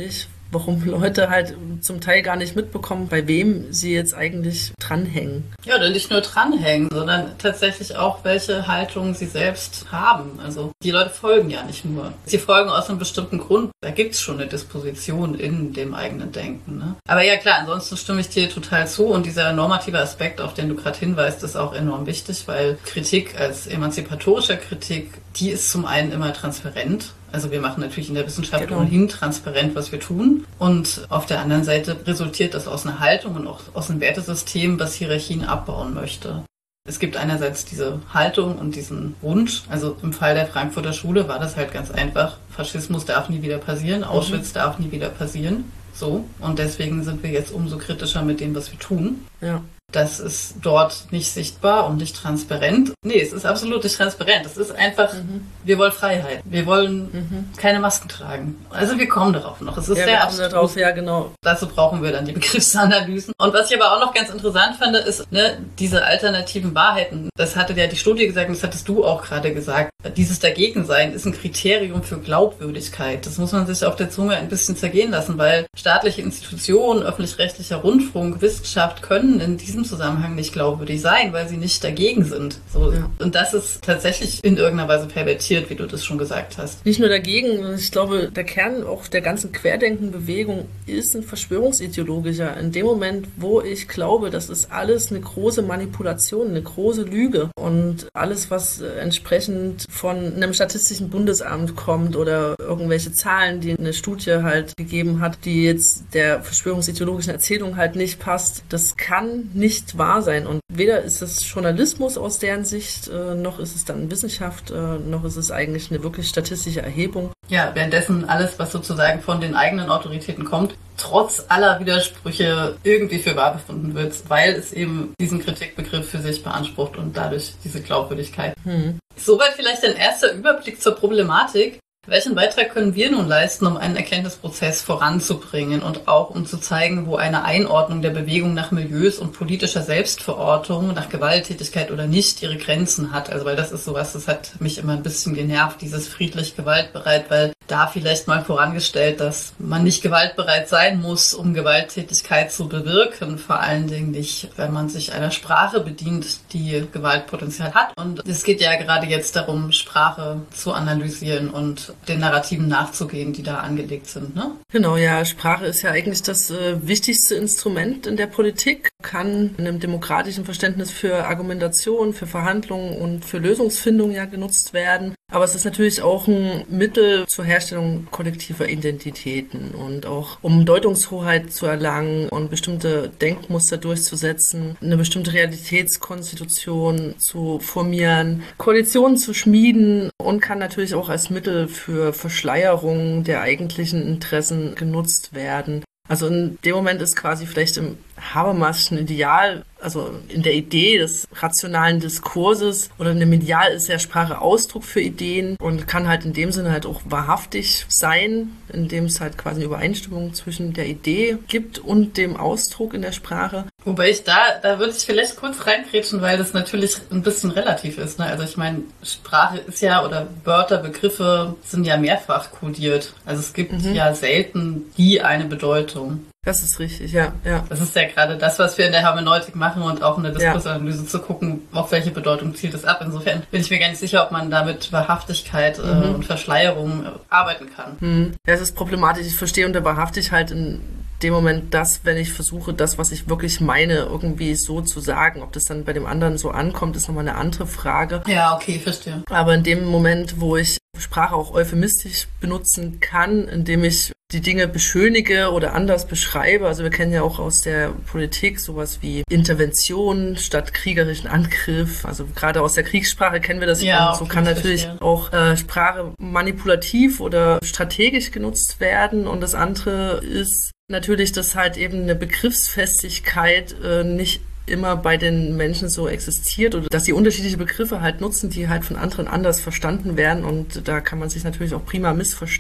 warum Leute halt zum Teil gar nicht mitbekommen, bei wem sie jetzt eigentlich dranhängen. Ja, oder nicht nur dranhängen, sondern tatsächlich auch, welche Haltung sie selbst haben. Also die Leute folgen ja nicht nur. Sie folgen aus einem bestimmten Grund. Da gibt es schon eine Disposition in dem eigenen Denken. Ne? Aber ja klar, ansonsten stimme ich dir total zu. Und dieser normative Aspekt, auf den du gerade hinweist, ist auch enorm wichtig, weil Kritik als emanzipatorischer Kritik, die ist zum einen immer transparent. Also wir machen natürlich in der Wissenschaft ohnehin transparent, was wir tun. Und auf der anderen Seite resultiert das aus einer Haltung und auch aus einem Wertesystem, das Hierarchien abbauen möchte. Es gibt einerseits diese Haltung und diesen Wunsch. Also im Fall der Frankfurter Schule war das halt ganz einfach. Faschismus darf nie wieder passieren, Auschwitz darf nie wieder passieren. So. Und deswegen sind wir jetzt umso kritischer mit dem, was wir tun. Ja. Das ist dort nicht sichtbar und nicht transparent. Nee, es ist absolut nicht transparent. Es ist einfach, wir wollen Freiheit. Wir wollen keine Masken tragen. Also wir kommen darauf noch. Es ist sehr abstrus. Darauf, ja, genau. Dazu brauchen wir dann die Begriffsanalysen. Und was ich aber auch noch ganz interessant fand, ist, diese alternativen Wahrheiten. Das hatte ja die Studie gesagt und das hattest du auch gerade gesagt. Dieses Dagegensein ist ein Kriterium für Glaubwürdigkeit. Das muss man sich auf der Zunge ein bisschen zergehen lassen, weil staatliche Institutionen, öffentlich-rechtlicher Rundfunk, Wissenschaft können in diesem Zusammenhang nicht glaubwürdig sein, weil sie nicht dagegen sind. So. Ja. Und das ist tatsächlich in irgendeiner Weise pervertiert, wie du das schon gesagt hast. Nicht nur dagegen, ich glaube, der Kern auch der ganzen Querdenkenbewegung ist ein verschwörungsideologischer. In dem Moment, wo ich glaube, das ist alles eine große Manipulation, eine große Lüge und alles, was entsprechend von einem statistischen Bundesamt kommt oder irgendwelche Zahlen, die eine Studie halt gegeben hat, die jetzt der verschwörungsideologischen Erzählung halt nicht passt, das kann nicht wahr sein. Und weder ist es Journalismus aus deren Sicht, noch ist es dann Wissenschaft, noch ist es eigentlich eine wirklich statistische Erhebung. Ja, währenddessen alles, was sozusagen von den eigenen Autoritäten kommt, trotz aller Widersprüche irgendwie für wahr befunden wird, weil es eben diesen Kritikbegriff für sich beansprucht und dadurch diese Glaubwürdigkeit. Soweit vielleicht ein erster Überblick zur Problematik. Welchen Beitrag können wir nun leisten, um einen Erkenntnisprozess voranzubringen und auch um zu zeigen, wo eine Einordnung der Bewegung nach Milieus und politischer Selbstverortung, nach Gewalttätigkeit oder nicht ihre Grenzen hat? Also weil das ist sowas, das hat mich immer ein bisschen genervt, dieses friedlich gewaltbereit, weil da vielleicht mal vorangestellt, dass man nicht gewaltbereit sein muss, um Gewalttätigkeit zu bewirken, vor allen Dingen nicht, wenn man sich einer Sprache bedient, die Gewaltpotenzial hat. Und es geht ja gerade jetzt darum, Sprache zu analysieren und den Narrativen nachzugehen, die da angelegt sind, ne? Genau, ja, Sprache ist ja eigentlich das wichtigste Instrument in der Politik, kann in einem demokratischen Verständnis für Argumentation, für Verhandlungen und für Lösungsfindung ja genutzt werden. Aber es ist natürlich auch ein Mittel zur Herstellung kollektiver Identitäten und auch um Deutungshoheit zu erlangen und bestimmte Denkmuster durchzusetzen, eine bestimmte Realitätskonstitution zu formieren, Koalitionen zu schmieden und kann natürlich auch als Mittel für Verschleierung der eigentlichen Interessen genutzt werden. Also in dem Moment ist quasi vielleicht im Habermaschen Ideal, also in der Idee des rationalen Diskurses oder in dem Ideal ist ja Sprache Ausdruck für Ideen und kann halt in dem Sinne halt auch wahrhaftig sein, indem es halt quasi eine Übereinstimmung zwischen der Idee gibt und dem Ausdruck in der Sprache. Wobei da würde ich vielleicht kurz reingrätschen, weil das natürlich ein bisschen relativ ist, ne? Also ich meine, Sprache ist ja, oder Wörter, Begriffe sind ja mehrfach kodiert. Also es gibt ja selten die eine Bedeutung. Das ist richtig, ja. Das ist ja gerade das, was wir in der Hermeneutik machen und auch in der Diskursanalyse zu gucken, auf welche Bedeutung zielt es ab. Insofern bin ich mir gar nicht sicher, ob man da mit Wahrhaftigkeit und Verschleierung arbeiten kann. Ja, es ist problematisch. Ich verstehe unter wahrhaftig halt in dem Moment das, wenn ich versuche, das, was ich wirklich meine, irgendwie so zu sagen. Ob das dann bei dem anderen so ankommt, ist nochmal eine andere Frage. Ja, okay, verstehe. Aber in dem Moment, wo ich Sprache auch euphemistisch benutzen kann, indem ich die Dinge beschönige oder anders beschreibe. Also wir kennen ja auch aus der Politik sowas wie Intervention statt kriegerischen Angriff. Also gerade aus der Kriegssprache kennen wir das. Ja, und so kann natürlich auch Sprache manipulativ oder strategisch genutzt werden. Und das andere ist natürlich, dass halt eben eine Begriffsfestigkeit nicht immer bei den Menschen so existiert oder dass sie unterschiedliche Begriffe halt nutzen, die halt von anderen anders verstanden werden und da kann man sich natürlich auch prima missverstehen.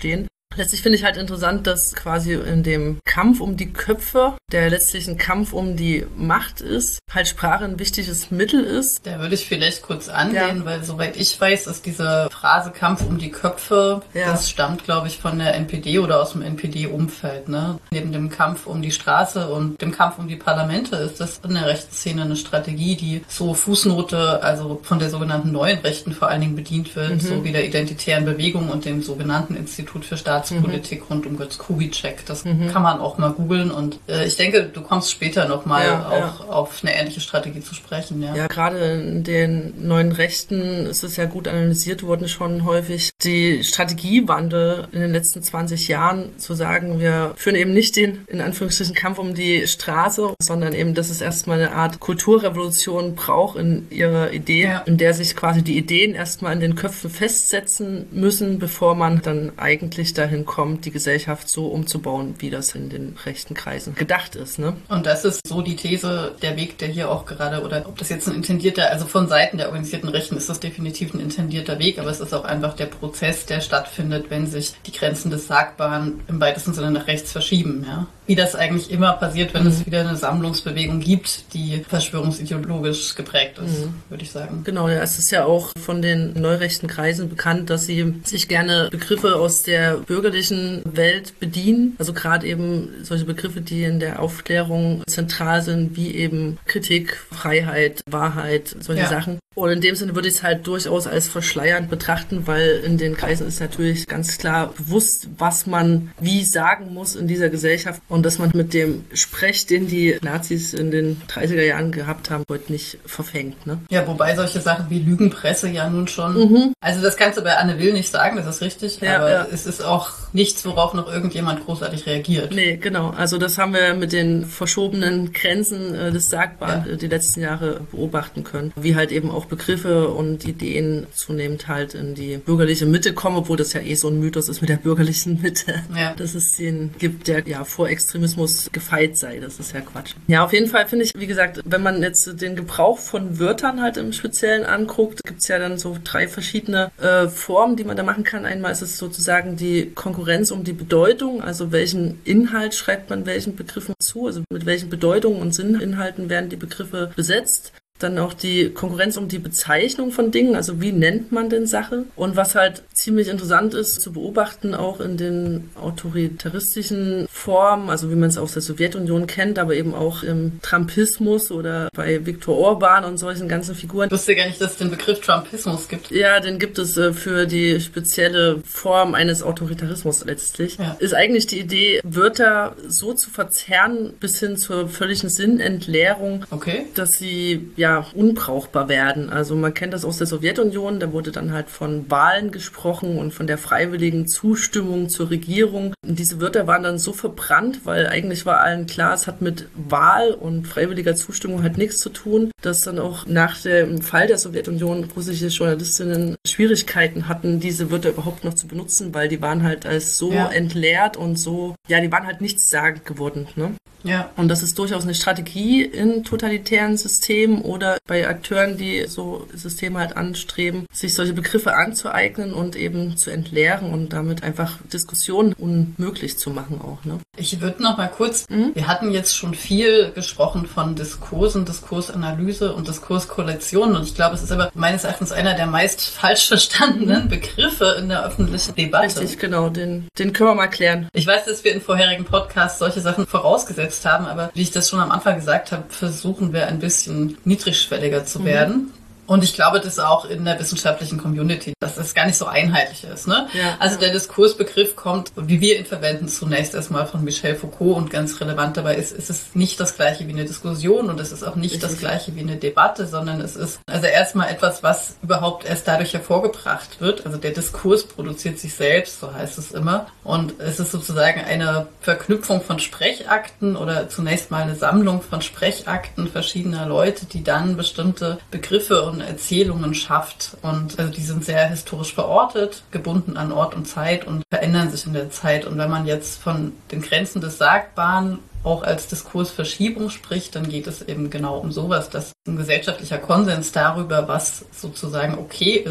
Letztlich finde ich halt interessant, dass quasi in dem Kampf um die Köpfe, der letztlich ein Kampf um die Macht ist, halt Sprache ein wichtiges Mittel ist. Da würde ich vielleicht kurz anlehnen, weil soweit ich weiß, ist diese Phrase Kampf um die Köpfe, das stammt, glaube ich, von der NPD oder aus dem NPD-Umfeld. Ne? Neben dem Kampf um die Straße und dem Kampf um die Parlamente ist das in der rechten Szene eine Strategie, die so Fußnote, also von der sogenannten neuen Rechten vor allen Dingen bedient wird, so wie der Identitären Bewegung und dem sogenannten Institut für Staatspolitik rund um Götz Kubitschek. Das kann man auch mal googeln und ich denke, du kommst später nochmal auf eine ähnliche Strategie zu sprechen. Ja, gerade in den neuen Rechten ist es ja gut analysiert worden schon häufig. Die Strategiewandel in den letzten 20 Jahren zu sagen, wir führen eben nicht den, in Anführungsstrichen, Kampf um die Straße, sondern eben, dass es erstmal eine Art Kulturrevolution braucht in ihrer Idee, in der sich quasi die Ideen erstmal in den Köpfen festsetzen müssen, bevor man dann eigentlich dahin kommt, die Gesellschaft so umzubauen, wie das in den rechten Kreisen gedacht ist. Ne? Und das ist so die These, der Weg, der hier auch gerade, oder ob das jetzt ein intendierter, also von Seiten der organisierten Rechten ist das definitiv ein intendierter Weg, aber es ist auch einfach der Prozess, der stattfindet, wenn sich die Grenzen des Sagbaren im weitesten Sinne nach rechts verschieben. Ja? Wie das eigentlich immer passiert, wenn es wieder eine Sammlungsbewegung gibt, die verschwörungsideologisch geprägt ist, würde ich sagen. Genau, ja, es ist ja auch von den neurechten Kreisen bekannt, dass sie sich gerne Begriffe aus der bürgerlichen Welt bedienen. Also gerade eben solche Begriffe, die in der Aufklärung zentral sind, wie eben Kritik, Freiheit, Wahrheit, solche Sachen. Und in dem Sinne würde ich es halt durchaus als verschleiernd betrachten, weil in den Kreisen ist natürlich ganz klar bewusst, was man wie sagen muss in dieser Gesellschaft und dass man mit dem Sprech, den die Nazis in den 30er Jahren gehabt haben, heute nicht verfängt. Ne? Ja, wobei solche Sachen wie Lügenpresse ja nun schon, also das kannst du bei Anne Will nicht sagen, das ist richtig, aber es ist auch nichts, worauf noch irgendjemand großartig reagiert. Nee, genau. Also das haben wir mit den verschobenen Grenzen des Sagbaren die letzten Jahre beobachten können, wie halt eben auch Begriffe und Ideen zunehmend halt in die bürgerliche Mitte kommen, obwohl das ja so ein Mythos ist mit der bürgerlichen Mitte, dass es den gibt, der vor Extremismus gefeit sei. Das ist ja Quatsch. Ja, auf jeden Fall finde ich, wie gesagt, wenn man jetzt den Gebrauch von Wörtern halt im Speziellen anguckt, gibt es ja dann so 3 verschiedene Formen, die man da machen kann. Einmal ist es sozusagen die Konkurrenz um die Bedeutung, also welchen Inhalt schreibt man welchen Begriffen zu, also mit welchen Bedeutungen und Sinninhalten werden die Begriffe besetzt. Dann auch die Konkurrenz um die Bezeichnung von Dingen, also wie nennt man denn Sache? Und was halt ziemlich interessant ist zu beobachten, auch in den autoritaristischen Formen, also wie man es aus der Sowjetunion kennt, aber eben auch im Trumpismus oder bei Viktor Orban und solchen ganzen Figuren. Ich wusste gar nicht, dass es den Begriff Trumpismus gibt. Ja, den gibt es für die spezielle Form eines Autoritarismus letztlich. Ja. Ist eigentlich die Idee, Wörter so zu verzerren bis hin zur völligen Sinnentleerung, dass sie unbrauchbar werden. Also man kennt das aus der Sowjetunion, da wurde dann halt von Wahlen gesprochen und von der freiwilligen Zustimmung zur Regierung. Und diese Wörter waren dann so verbrannt, weil eigentlich war allen klar, es hat mit Wahl und freiwilliger Zustimmung halt nichts zu tun, dass dann auch nach dem Fall der Sowjetunion russische Journalistinnen Schwierigkeiten hatten, diese Wörter überhaupt noch zu benutzen, weil die waren halt als so entleert und so, die waren halt nichtssagend geworden. Ne? Ja. Und das ist durchaus eine Strategie in totalitären Systemen oder bei Akteuren, die so Systeme halt anstreben, sich solche Begriffe anzueignen und eben zu entleeren und damit einfach Diskussionen unmöglich zu machen auch. Ne? Ich würde noch mal kurz, wir hatten jetzt schon viel gesprochen von Diskursen, Diskursanalyse und Diskurskollektionen und ich glaube, es ist aber meines Erachtens einer der meist falsch verstandenen Begriffe in der öffentlichen Debatte. Richtig, genau, den können wir mal klären. Ich weiß, dass wir in vorherigen Podcasts solche Sachen vorausgesetzt haben, aber wie ich das schon am Anfang gesagt habe, versuchen wir ein bisschen niedrigschwelliger zu werden. Und ich glaube, das auch in der wissenschaftlichen Community, dass das gar nicht so einheitlich ist. Ne? Ja, also der Diskursbegriff kommt, wie wir ihn verwenden, zunächst erstmal von Michel Foucault und ganz relevant dabei ist es nicht das Gleiche wie eine Diskussion und es ist auch nicht das Gleiche wie eine Debatte, sondern es ist also erstmal etwas, was überhaupt erst dadurch hervorgebracht wird. Also der Diskurs produziert sich selbst, so heißt es immer. Und es ist sozusagen eine Verknüpfung von Sprechakten oder zunächst mal eine Sammlung von Sprechakten verschiedener Leute, die dann bestimmte Begriffe und Erzählungen schafft. Und also die sind sehr historisch verortet, gebunden an Ort und Zeit und verändern sich in der Zeit. Und wenn man jetzt von den Grenzen des Sagbaren auch als Diskursverschiebung spricht, dann geht es eben genau um sowas, dass ein gesellschaftlicher Konsens darüber, was sozusagen okay ist,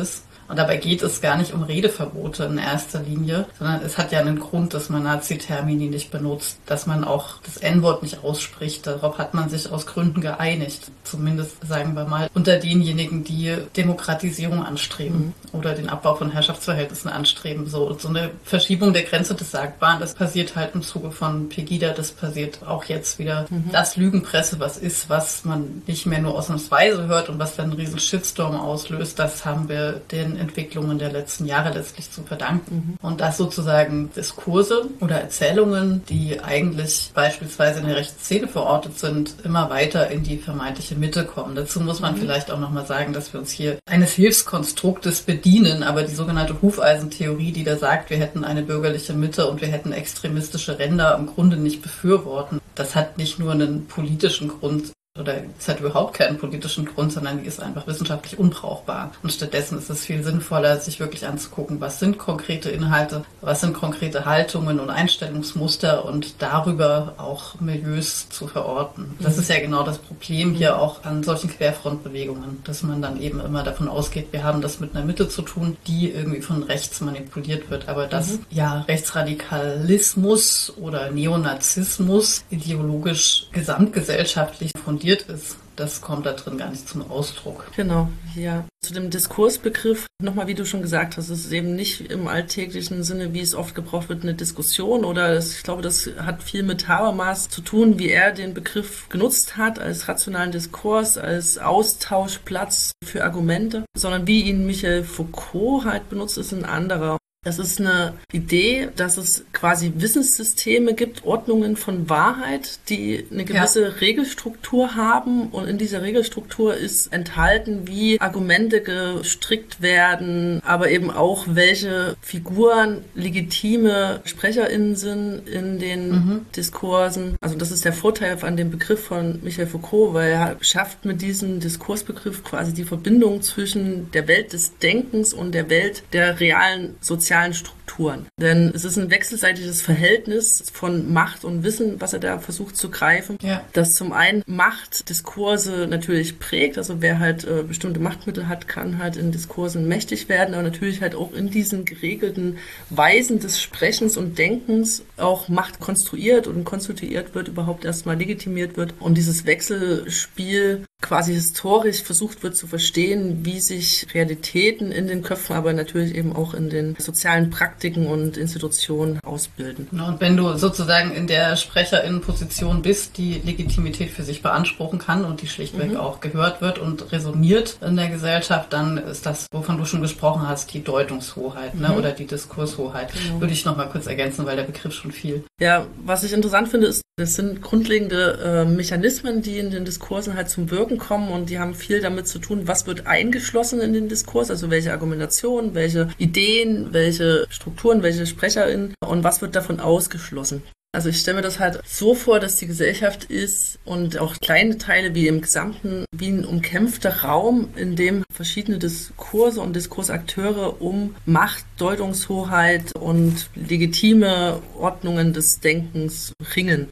Und dabei geht es gar nicht um Redeverbote in erster Linie, sondern es hat ja einen Grund, dass man Nazi-Termini nicht benutzt, dass man auch das N-Wort nicht ausspricht. Darauf hat man sich aus Gründen geeinigt. Zumindest, sagen wir mal, unter denjenigen, die Demokratisierung anstreben oder den Abbau von Herrschaftsverhältnissen anstreben. So eine Verschiebung der Grenze des Sagbaren, das passiert halt im Zuge von Pegida, das passiert auch jetzt wieder. Das Lügenpresse, was man nicht mehr nur ausnahmsweise hört und was dann einen riesen Shitstorm auslöst, das haben wir den Entwicklungen der letzten Jahre letztlich zu verdanken. Und dass sozusagen Diskurse oder Erzählungen, die eigentlich beispielsweise in der rechten Szene verortet sind, immer weiter in die vermeintliche Mitte kommen. Dazu muss man vielleicht auch nochmal sagen, dass wir uns hier eines Hilfskonstruktes bedienen, aber die sogenannte Hufeisentheorie, die da sagt, wir hätten eine bürgerliche Mitte und wir hätten extremistische Ränder, im Grunde nicht befürworten. Das hat nicht nur einen politischen Grund, oder es hat überhaupt keinen politischen Grund, sondern die ist einfach wissenschaftlich unbrauchbar. Und stattdessen ist es viel sinnvoller, sich wirklich anzugucken, was sind konkrete Inhalte, was sind konkrete Haltungen und Einstellungsmuster und darüber auch Milieus zu verorten. Das ist ja genau das Problem hier auch an solchen Querfrontbewegungen, dass man dann eben immer davon ausgeht, wir haben das mit einer Mitte zu tun, die irgendwie von rechts manipuliert wird. Aber dass ja Rechtsradikalismus oder Neonazismus ideologisch gesamtgesellschaftlich fundiert ist, das kommt da drin gar nicht zum Ausdruck. Genau, ja. Zu dem Diskursbegriff, nochmal, wie du schon gesagt hast, es ist eben nicht im alltäglichen Sinne, wie es oft gebraucht wird, eine Diskussion oder ich glaube, das hat viel mit Habermas zu tun, wie er den Begriff genutzt hat als rationalen Diskurs, als Austauschplatz für Argumente, sondern wie ihn Michel Foucault halt benutzt, ist ein anderer. Das ist eine Idee, dass es quasi Wissenssysteme gibt, Ordnungen von Wahrheit, die eine gewisse Regelstruktur haben. Und in dieser Regelstruktur ist enthalten, wie Argumente gestrickt werden, aber eben auch, welche Figuren legitime SprecherInnen sind in den Diskursen. Also das ist der Vorteil an dem Begriff von Michel Foucault, weil er schafft mit diesem Diskursbegriff quasi die Verbindung zwischen der Welt des Denkens und der Welt der realen sozialen Strukturen. Denn es ist ein wechselseitiges Verhältnis von Macht und Wissen, was er da versucht zu greifen, das zum einen Machtdiskurse natürlich prägt, also wer halt bestimmte Machtmittel hat, kann halt in Diskursen mächtig werden, aber natürlich halt auch in diesen geregelten Weisen des Sprechens und Denkens auch Macht konstruiert und konstituiert wird, überhaupt erstmal legitimiert wird und dieses Wechselspiel quasi historisch versucht wird zu verstehen, wie sich Realitäten in den Köpfen, aber natürlich eben auch in den sozialen Praktiken und Institutionen ausbilden. Und wenn du sozusagen in der SprecherInnenposition bist, die Legitimität für sich beanspruchen kann und die schlichtweg auch gehört wird und resoniert in der Gesellschaft, dann ist das, wovon du schon gesprochen hast, die Deutungshoheit, oder die Diskurshoheit. Würde ich noch mal kurz ergänzen, weil der Begriff schon viel. Ja, was ich interessant finde, ist, das sind grundlegende Mechanismen, die in den Diskursen halt zum Wirken kommen und die haben viel damit zu tun, was wird eingeschlossen in den Diskurs, also welche Argumentationen, welche Ideen, welche Strukturen, welche SprecherInnen und was wird davon ausgeschlossen. Also ich stelle mir das halt so vor, dass die Gesellschaft ist und auch kleine Teile wie im Gesamten wie ein umkämpfter Raum, in dem verschiedene Diskurse und Diskursakteure um Macht, Deutungshoheit und legitime Ordnungen des Denkens ringen.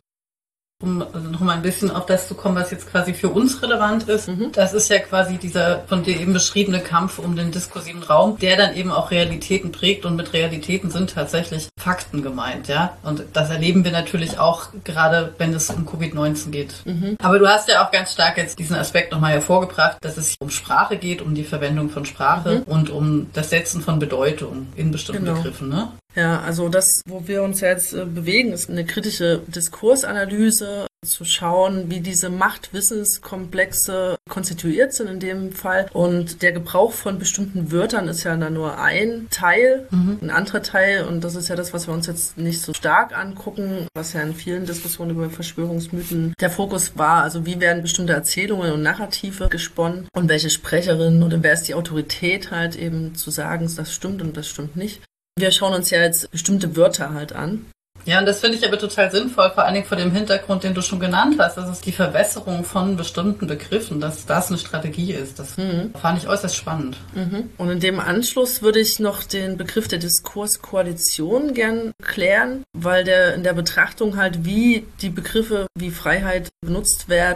Um noch mal ein bisschen auf das zu kommen, was jetzt quasi für uns relevant ist. Das ist ja quasi dieser von dir eben beschriebene Kampf um den diskursiven Raum, der dann eben auch Realitäten prägt und mit Realitäten sind tatsächlich Fakten gemeint, ja. Und das erleben wir natürlich auch gerade, wenn es um Covid-19 geht. Aber du hast ja auch ganz stark jetzt diesen Aspekt nochmal hervorgebracht, dass es um Sprache geht, um die Verwendung von Sprache und um das Setzen von Bedeutung in bestimmten Begriffen, ne? Ja, also das, wo wir uns jetzt bewegen, ist eine kritische Diskursanalyse, zu schauen, wie diese Machtwissenskomplexe konstituiert sind in dem Fall. Und der Gebrauch von bestimmten Wörtern ist ja dann nur ein Teil, ein anderer Teil. Und das ist ja das, was wir uns jetzt nicht so stark angucken, was ja in vielen Diskussionen über Verschwörungsmythen der Fokus war. Also wie werden bestimmte Erzählungen und Narrative gesponnen und welche Sprecherin oder wer ist die Autorität halt eben zu sagen, das stimmt und das stimmt nicht. Wir schauen uns ja jetzt bestimmte Wörter halt an. Ja, und das finde ich aber total sinnvoll, vor allen Dingen vor dem Hintergrund, den du schon genannt hast. Das ist die Verwässerung von bestimmten Begriffen, dass das eine Strategie ist. Das fand ich äußerst spannend. Und in dem Anschluss würde ich noch den Begriff der Diskurskoalition gern klären, weil der in der Betrachtung halt, wie die Begriffe wie Freiheit benutzt werden,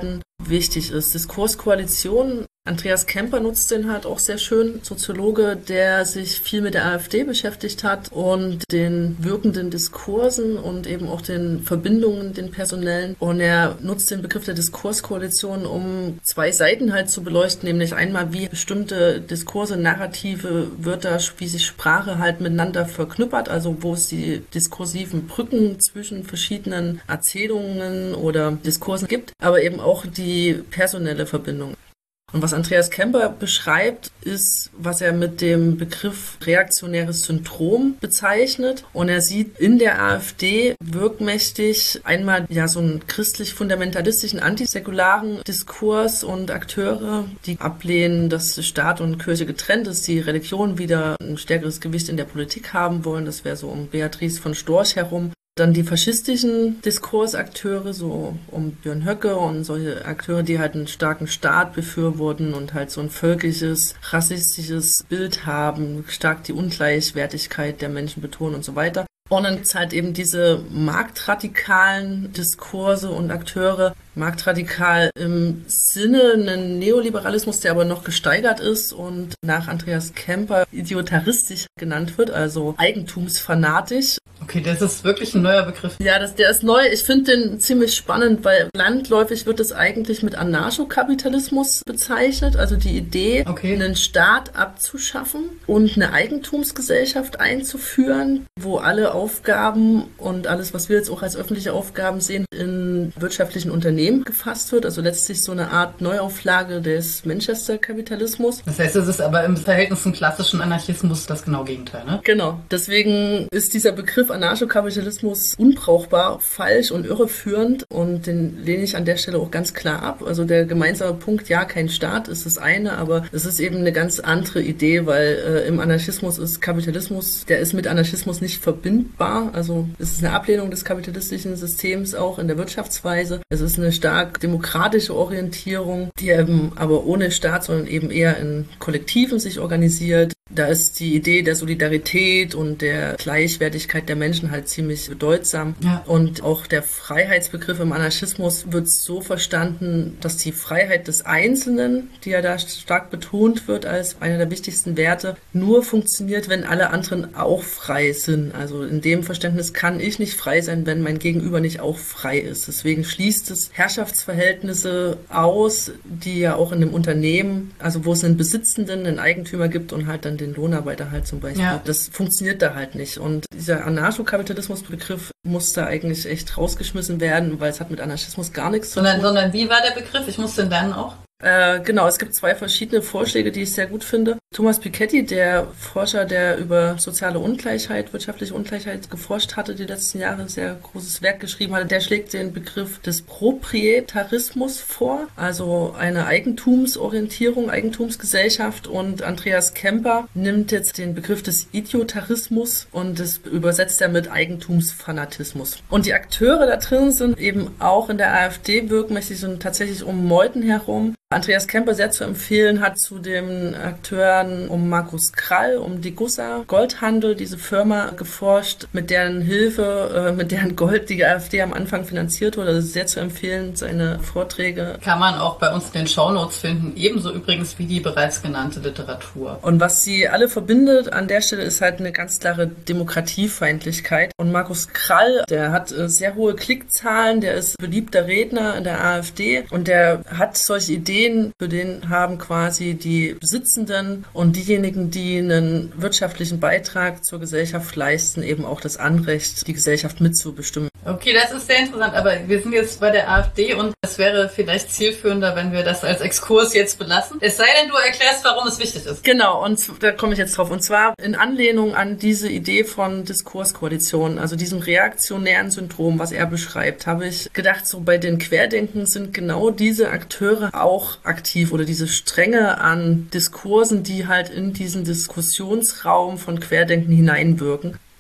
wichtig ist. Diskurskoalition, Andreas Kemper nutzt den halt auch sehr schön, Soziologe, der sich viel mit der AfD beschäftigt hat und den wirkenden Diskursen und eben auch den Verbindungen, den personellen. Und er nutzt den Begriff der Diskurskoalition, um zwei Seiten halt zu beleuchten, nämlich einmal, wie bestimmte Diskurse, Narrative, Wörter, wie sich Sprache halt miteinander verknüppert, also wo es die diskursiven Brücken zwischen verschiedenen Erzählungen oder Diskursen gibt, aber eben auch die personelle Verbindung. Und was Andreas Kemper beschreibt, ist, was er mit dem Begriff reaktionäres Syndrom bezeichnet. Und er sieht in der AfD wirkmächtig einmal ja so einen christlich-fundamentalistischen, antisäkularen Diskurs und Akteure, die ablehnen, dass Staat und Kirche getrennt ist, die Religion wieder ein stärkeres Gewicht in der Politik haben wollen. Das wäre so um Beatrice von Storch herum. Dann die faschistischen Diskursakteure, so um Björn Höcke und solche Akteure, die halt einen starken Staat befürworten und halt so ein völkisches, rassistisches Bild haben, stark die Ungleichwertigkeit der Menschen betonen und so weiter. Und dann gibt's halt eben diese marktradikalen Diskurse und Akteure, marktradikal im Sinne einen Neoliberalismus, der aber noch gesteigert ist und nach Andreas Kemper idiotaristisch genannt wird, also eigentumsfanatisch. Okay, das ist wirklich ein neuer Begriff. Ja, der ist neu. Ich finde den ziemlich spannend, weil landläufig wird es eigentlich mit Anarchokapitalismus bezeichnet, also die Idee, einen Staat abzuschaffen und eine Eigentumsgesellschaft einzuführen, wo alle Aufgaben und alles, was wir jetzt auch als öffentliche Aufgaben sehen, in wirtschaftlichen Unternehmen gefasst wird. Also letztlich so eine Art Neuauflage des Manchester-Kapitalismus. Das heißt, es ist aber im Verhältnis zum klassischen Anarchismus das genau Gegenteil, ne? Genau. Deswegen ist dieser Begriff Anarchokapitalismus unbrauchbar, falsch und irreführend und den lehne ich an der Stelle auch ganz klar ab. Also der gemeinsame Punkt, ja, kein Staat ist das eine, aber es ist eben eine ganz andere Idee, weil im Anarchismus ist Kapitalismus, der ist mit Anarchismus nicht verbindbar. Also es ist eine Ablehnung des kapitalistischen Systems auch in der Wirtschaftsweise. Es ist eine stark demokratische Orientierung, die eben aber ohne Staat, sondern eben eher in Kollektiven sich organisiert. Da ist die Idee der Solidarität und der Gleichwertigkeit der Menschen halt ziemlich bedeutsam. Ja. Und auch der Freiheitsbegriff im Anarchismus wird so verstanden, dass die Freiheit des Einzelnen, die ja da stark betont wird als einer der wichtigsten Werte, nur funktioniert, wenn alle anderen auch frei sind. Also in dem Verständnis kann ich nicht frei sein, wenn mein Gegenüber nicht auch frei ist. Deswegen schließt es Herrschaftsverhältnisse aus, die ja auch in einem Unternehmen, also wo es einen Besitzenden, einen Eigentümer gibt und halt dann den Lohnarbeiter halt zum Beispiel. Ja. Das funktioniert da halt nicht. Und dieser Anarchokapitalismus-Begriff muss da eigentlich echt rausgeschmissen werden, weil es hat mit Anarchismus gar nichts zu tun. Sondern wie war der Begriff? Ich muss den lernen auch. Genau, es gibt zwei verschiedene Vorschläge, die ich sehr gut finde. Thomas Piketty, der Forscher, der über soziale Ungleichheit, wirtschaftliche Ungleichheit geforscht hatte, die letzten Jahre ein sehr großes Werk geschrieben hatte, der schlägt den Begriff des Proprietarismus vor, also eine Eigentumsorientierung, Eigentumsgesellschaft, und Andreas Kemper nimmt jetzt den Begriff des Idiotarismus und das übersetzt er mit Eigentumsfanatismus. Und die Akteure da drin sind eben auch in der AfD wirkmächtig und tatsächlich um Meuthen herum. Andreas Kemper sehr zu empfehlen hat zu den Akteuren um Markus Krall, um die Gussa Goldhandel, diese Firma, geforscht, mit deren Hilfe, mit deren Gold die AfD am Anfang finanziert wurde. Also sehr zu empfehlen, seine Vorträge. Kann man auch bei uns in den Shownotes finden, ebenso übrigens wie die bereits genannte Literatur. Und was sie alle verbindet an der Stelle ist halt eine ganz klare Demokratiefeindlichkeit. Und Markus Krall, der hat sehr hohe Klickzahlen, der ist beliebter Redner in der AfD und der hat solche Ideen, für den haben quasi die Besitzenden und diejenigen, die einen wirtschaftlichen Beitrag zur Gesellschaft leisten, eben auch das Anrecht, die Gesellschaft mitzubestimmen. Okay, das ist sehr interessant, aber wir sind jetzt bei der AfD und es wäre vielleicht zielführender, wenn wir das als Exkurs jetzt belassen. Es sei denn, du erklärst, warum es wichtig ist. Genau, und da komme ich jetzt drauf. Und zwar in Anlehnung an diese Idee von Diskurskoalitionen, also diesem reaktionären Syndrom, was er beschreibt, habe ich gedacht, so bei den Querdenken sind genau diese Akteure auch aktiv oder diese Stränge an Diskursen, die halt in diesen Diskussionsraum von Querdenken hineinwirken.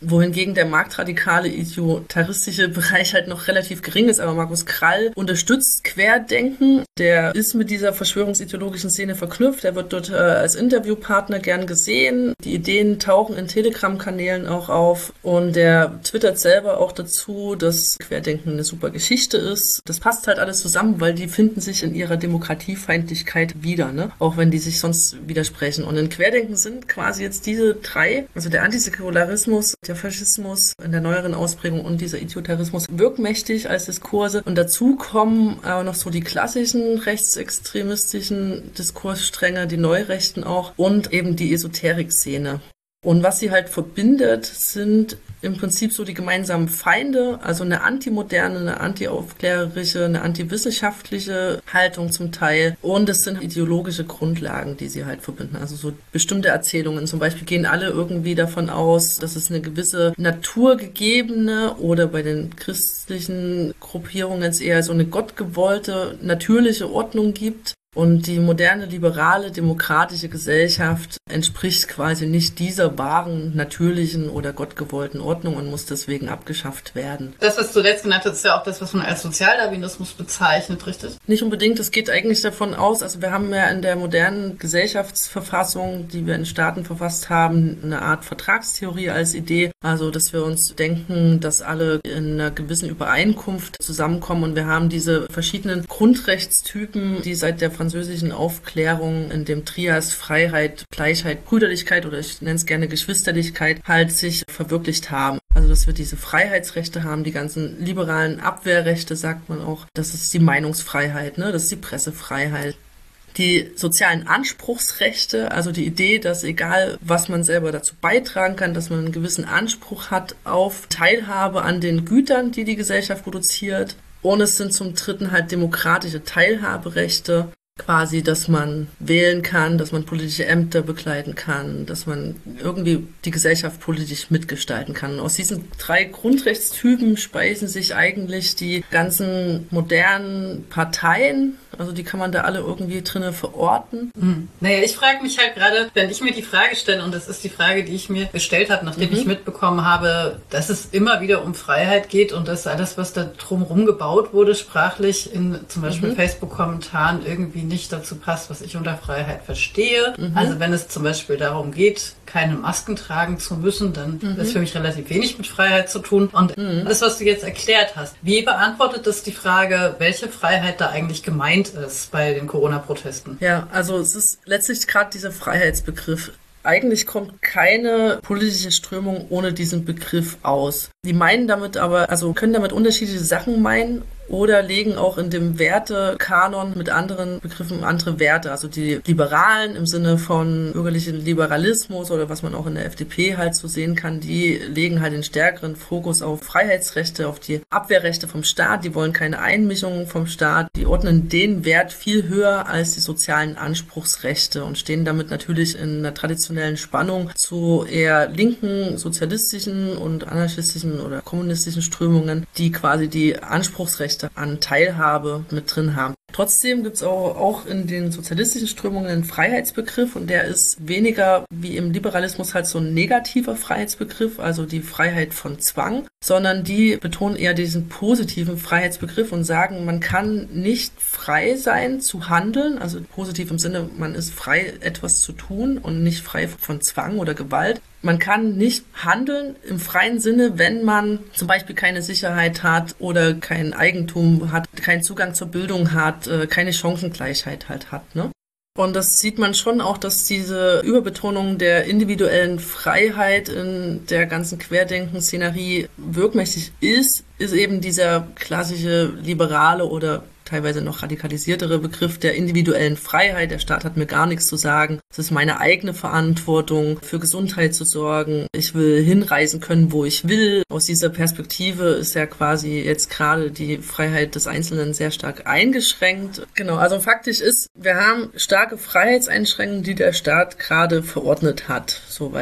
wohingegen der marktradikale idiotaristische Bereich halt noch relativ gering ist. Aber Markus Krall unterstützt Querdenken. Der ist mit dieser verschwörungsideologischen Szene verknüpft. Er wird dort als Interviewpartner gern gesehen. Die Ideen tauchen in Telegram-Kanälen auch auf. Und der twittert selber auch dazu, dass Querdenken eine super Geschichte ist. Das passt halt alles zusammen, weil die finden sich in ihrer Demokratiefeindlichkeit wieder, ne? Auch wenn die sich sonst widersprechen. Und in Querdenken sind quasi jetzt diese drei, also der Antisäkularismus, der Faschismus in der neueren Ausprägung und dieser Idiotarismus wirkmächtig als Diskurse. Und dazu kommen aber noch so die klassischen rechtsextremistischen Diskursstränge, die Neurechten auch und eben die Esoterik-Szene. Und was sie halt verbindet, sind im Prinzip so die gemeinsamen Feinde, also eine antimoderne, eine antiaufklärerische, eine antiwissenschaftliche Haltung zum Teil. Und es sind ideologische Grundlagen, die sie halt verbinden. Also so bestimmte Erzählungen zum Beispiel gehen alle irgendwie davon aus, dass es eine gewisse naturgegebene oder bei den christlichen Gruppierungen jetzt eher so eine gottgewollte, natürliche Ordnung gibt. Und die moderne, liberale, demokratische Gesellschaft entspricht quasi nicht dieser wahren, natürlichen oder gottgewollten Ordnung und muss deswegen abgeschafft werden. Das, was du zuletzt genannt hast, ist ja auch das, was man als Sozialdarwinismus bezeichnet, richtig? Nicht unbedingt, es geht eigentlich davon aus, also wir haben ja in der modernen Gesellschaftsverfassung, die wir in Staaten verfasst haben, eine Art Vertragstheorie als Idee, also dass wir uns denken, dass alle in einer gewissen Übereinkunft zusammenkommen und wir haben diese verschiedenen Grundrechtstypen, die seit der französischen Aufklärung in dem Trias Freiheit, Gleichheit, Brüderlichkeit oder ich nenne es gerne Geschwisterlichkeit halt sich verwirklicht haben. Also dass wir diese Freiheitsrechte haben, die ganzen liberalen Abwehrrechte, sagt man auch. Das ist die Meinungsfreiheit, ne? Das ist die Pressefreiheit. Die sozialen Anspruchsrechte, also die Idee, dass egal, was man selber dazu beitragen kann, dass man einen gewissen Anspruch hat auf Teilhabe an den Gütern, die die Gesellschaft produziert. Und es sind zum Dritten halt demokratische Teilhaberechte, quasi, dass man wählen kann, dass man politische Ämter bekleiden kann, dass man irgendwie die Gesellschaft politisch mitgestalten kann. Und aus diesen drei Grundrechtstypen speisen sich eigentlich die ganzen modernen Parteien. Also die kann man da alle irgendwie drinne verorten. Naja, ich frage mich halt gerade, wenn ich mir die Frage stelle, und das ist die Frage, die ich mir gestellt habe, nachdem ich mitbekommen habe, dass es immer wieder um Freiheit geht und dass alles, was da drumherum gebaut wurde, sprachlich in zum Beispiel Facebook-Kommentaren irgendwie nicht dazu passt, was ich unter Freiheit verstehe. Also wenn es zum Beispiel darum geht, keine Masken tragen zu müssen, dann ist für mich relativ wenig mit Freiheit zu tun. Und das, was du jetzt erklärt hast, wie beantwortet das die Frage, welche Freiheit da eigentlich gemeint ist bei den Corona-Protesten? Ja, also es ist letztlich gerade dieser Freiheitsbegriff. Eigentlich kommt keine politische Strömung ohne diesen Begriff aus. Die meinen damit aber, also können damit unterschiedliche Sachen meinen oder legen auch in dem Wertekanon mit anderen Begriffen andere Werte. Also die Liberalen im Sinne von bürgerlichen Liberalismus oder was man auch in der FDP halt so sehen kann, die legen halt den stärkeren Fokus auf Freiheitsrechte, auf die Abwehrrechte vom Staat. Die wollen keine Einmischung vom Staat. Die ordnen den Wert viel höher als die sozialen Anspruchsrechte und stehen damit natürlich in einer traditionellen Spannung zu eher linken, sozialistischen und anarchistischen oder kommunistischen Strömungen, die quasi die Anspruchsrechte an Teilhabe mit drin haben. Trotzdem gibt es auch in den sozialistischen Strömungen einen Freiheitsbegriff und der ist weniger wie im Liberalismus halt so ein negativer Freiheitsbegriff, also die Freiheit von Zwang, sondern die betonen eher diesen positiven Freiheitsbegriff und sagen, man kann nicht frei sein zu handeln, also positiv im Sinne, man ist frei, etwas zu tun und nicht frei von Zwang oder Gewalt. Man kann nicht handeln im freien Sinne, wenn man zum Beispiel keine Sicherheit hat oder kein Eigentum hat, keinen Zugang zur Bildung hat, keine Chancengleichheit halt hat, ne? Und das sieht man schon auch, dass diese Überbetonung der individuellen Freiheit in der ganzen Querdenken-Szenerie wirkmächtig ist eben dieser klassische liberale oder teilweise noch radikalisiertere Begriff der individuellen Freiheit. Der Staat hat mir gar nichts zu sagen. Es ist meine eigene Verantwortung, für Gesundheit zu sorgen. Ich will hinreisen können, wo ich will. Aus dieser Perspektive ist ja quasi jetzt gerade die Freiheit des Einzelnen sehr stark eingeschränkt. Genau, also faktisch ist, wir haben starke Freiheitseinschränkungen, die der Staat gerade verordnet hat. Soweit.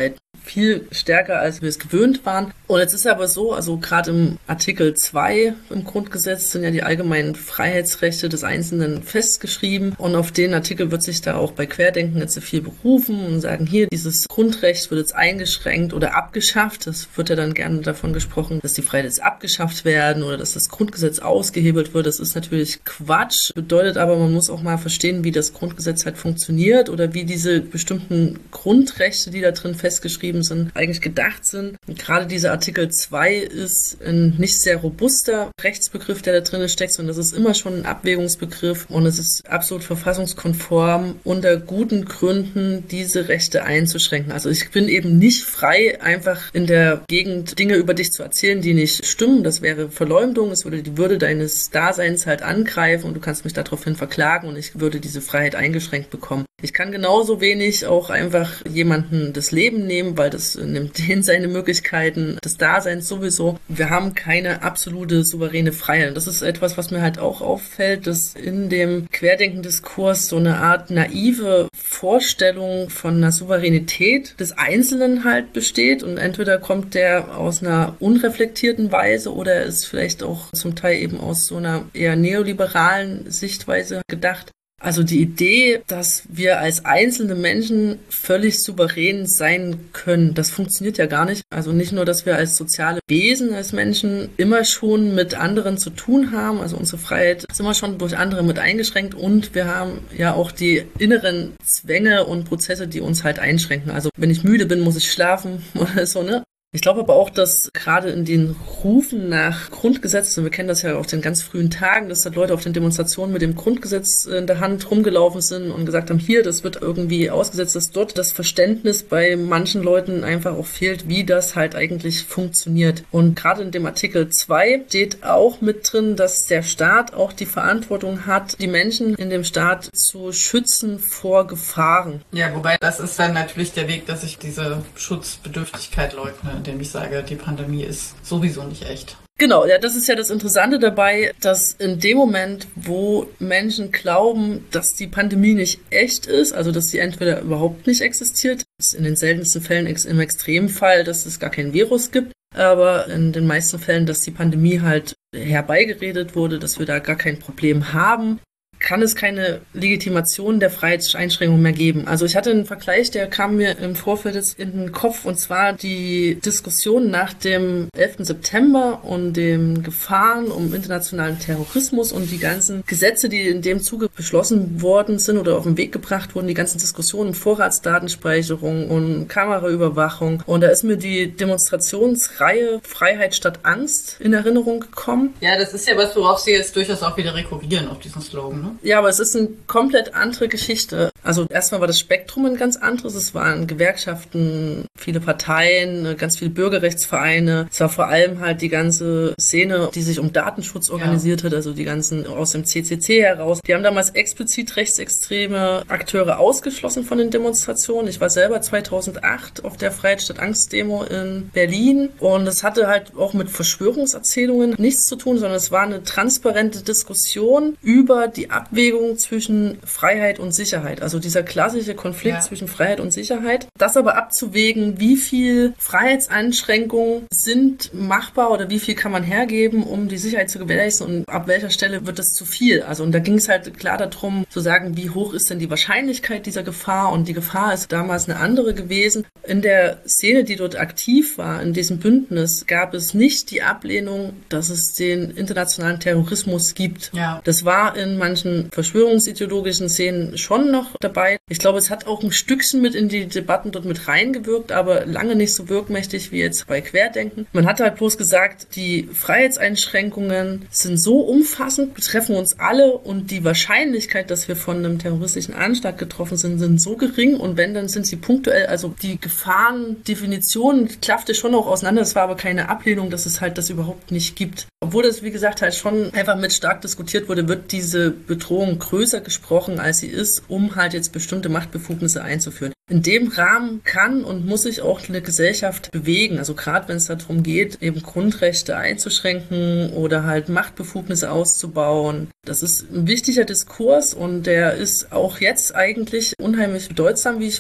viel stärker, als wir es gewöhnt waren. Und jetzt ist aber so, also gerade im Artikel 2 im Grundgesetz sind ja die allgemeinen Freiheitsrechte des Einzelnen festgeschrieben. Und auf den Artikel wird sich da auch bei Querdenken jetzt viel berufen und sagen, hier, dieses Grundrecht wird jetzt eingeschränkt oder abgeschafft. Das wird ja dann gerne davon gesprochen, dass die Freiheiten jetzt abgeschafft werden oder dass das Grundgesetz ausgehebelt wird. Das ist natürlich Quatsch. Bedeutet aber, man muss auch mal verstehen, wie das Grundgesetz halt funktioniert oder wie diese bestimmten Grundrechte, die da drin festgeschrieben sind, eigentlich gedacht sind. Und gerade dieser Artikel 2 ist ein nicht sehr robuster Rechtsbegriff, der da drin steckt, sondern das ist immer schon ein Abwägungsbegriff und es ist absolut verfassungskonform, unter guten Gründen diese Rechte einzuschränken. Also ich bin eben nicht frei, einfach in der Gegend Dinge über dich zu erzählen, die nicht stimmen. Das wäre Verleumdung, es würde die Würde deines Daseins halt angreifen und du kannst mich daraufhin verklagen und ich würde diese Freiheit eingeschränkt bekommen. Ich kann genauso wenig auch einfach jemanden das Leben nehmen, weil das nimmt denen seine Möglichkeiten des Daseins sowieso. Wir haben keine absolute souveräne Freiheit. Das ist etwas, was mir halt auch auffällt, dass in dem Querdenken-Diskurs so eine Art naive Vorstellung von einer Souveränität des Einzelnen halt besteht und entweder kommt der aus einer unreflektierten Weise oder ist vielleicht auch zum Teil eben aus so einer eher neoliberalen Sichtweise gedacht. Also die Idee, dass wir als einzelne Menschen völlig souverän sein können, das funktioniert ja gar nicht. Also nicht nur, dass wir als soziale Wesen, als Menschen immer schon mit anderen zu tun haben, also unsere Freiheit ist immer schon durch andere mit eingeschränkt und wir haben ja auch die inneren Zwänge und Prozesse, die uns halt einschränken. Also wenn ich müde bin, muss ich schlafen oder so, ne? Ich glaube aber auch, dass gerade in den Rufen nach Grundgesetz, und wir kennen das ja auf den ganz frühen Tagen, dass da Leute auf den Demonstrationen mit dem Grundgesetz in der Hand rumgelaufen sind und gesagt haben, hier, das wird irgendwie ausgesetzt, dass dort das Verständnis bei manchen Leuten einfach auch fehlt, wie das halt eigentlich funktioniert. Und gerade in dem Artikel 2 steht auch mit drin, dass der Staat auch die Verantwortung hat, die Menschen in dem Staat zu schützen vor Gefahren. Ja, wobei das ist dann natürlich der Weg, dass ich diese Schutzbedürftigkeit leugne, indem ich sage, die Pandemie ist sowieso nicht echt. Genau, ja, das ist ja das Interessante dabei, dass in dem Moment, wo Menschen glauben, dass die Pandemie nicht echt ist, also dass sie entweder überhaupt nicht existiert, ist in den seltensten Fällen im Extremfall, dass es gar kein Virus gibt, aber in den meisten Fällen, dass die Pandemie halt herbeigeredet wurde, dass wir da gar kein Problem haben, kann es keine Legitimation der Freiheitseinschränkung mehr geben. Also ich hatte einen Vergleich, der kam mir im Vorfeld jetzt in den Kopf, und zwar die Diskussion nach dem 11. September und den Gefahren um internationalen Terrorismus und die ganzen Gesetze, die in dem Zuge beschlossen worden sind oder auf den Weg gebracht wurden, die ganzen Diskussionen um Vorratsdatenspeicherung und Kameraüberwachung. Und da ist mir die Demonstrationsreihe Freiheit statt Angst in Erinnerung gekommen. Ja, das ist ja was, worauf Sie jetzt durchaus auch wieder rekurrieren, auf diesen Slogan, ne? Ja, aber es ist eine komplett andere Geschichte. Also erstmal war das Spektrum ein ganz anderes. Es waren Gewerkschaften, viele Parteien, ganz viele Bürgerrechtsvereine. Es war vor allem halt die ganze Szene, die sich um Datenschutz organisiert hat, also die ganzen aus dem CCC heraus. Die haben damals explizit rechtsextreme Akteure ausgeschlossen von den Demonstrationen. Ich war selber 2008 auf der Freiheit statt Angst Demo in Berlin und es hatte halt auch mit Verschwörungserzählungen nichts zu tun, sondern es war eine transparente Diskussion über die Abwägung zwischen Freiheit und Sicherheit. Also dieser klassische Konflikt zwischen Freiheit und Sicherheit. Das aber abzuwägen, wie viel Freiheitseinschränkungen sind machbar oder wie viel kann man hergeben, um die Sicherheit zu gewährleisten und ab welcher Stelle wird das zu viel. Also und da ging es halt klar darum zu sagen, wie hoch ist denn die Wahrscheinlichkeit dieser Gefahr, und die Gefahr ist damals eine andere gewesen. In der Szene, die dort aktiv war, in diesem Bündnis, gab es nicht die Ablehnung, dass es den internationalen Terrorismus gibt. Ja. Das war in manchen verschwörungsideologischen Szenen schon noch dabei. Ich glaube, es hat auch ein Stückchen mit in die Debatten dort mit reingewirkt, aber lange nicht so wirkmächtig wie jetzt bei Querdenken. Man hat halt bloß gesagt, die Freiheitseinschränkungen sind so umfassend, betreffen uns alle, und die Wahrscheinlichkeit, dass wir von einem terroristischen Anschlag getroffen sind so gering, und wenn, dann sind sie punktuell. Also die Gefahrendefinition klaffte schon auch auseinander. Es war aber keine Ablehnung, dass es halt das überhaupt nicht gibt. Obwohl das, wie gesagt, halt schon einfach mit stark diskutiert wurde, wird diese Bedrohung größer gesprochen, als sie ist, um halt jetzt bestimmte Machtbefugnisse einzuführen. In dem Rahmen kann und muss sich auch eine Gesellschaft bewegen. Also gerade wenn es darum geht, eben Grundrechte einzuschränken oder halt Machtbefugnisse auszubauen. Das ist ein wichtiger Diskurs, und der ist auch jetzt eigentlich unheimlich bedeutsam, wie ich finde.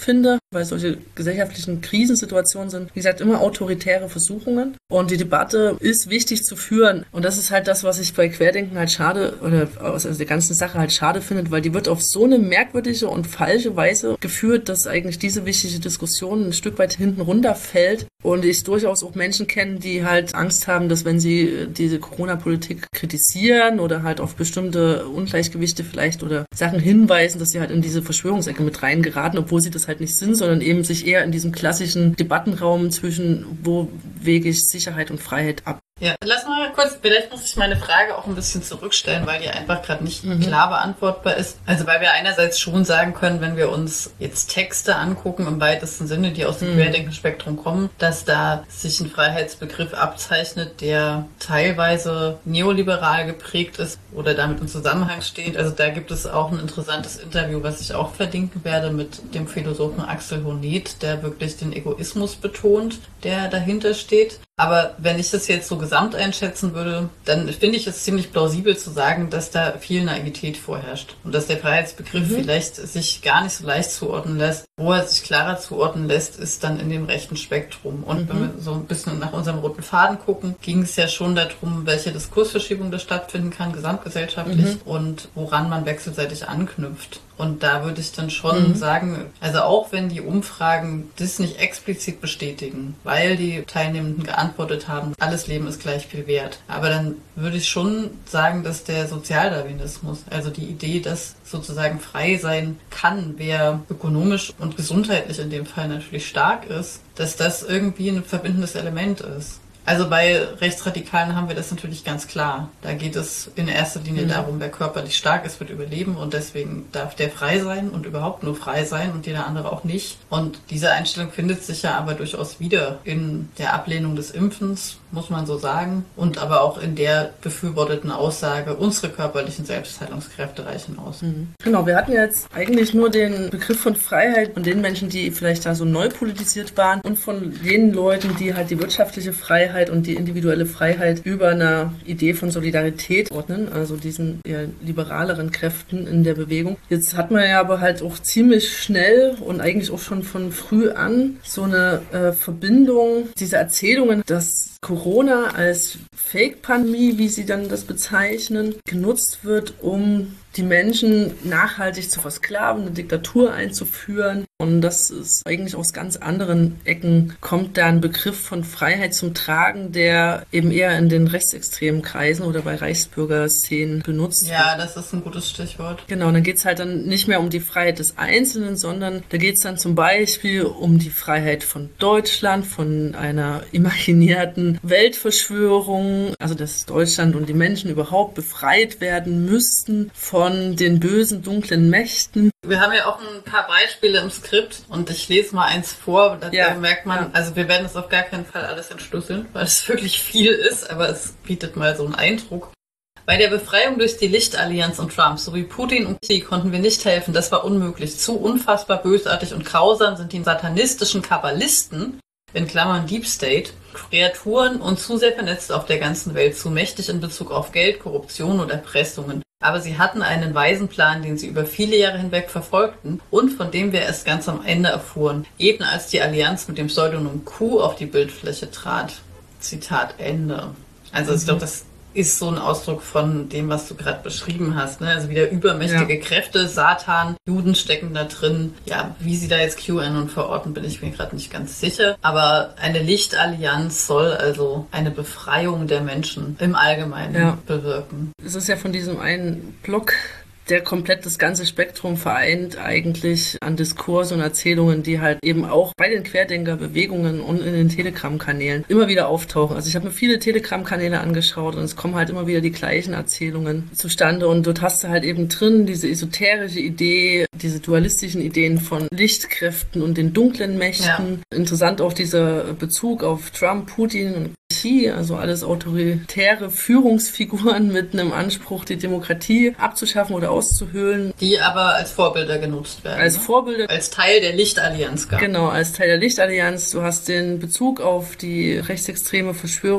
weil solche gesellschaftlichen Krisensituationen sind, wie gesagt, immer autoritäre Versuchungen. Und die Debatte ist wichtig zu führen. Und das ist halt das, was ich bei Querdenken halt schade, oder aus der ganzen Sache halt schade finde, weil die wird auf so eine merkwürdige und falsche Weise geführt, dass eigentlich diese wichtige Diskussion ein Stück weit hinten runterfällt. Und ich durchaus auch Menschen kenne, die halt Angst haben, dass wenn sie diese Corona-Politik kritisieren oder halt auf bestimmte Ungleichgewichte vielleicht oder Sachen hinweisen, dass sie halt in diese Verschwörungsecke mit reingeraten, obwohl sie das halt nicht sind, sondern eben sich eher in diesem klassischen Debattenraum zwischen wo wege ich Sicherheit und Freiheit ab. Ja, lass mal kurz, vielleicht muss ich meine Frage auch ein bisschen zurückstellen, weil die einfach gerade nicht klar beantwortbar ist. Also weil wir einerseits schon sagen können, wenn wir uns jetzt Texte angucken, im weitesten Sinne, die aus dem Querdenkenspektrum kommen, dass da sich ein Freiheitsbegriff abzeichnet, der teilweise neoliberal geprägt ist oder damit im Zusammenhang steht. Also da gibt es auch ein interessantes Interview, was ich auch verlinken werde, mit dem Philosophen Axel Honneth, der wirklich den Egoismus betont, der dahinter steht. Aber wenn ich das jetzt so gesamt einschätzen würde, dann finde ich es ziemlich plausibel zu sagen, dass da viel Naivität vorherrscht. Und dass der Freiheitsbegriff vielleicht sich gar nicht so leicht zuordnen lässt. Wo er sich klarer zuordnen lässt, ist dann in dem rechten Spektrum. Und wenn wir so ein bisschen nach unserem roten Faden gucken, ging es ja schon darum, welche Diskursverschiebung da stattfinden kann, gesamtgesellschaftlich, und woran man wechselseitig anknüpft. Und da würde ich dann schon sagen, also auch wenn die Umfragen das nicht explizit bestätigen, weil die Teilnehmenden geantwortet haben, alles Leben ist gleich viel wert. Aber dann würde ich schon sagen, dass der Sozialdarwinismus, also die Idee, dass sozusagen frei sein kann, wer ökonomisch und gesundheitlich in dem Fall natürlich stark ist, dass das irgendwie ein verbindendes Element ist. Also bei Rechtsradikalen haben wir das natürlich ganz klar. Da geht es in erster Linie darum, wer körperlich stark ist, wird überleben und deswegen darf der frei sein und überhaupt nur frei sein und jeder andere auch nicht. Und diese Einstellung findet sich ja aber durchaus wieder in der Ablehnung des Impfens, muss man so sagen, und aber auch in der befürworteten Aussage, unsere körperlichen Selbstheilungskräfte reichen aus. Genau, wir hatten jetzt eigentlich nur den Begriff von Freiheit von den Menschen, die vielleicht da so neu politisiert waren und von den Leuten, die halt die wirtschaftliche Freiheit und die individuelle Freiheit über einer Idee von Solidarität ordnen, also diesen eher liberaleren Kräften in der Bewegung. Jetzt hat man ja aber halt auch ziemlich schnell und eigentlich auch schon von früh an so eine Verbindung, diese Erzählungen, dass Corona als Fake-Pandemie, wie sie dann das bezeichnen, genutzt wird, um die Menschen nachhaltig zu versklaven, eine Diktatur einzuführen. Und das ist eigentlich aus ganz anderen Ecken, kommt da ein Begriff von Freiheit zum Tragen, der eben eher in den rechtsextremen Kreisen oder bei Reichsbürgerszenen benutzt wird. Ja, das ist ein gutes Stichwort. Genau, dann geht's halt dann nicht mehr um die Freiheit des Einzelnen, sondern da geht's dann zum Beispiel um die Freiheit von Deutschland, von einer imaginierten Weltverschwörung, also dass Deutschland und die Menschen überhaupt befreit werden müssten von den bösen, dunklen Mächten. Wir haben ja auch ein paar Beispiele im Skript und ich lese mal eins vor. Da merkt man, also wir werden das auf gar keinen Fall alles entschlüsseln, weil es wirklich viel ist, aber es bietet mal so einen Eindruck. Bei der Befreiung durch die Lichtallianz und Trump sowie Putin und Xi konnten wir nicht helfen. Das war unmöglich. Zu unfassbar bösartig und grausam sind die satanistischen Kabbalisten, in Klammern Deep State, Kreaturen und zu sehr vernetzt auf der ganzen Welt, zu mächtig in Bezug auf Geld, Korruption und Erpressungen. Aber sie hatten einen weisen Plan, den sie über viele Jahre hinweg verfolgten und von dem wir erst ganz am Ende erfuhren, eben als die Allianz mit dem Pseudonym Q auf die Bildfläche trat. Zitat Ende. Also ich glaube, das ist so ein Ausdruck von dem, was du gerade beschrieben hast. Ne? Also wieder übermächtige Kräfte, Satan, Juden stecken da drin. Ja, wie sie da jetzt QAnon verorten, bin ich mir gerade nicht ganz sicher. Aber eine Lichtallianz soll also eine Befreiung der Menschen im Allgemeinen bewirken. Es ist ja von diesem einen Block, der komplett das ganze Spektrum vereint eigentlich an Diskursen und Erzählungen, die halt eben auch bei den Querdenker-Bewegungen und in den Telegram-Kanälen immer wieder auftauchen. Also ich habe mir viele Telegram-Kanäle angeschaut und es kommen halt immer wieder die gleichen Erzählungen zustande und dort hast du halt eben drin diese esoterische Idee, diese dualistischen Ideen von Lichtkräften und den dunklen Mächten. Ja. Interessant auch dieser Bezug auf Trump, Putin und Monarchie, also alles autoritäre Führungsfiguren mit einem Anspruch, die Demokratie abzuschaffen oder auszuhöhlen. Die aber als Vorbilder genutzt werden. Als Vorbilder. Als Teil der Lichtallianz gab. Genau, als Teil der Lichtallianz. Du hast den Bezug auf die rechtsextreme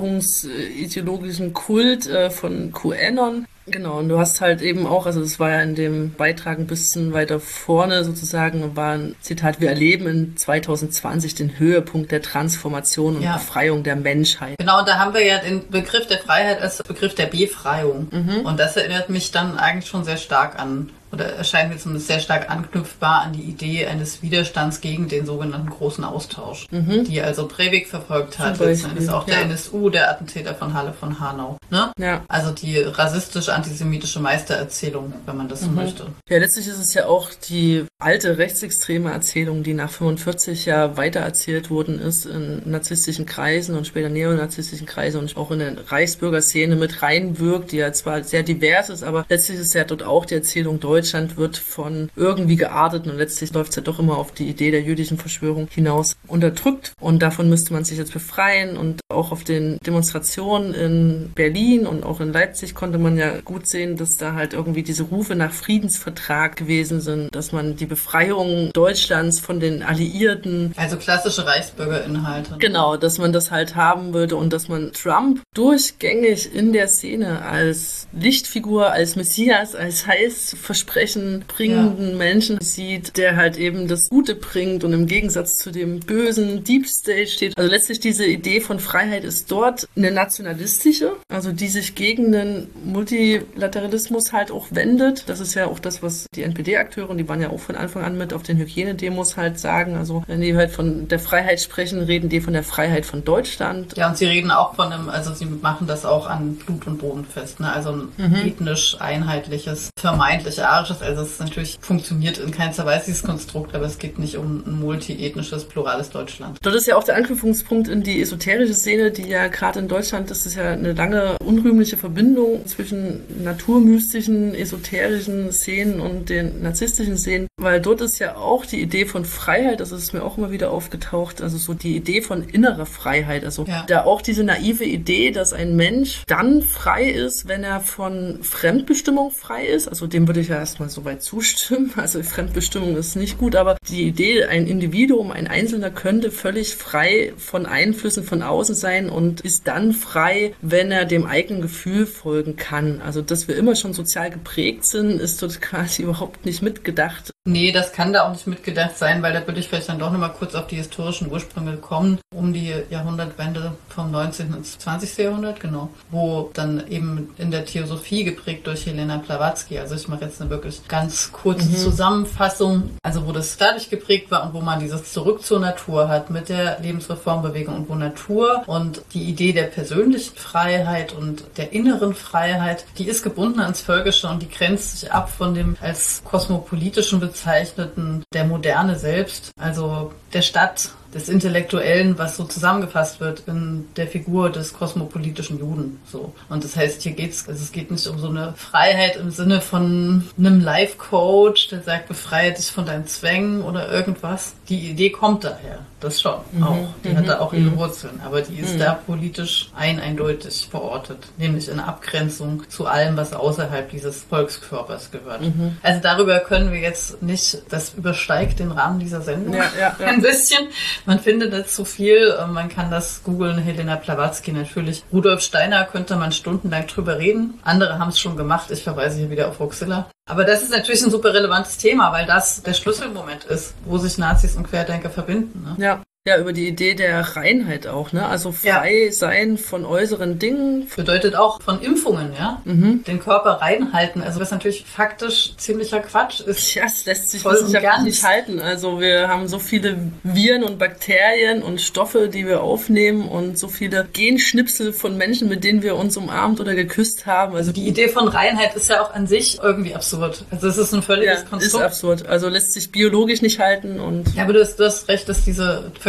verschwörungsideologischen Kult von QAnon. Genau, und du hast halt eben auch, also das war ja in dem Beitrag ein bisschen weiter vorne sozusagen, war ein Zitat, wir erleben in 2020 den Höhepunkt der Transformation und Befreiung der Menschheit. Genau, und da haben wir ja den Begriff der Freiheit als Begriff der Befreiung. Und das erinnert mich dann eigentlich schon sehr stark an, oder erscheint mir zumindest sehr stark anknüpfbar an die Idee eines Widerstands gegen den sogenannten großen Austausch, die also Breivik verfolgt hat. Das ist auch der NSU, der Attentäter von Halle von Hanau. Ne? Ja. Also die rassistisch-antisemitische Meistererzählung, wenn man das so möchte. Ja, letztlich ist es ja auch die alte rechtsextreme Erzählung, die nach 45 ja weitererzählt worden ist in narzisstischen Kreisen und später neonazistischen Kreisen und auch in der Reichsbürgerszene mit reinwirkt, die ja zwar sehr divers ist, aber letztlich ist ja dort auch die Erzählung Deutschland wird von irgendwie geartet und letztlich läuft es ja doch immer auf die Idee der jüdischen Verschwörung hinaus unterdrückt und davon müsste man sich jetzt befreien und auch auf den Demonstrationen in Berlin und auch in Leipzig konnte man ja gut sehen, dass da halt irgendwie diese Rufe nach Friedensvertrag gewesen sind, dass man die Befreiung Deutschlands von den Alliierten. Also klassische Reichsbürgerinhalte. Genau, dass man das halt haben würde und dass man Trump durchgängig in der Szene als Lichtfigur, als Messias, als Heilsversprechen bringenden Menschen sieht, der halt eben das Gute bringt und im Gegensatz zu dem bösen Deep State steht. Also letztlich diese Idee von Freiheit ist dort eine nationalistische, also die sich gegen den Multilateralismus halt auch wendet. Das ist ja auch das, was die NPD-Akteure, die waren ja auch von Anfang an mit auf den Hygienedemos halt sagen. Also wenn die halt von der Freiheit sprechen, reden die von der Freiheit von Deutschland. Ja, und sie reden auch von einem, also sie machen das auch an Blut und Boden fest, ne? Also ein ethnisch einheitliches, vermeintlich arisches, also es natürlich funktioniert in keinster Weise dieses Konstrukt, aber es geht nicht um ein multiethnisches, plurales Deutschland. Dort ist ja auch der Anknüpfungspunkt in die esoterische Szene, die ja gerade in Deutschland, das ist ja eine lange unrühmliche Verbindung zwischen naturmystischen, esoterischen Szenen und den narzisstischen Szenen, weil dort ist ja auch die Idee von Freiheit, das ist mir auch immer wieder aufgetaucht, also so die Idee von innerer Freiheit, also da auch diese naive Idee, dass ein Mensch dann frei ist, wenn er von Fremdbestimmung frei ist, also dem würde ich ja erstmal so weit zustimmen, also Fremdbestimmung ist nicht gut, aber die Idee, ein Individuum, ein Einzelner könnte völlig frei von Einflüssen von außen sein und ist dann frei, wenn er dem eigenen Gefühl folgen kann. Also, dass wir immer schon sozial geprägt sind, ist dort quasi überhaupt nicht mitgedacht. Nee, das kann da auch nicht mitgedacht sein, weil da würde ich vielleicht dann doch nochmal kurz auf die historischen Ursprünge kommen, um die Jahrhundertwende vom 19. ins 20. Jahrhundert, genau, wo dann eben in der Theosophie geprägt durch Helena Blavatsky, also ich mache jetzt eine wirklich ganz kurze Zusammenfassung, also wo das dadurch geprägt war und wo man dieses Zurück zur Natur hat mit der Lebensreformbewegung und wo Natur und die Idee der persönlichen Freiheit und der inneren Freiheit, die ist gebunden ans Völkische und die grenzt sich ab von dem als kosmopolitischen bezeichneten der Moderne selbst, also der Stadt, des Intellektuellen, was so zusammengefasst wird in der Figur des kosmopolitischen Juden. So. Und das heißt, hier geht's, also es geht nicht um so eine Freiheit im Sinne von einem Life-Coach, der sagt, befreie dich von deinen Zwängen oder irgendwas. Die Idee kommt daher. Das schon auch. Die hat da auch ihre Wurzeln. Aber die ist da politisch eindeutig verortet. Nämlich in Abgrenzung zu allem, was außerhalb dieses Volkskörpers gehört. Also darüber können wir jetzt nicht, das übersteigt den Rahmen dieser Sendung ein bisschen. Man findet jetzt so viel, man kann das googeln, Helena Blavatsky natürlich. Rudolf Steiner könnte man stundenlang drüber reden. Andere haben es schon gemacht, ich verweise hier wieder auf Roxilla. Aber das ist natürlich ein super relevantes Thema, weil das der Schlüsselmoment ist, wo sich Nazis und Querdenker verbinden. Ne? Ja, über die Idee der Reinheit auch, ne? Also frei sein von äußeren Dingen. Bedeutet auch von Impfungen, ja? Den Körper reinhalten. Also was natürlich faktisch ziemlicher Quatsch ist. Ja, es lässt sich wissenschaftlich nicht halten. Also wir haben so viele Viren und Bakterien und Stoffe, die wir aufnehmen und so viele Genschnipsel von Menschen, mit denen wir uns umarmt oder geküsst haben. Also die Idee von Reinheit ist ja auch an sich irgendwie absurd. Also es ist ein völliges Konstrukt. Ist absurd. Also lässt sich biologisch nicht halten und... Ja, aber du hast recht, dass diese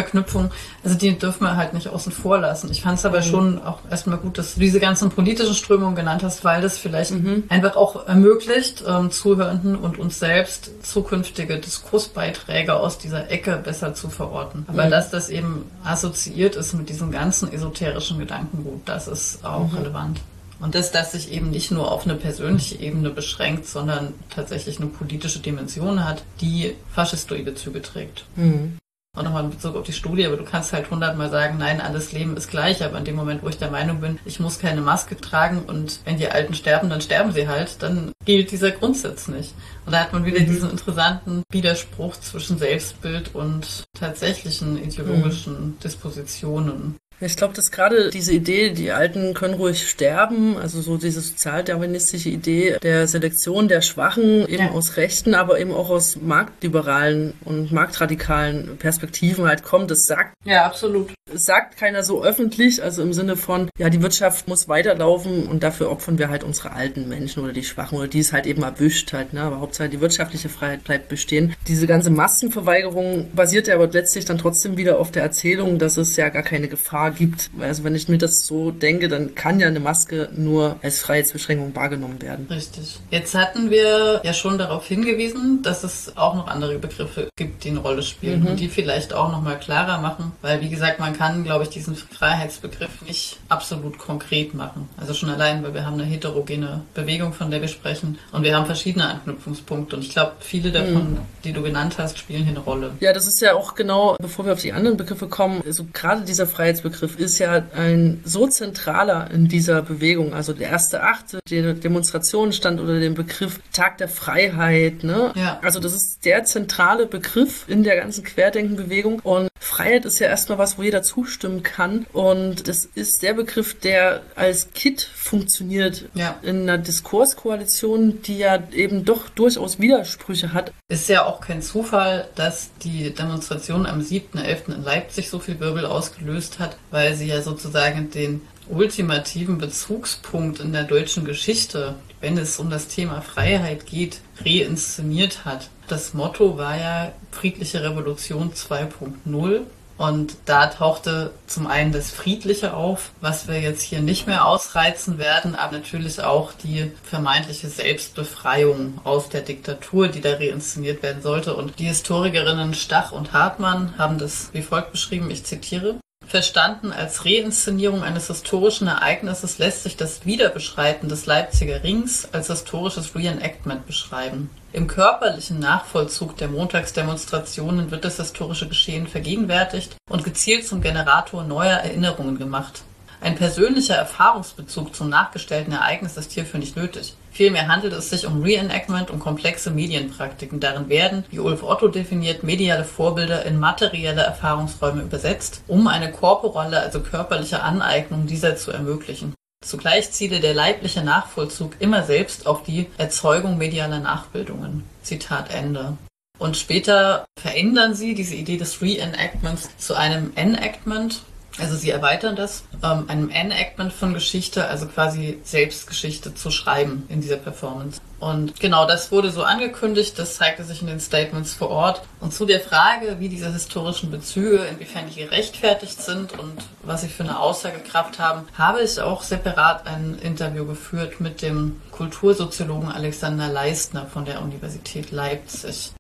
Verknüpfungen, also die dürfen wir halt nicht außen vor lassen. Ich fand es aber schon auch erstmal gut, dass du diese ganzen politischen Strömungen genannt hast, weil das vielleicht einfach auch ermöglicht, Zuhörenden und uns selbst zukünftige Diskursbeiträge aus dieser Ecke besser zu verorten. Aber dass das eben assoziiert ist mit diesem ganzen esoterischen Gedankengut, das ist auch relevant. Und dass das sich eben nicht nur auf eine persönliche Ebene beschränkt, sondern tatsächlich eine politische Dimension hat, die faschistoide Züge trägt. Und nochmal in Bezug auf die Studie, aber du kannst halt 100-mal sagen, nein, alles Leben ist gleich, aber in dem Moment, wo ich der Meinung bin, ich muss keine Maske tragen und wenn die Alten sterben, dann sterben sie halt, dann gilt dieser Grundsatz nicht. Und da hat man wieder diesen interessanten Widerspruch zwischen Selbstbild und tatsächlichen ideologischen Dispositionen. Ich glaube, dass gerade diese Idee, die Alten können ruhig sterben, also so diese sozialdarwinistische Idee der Selektion der Schwachen, eben aus rechten, aber eben auch aus marktliberalen und marktradikalen Perspektiven halt kommt, das sagt. Ja, absolut. Sagt keiner so öffentlich, also im Sinne von, ja, die Wirtschaft muss weiterlaufen und dafür opfern wir halt unsere alten Menschen oder die Schwachen oder die es halt eben erwischt halt, ne, aber Hauptsache die wirtschaftliche Freiheit bleibt bestehen. Diese ganze Massenverweigerung basiert ja aber letztlich dann trotzdem wieder auf der Erzählung, dass es ja gar keine Gefahr gibt. Also wenn ich mir das so denke, dann kann ja eine Maske nur als Freiheitsbeschränkung wahrgenommen werden. Richtig. Jetzt hatten wir ja schon darauf hingewiesen, dass es auch noch andere Begriffe gibt, die eine Rolle spielen und die vielleicht auch nochmal klarer machen, weil wie gesagt, man kann, glaube ich, diesen Freiheitsbegriff nicht absolut konkret machen. Also schon allein, weil wir haben eine heterogene Bewegung, von der wir sprechen und wir haben verschiedene Anknüpfungspunkte und ich glaube, viele davon, die du genannt hast, spielen hier eine Rolle. Ja, das ist ja auch genau, bevor wir auf die anderen Begriffe kommen, also gerade dieser Freiheitsbegriff ist ja ein so zentraler in dieser Bewegung. Also der 1.8., die Demonstration stand unter dem Begriff Tag der Freiheit. Ne? Ja. Also das ist der zentrale Begriff in der ganzen Querdenkenbewegung. Und Freiheit ist ja erstmal was, wo jeder zustimmen kann. Und das ist der Begriff, der als Kit funktioniert in einer Diskurskoalition, die ja eben doch durchaus Widersprüche hat. Ist ja auch kein Zufall, dass die Demonstration am 7.11. in Leipzig so viel Wirbel ausgelöst hat, weil sie ja sozusagen den ultimativen Bezugspunkt in der deutschen Geschichte, wenn es um das Thema Freiheit geht, reinszeniert hat. Das Motto war ja Friedliche Revolution 2.0. Und da tauchte zum einen das Friedliche auf, was wir jetzt hier nicht mehr ausreizen werden, aber natürlich auch die vermeintliche Selbstbefreiung aus der Diktatur, die da reinszeniert werden sollte. Und die Historikerinnen Stach und Hartmann haben das wie folgt beschrieben, ich zitiere: Verstanden als Reinszenierung eines historischen Ereignisses lässt sich das Wiederbeschreiten des Leipziger Rings als historisches Reenactment beschreiben. Im körperlichen Nachvollzug der Montagsdemonstrationen wird das historische Geschehen vergegenwärtigt und gezielt zum Generator neuer Erinnerungen gemacht. Ein persönlicher Erfahrungsbezug zum nachgestellten Ereignis ist hierfür nicht nötig. Vielmehr handelt es sich um Reenactment und komplexe Medienpraktiken. Darin werden, wie Ulf Otto definiert, mediale Vorbilder in materielle Erfahrungsräume übersetzt, um eine korporale, also körperliche Aneignung dieser zu ermöglichen. Zugleich ziele der leibliche Nachvollzug immer selbst auf die Erzeugung medialer Nachbildungen. Zitat Ende. Und später verändern sie diese Idee des Reenactments zu einem Enactment. Also sie erweitern das, einem Enactment von Geschichte, also quasi Selbstgeschichte zu schreiben in dieser Performance. Und genau das wurde so angekündigt, das zeigte sich in den Statements vor Ort. Und zu der Frage, wie diese historischen Bezüge, inwiefern die gerechtfertigt sind und was sie für eine Aussagekraft haben, habe ich auch separat ein Interview geführt mit dem Kultursoziologen Alexander Leistner von der Universität Leipzig.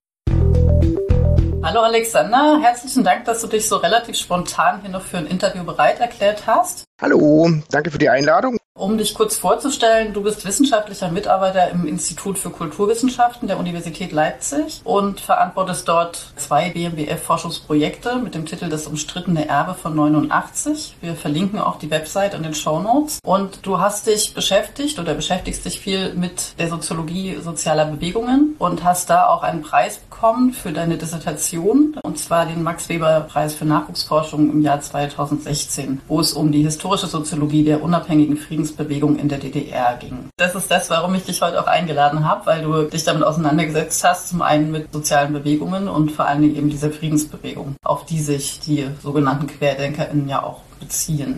Hallo Alexander, herzlichen Dank, dass du dich so relativ spontan hier noch für ein Interview bereit erklärt hast. Hallo, danke für die Einladung. Um dich kurz vorzustellen, du bist wissenschaftlicher Mitarbeiter im Institut für Kulturwissenschaften der Universität Leipzig und verantwortest dort 2 BMBF-Forschungsprojekte mit dem Titel Das umstrittene Erbe von 89. Wir verlinken auch die Website in den Shownotes. Und du hast dich beschäftigt oder beschäftigst dich viel mit der Soziologie sozialer Bewegungen und hast da auch einen Preis bekommen für deine Dissertation, und zwar den Max-Weber-Preis für Nachwuchsforschung im Jahr 2016, wo es um die historische Soziologie der unabhängigen Friedensbewegung in der DDR ging. Das ist das, warum ich dich heute auch eingeladen habe, weil du dich damit auseinandergesetzt hast, zum einen mit sozialen Bewegungen und vor allen Dingen eben dieser Friedensbewegung, auf die sich die sogenannten QuerdenkerInnen ja auch beziehen.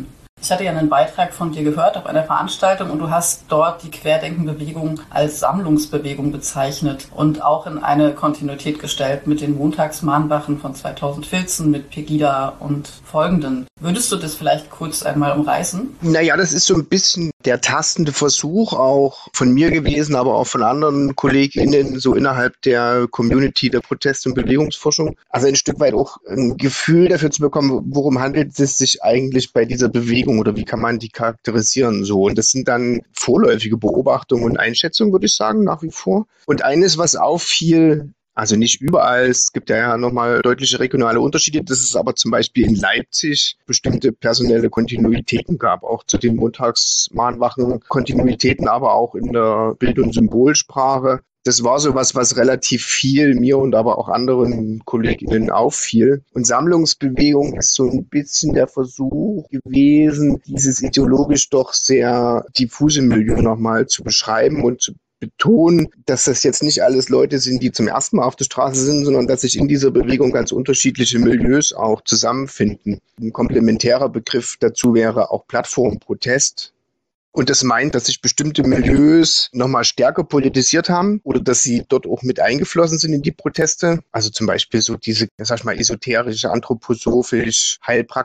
Ich hatte ja einen Beitrag von dir gehört auf einer Veranstaltung und du hast dort die Querdenkenbewegung als Sammlungsbewegung bezeichnet und auch in eine Kontinuität gestellt mit den Montagsmahnwachen von 2014 mit Pegida und folgenden. Würdest du das vielleicht kurz einmal umreißen? Naja, das ist so ein bisschen der tastende Versuch auch von mir gewesen, aber auch von anderen KollegInnen, so innerhalb der Community der Protest- und Bewegungsforschung. Also ein Stück weit auch ein Gefühl dafür zu bekommen, worum handelt es sich eigentlich bei dieser Bewegung oder wie kann man die charakterisieren so. Und das sind dann vorläufige Beobachtungen und Einschätzungen, würde ich sagen, nach wie vor. Und eines, was auffiel, also nicht überall, es gibt ja nochmal deutliche regionale Unterschiede, dass es aber zum Beispiel in Leipzig bestimmte personelle Kontinuitäten gab, auch zu den Montagsmahnwachen Kontinuitäten, aber auch in der Bild- und Symbolsprache. Das war sowas, was relativ viel mir und aber auch anderen KollegInnen auffiel. Und Sammlungsbewegung ist so ein bisschen der Versuch gewesen, dieses ideologisch doch sehr diffuse Milieu nochmal zu beschreiben und zu betonen, dass das jetzt nicht alles Leute sind, die zum ersten Mal auf der Straße sind, sondern dass sich in dieser Bewegung ganz unterschiedliche Milieus auch zusammenfinden. Ein komplementärer Begriff dazu wäre auch Plattformprotest. Und das meint, dass sich bestimmte Milieus nochmal stärker politisiert haben oder dass sie dort auch mit eingeflossen sind in die Proteste. Also zum Beispiel so diese, sag ich mal, esoterische, anthroposophisch,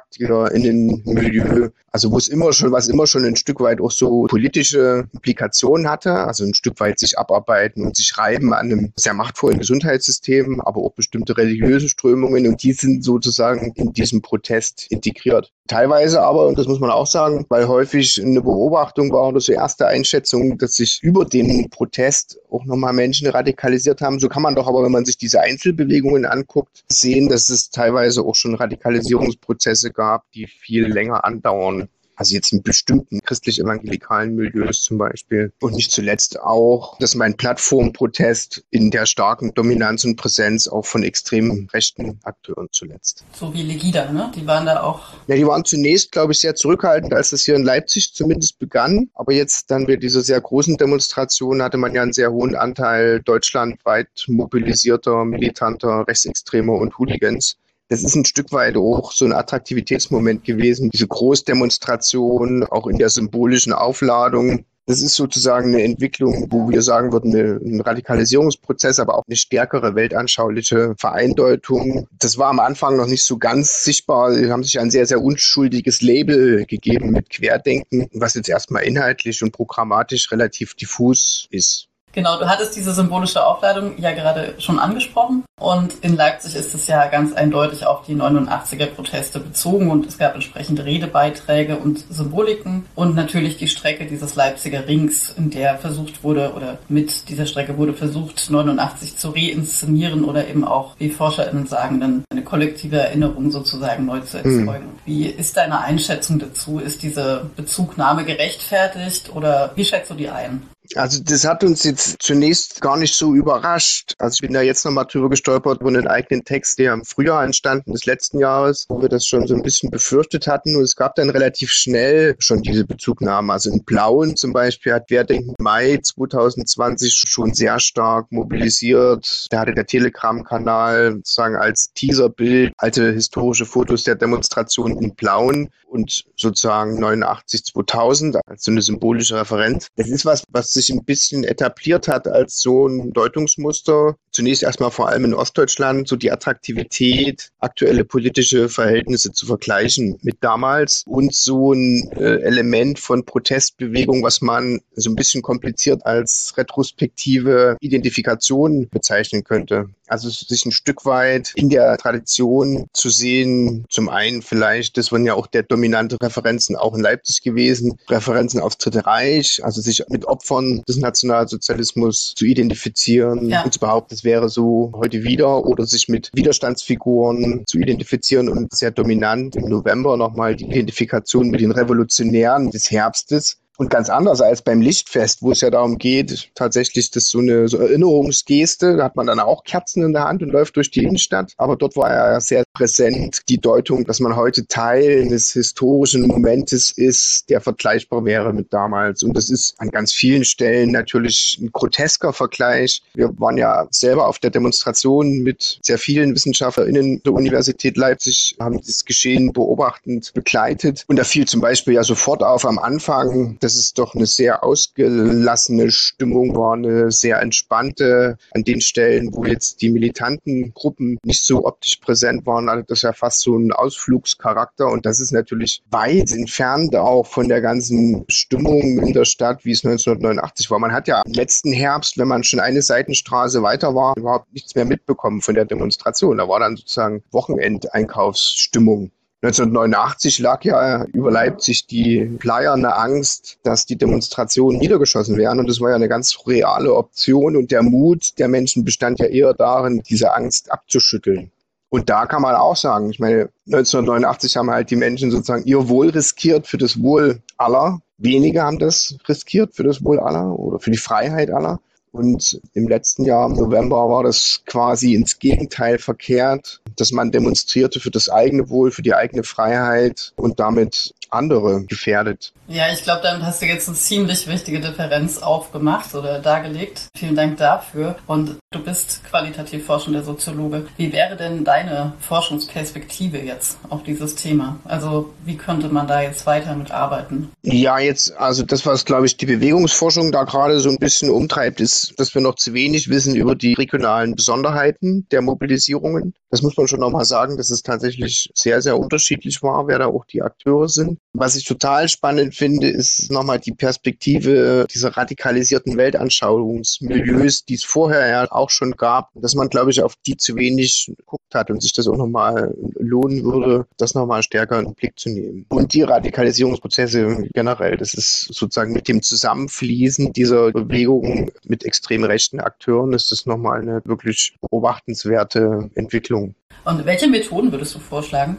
HeilpraktikerInnen-Milieu. Also was immer schon ein Stück weit auch so politische Implikationen hatte. Also ein Stück weit sich abarbeiten und sich reiben an einem sehr machtvollen Gesundheitssystem, aber auch bestimmte religiöse Strömungen. Und die sind sozusagen in diesem Protest integriert. Teilweise aber, und das muss man auch sagen, weil häufig eine Beobachtung war oder so erste Einschätzung, dass sich über den Protest auch nochmal Menschen radikalisiert haben. So kann man doch aber, wenn man sich diese Einzelbewegungen anguckt, sehen, dass es teilweise auch schon Radikalisierungsprozesse gab, die viel länger andauern. Also jetzt in bestimmten christlich-evangelikalen Milieus zum Beispiel. Und nicht zuletzt auch, dass mein Plattformprotest in der starken Dominanz und Präsenz auch von extremen rechten Akteuren zuletzt. So wie Legida, ne? Die waren da auch... Ja, die waren zunächst, glaube ich, sehr zurückhaltend, als das hier in Leipzig zumindest begann. Aber jetzt dann bei dieser sehr großen Demonstration hatte man ja einen sehr hohen Anteil deutschlandweit mobilisierter, militanter, rechtsextremer und Hooligans. Das ist ein Stück weit auch so ein Attraktivitätsmoment gewesen, diese Großdemonstration, auch in der symbolischen Aufladung. Das ist sozusagen eine Entwicklung, wo wir sagen würden, ein Radikalisierungsprozess, aber auch eine stärkere weltanschauliche Vereindeutung. Das war am Anfang noch nicht so ganz sichtbar. Sie haben sich ein sehr, sehr unschuldiges Label gegeben mit Querdenken, was jetzt erstmal inhaltlich und programmatisch relativ diffus ist. Genau, du hattest diese symbolische Aufladung ja gerade schon angesprochen und in Leipzig ist es ja ganz eindeutig auf die 89er-Proteste bezogen und es gab entsprechende Redebeiträge und Symboliken und natürlich die Strecke dieses Leipziger Rings, in der versucht wurde oder mit dieser Strecke wurde versucht, 89 zu reinszenieren oder eben auch, wie ForscherInnen sagen, dann eine kollektive Erinnerung sozusagen neu zu erzeugen. Wie ist deine Einschätzung dazu? Ist diese Bezugnahme gerechtfertigt oder wie schätzt du die ein? Also das hat uns jetzt zunächst gar nicht so überrascht. Also ich bin da jetzt nochmal drüber gestolpert über einen eigenen Text, der im Frühjahr entstanden des letzten Jahres, wo wir das schon so ein bisschen befürchtet hatten. Und es gab dann relativ schnell schon diese Bezugnahme. Also in Plauen zum Beispiel hat Querdenken Mai 2020 schon sehr stark mobilisiert. Da hatte der Telegram-Kanal sozusagen als Teaserbild alte historische Fotos der Demonstration in Plauen und sozusagen 89 2000 als so eine symbolische Referenz. Das ist was sich ein bisschen etabliert hat als so ein Deutungsmuster. Zunächst erstmal vor allem in Ostdeutschland, so die Attraktivität, aktuelle politische Verhältnisse zu vergleichen mit damals und so ein Element von Protestbewegung, was man so ein bisschen kompliziert als retrospektive Identifikation bezeichnen könnte. Also sich ein Stück weit in der Tradition zu sehen, zum einen vielleicht, das waren ja auch der dominante Referenzen auch in Leipzig gewesen, Referenzen aufs Dritte Reich, also sich mit Opfern des Nationalsozialismus zu identifizieren und zu behaupten, es wäre so heute wieder oder sich mit Widerstandsfiguren zu identifizieren und sehr dominant im November nochmal die Identifikation mit den Revolutionären des Herbstes. Und ganz anders als beim Lichtfest, wo es ja darum geht, tatsächlich das so eine Erinnerungsgeste, da hat man dann auch Kerzen in der Hand und läuft durch die Innenstadt. Aber dort war ja sehr präsent die Deutung, dass man heute Teil eines historischen Momentes ist, der vergleichbar wäre mit damals. Und das ist an ganz vielen Stellen natürlich ein grotesker Vergleich. Wir waren ja selber auf der Demonstration mit sehr vielen WissenschaftlerInnen der Universität Leipzig, haben das Geschehen beobachtend begleitet. Und da fiel zum Beispiel ja sofort auf am Anfang, dass es doch eine sehr ausgelassene Stimmung war, eine sehr entspannte. An den Stellen, wo jetzt die militanten Gruppen nicht so optisch präsent waren, hatte das ja fast so einen Ausflugscharakter. Und das ist natürlich weit entfernt auch von der ganzen Stimmung in der Stadt, wie es 1989 war. Man hat ja im letzten Herbst, wenn man schon eine Seitenstraße weiter war, überhaupt nichts mehr mitbekommen von der Demonstration. Da war dann sozusagen Wochenendeinkaufsstimmung. 1989 lag ja über Leipzig die bleierne Angst, dass die Demonstrationen niedergeschossen werden. Und das war ja eine ganz reale Option. Und der Mut der Menschen bestand ja eher darin, diese Angst abzuschütteln. Und da kann man auch sagen, ich meine, 1989 haben halt die Menschen sozusagen ihr Wohl riskiert für das Wohl aller. Wenige haben das riskiert für das Wohl aller oder für die Freiheit aller. Und im letzten Jahr, im November, war das quasi ins Gegenteil verkehrt, dass man demonstrierte für das eigene Wohl, für die eigene Freiheit und damit andere gefährdet. Ja, ich glaube, damit hast du jetzt eine ziemlich wichtige Differenz aufgemacht oder dargelegt. Vielen Dank dafür. Und du bist qualitativ forschender Soziologe. Wie wäre denn deine Forschungsperspektive jetzt auf dieses Thema? Also wie könnte man da jetzt weiter mitarbeiten? Ja, also das, was, glaube ich, die Bewegungsforschung da gerade so ein bisschen umtreibt, ist, dass wir noch zu wenig wissen über die regionalen Besonderheiten der Mobilisierungen. Das muss man schon nochmal sagen, dass es tatsächlich sehr, sehr unterschiedlich war, wer da auch die Akteure sind. Was ich total spannend finde, ist nochmal die Perspektive dieser radikalisierten Weltanschauungsmilieus, die es vorher ja auch schon gab, dass man, glaube ich, auf die zu wenig geguckt hat und sich das auch nochmal lohnen würde, das nochmal stärker in den Blick zu nehmen. Und die Radikalisierungsprozesse generell, das ist sozusagen mit dem Zusammenfließen dieser Bewegung mit extrem rechten Akteuren, ist das nochmal eine wirklich beobachtenswerte Entwicklung. Und welche Methoden würdest du vorschlagen?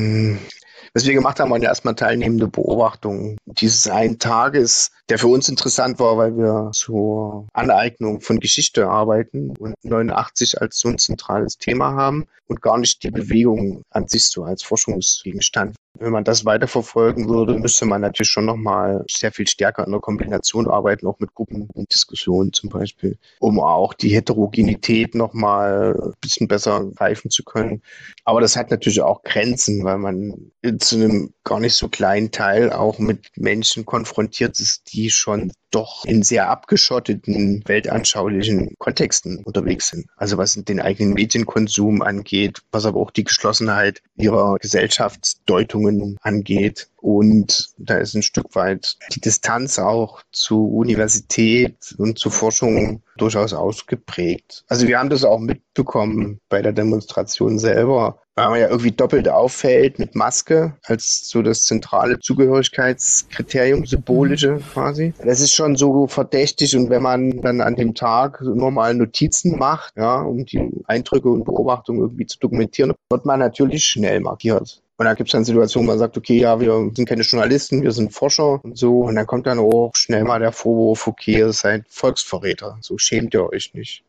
Was wir gemacht haben, waren ja erstmal teilnehmende Beobachtungen dieses einen Tages, der für uns interessant war, weil wir zur Aneignung von Geschichte arbeiten und 89 als so ein zentrales Thema haben und gar nicht die Bewegung an sich so als Forschungsgegenstand. Wenn man das weiterverfolgen würde, müsste man natürlich schon nochmal sehr viel stärker in der Kombination arbeiten, auch mit Gruppen und Diskussionen zum Beispiel, um auch die Heterogenität nochmal ein bisschen besser greifen zu können. Aber das hat natürlich auch Grenzen, weil man zu einem gar nicht so kleinen Teil auch mit Menschen konfrontiert ist, die schon doch in sehr abgeschotteten weltanschaulichen Kontexten unterwegs sind. Also was den eigenen Medienkonsum angeht, was aber auch die Geschlossenheit ihrer Gesellschaftsdeutungen angeht. Und da ist ein Stück weit die Distanz auch zur Universität und zur Forschung durchaus ausgeprägt. Also wir haben das auch mitbekommen bei der Demonstration selber, weil man ja irgendwie doppelt auffällt mit Maske als so das zentrale Zugehörigkeitskriterium, symbolische quasi. Das ist schon so verdächtig, und wenn man dann an dem Tag normal Notizen macht, ja, um die Eindrücke und Beobachtungen irgendwie zu dokumentieren, wird man natürlich schnell markiert. Und dann gibt es dann Situationen, wo man sagt, okay, ja, wir sind keine Journalisten, wir sind Forscher und so. Und dann kommt dann auch schnell mal der Vorwurf, okay, ihr seid Volksverräter, so schämt ihr euch nicht.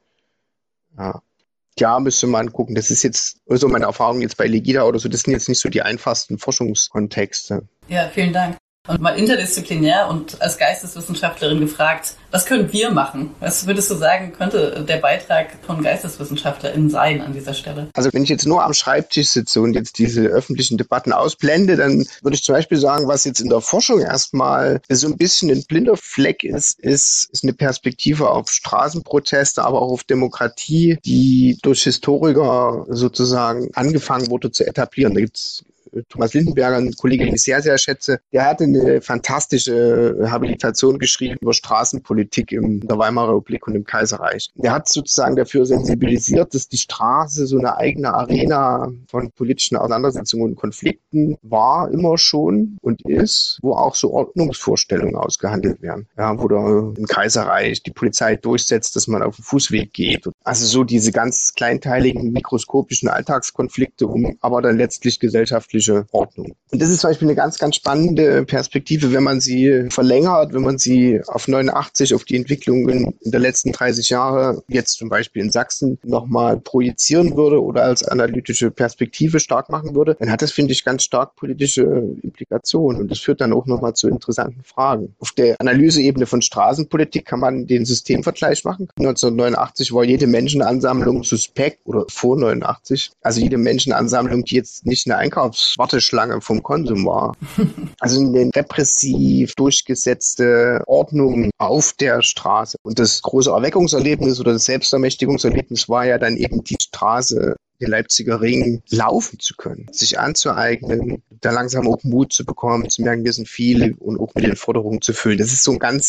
Ja, müsste man gucken. Das ist jetzt, also meine Erfahrung jetzt bei Legida oder so, das sind jetzt nicht so die einfachsten Forschungskontexte. Ja, vielen Dank. Und mal interdisziplinär und als Geisteswissenschaftlerin gefragt, was können wir machen? Was würdest du sagen, könnte der Beitrag von GeisteswissenschaftlerInnen sein an dieser Stelle? Also wenn ich jetzt nur am Schreibtisch sitze und jetzt diese öffentlichen Debatten ausblende, dann würde ich zum Beispiel sagen, was jetzt in der Forschung erstmal so ein bisschen ein blinder Fleck ist eine Perspektive auf Straßenproteste, aber auch auf Demokratie, die durch Historiker sozusagen angefangen wurde zu etablieren. Da gibt's Thomas Lindenberger, ein Kollege, den ich sehr, sehr schätze, der hatte eine fantastische Habilitation geschrieben über Straßenpolitik in der Weimarer Republik und im Kaiserreich. Der hat sozusagen dafür sensibilisiert, dass die Straße so eine eigene Arena von politischen Auseinandersetzungen und Konflikten war, immer schon und ist, wo auch so Ordnungsvorstellungen ausgehandelt werden. Ja, wo da im Kaiserreich die Polizei durchsetzt, dass man auf den Fußweg geht. Also so diese ganz kleinteiligen, mikroskopischen Alltagskonflikte, aber dann letztlich gesellschaftliche Ordnung. Und das ist zum Beispiel eine ganz, ganz spannende Perspektive, wenn man sie verlängert, wenn man sie auf 89, auf die Entwicklungen in der letzten 30 Jahre, jetzt zum Beispiel in Sachsen, nochmal projizieren würde oder als analytische Perspektive stark machen würde, dann hat das, finde ich, ganz stark politische Implikationen. Und das führt dann auch nochmal zu interessanten Fragen. Auf der Analyseebene von Straßenpolitik kann man den Systemvergleich machen. 1989 war jede Menschenansammlung suspekt oder vor 89. Also jede Menschenansammlung, die jetzt nicht eine Einkaufswarteschlange vom Konsum war. Also eine repressiv durchgesetzte Ordnung auf der Straße. Und das große Erweckungserlebnis oder das Selbstermächtigungserlebnis war ja dann eben die Straße, den Leipziger Ring laufen zu können, sich anzueignen, da langsam auch Mut zu bekommen, zu merken, wir sind viele und auch mit den Forderungen zu füllen. Das ist so eine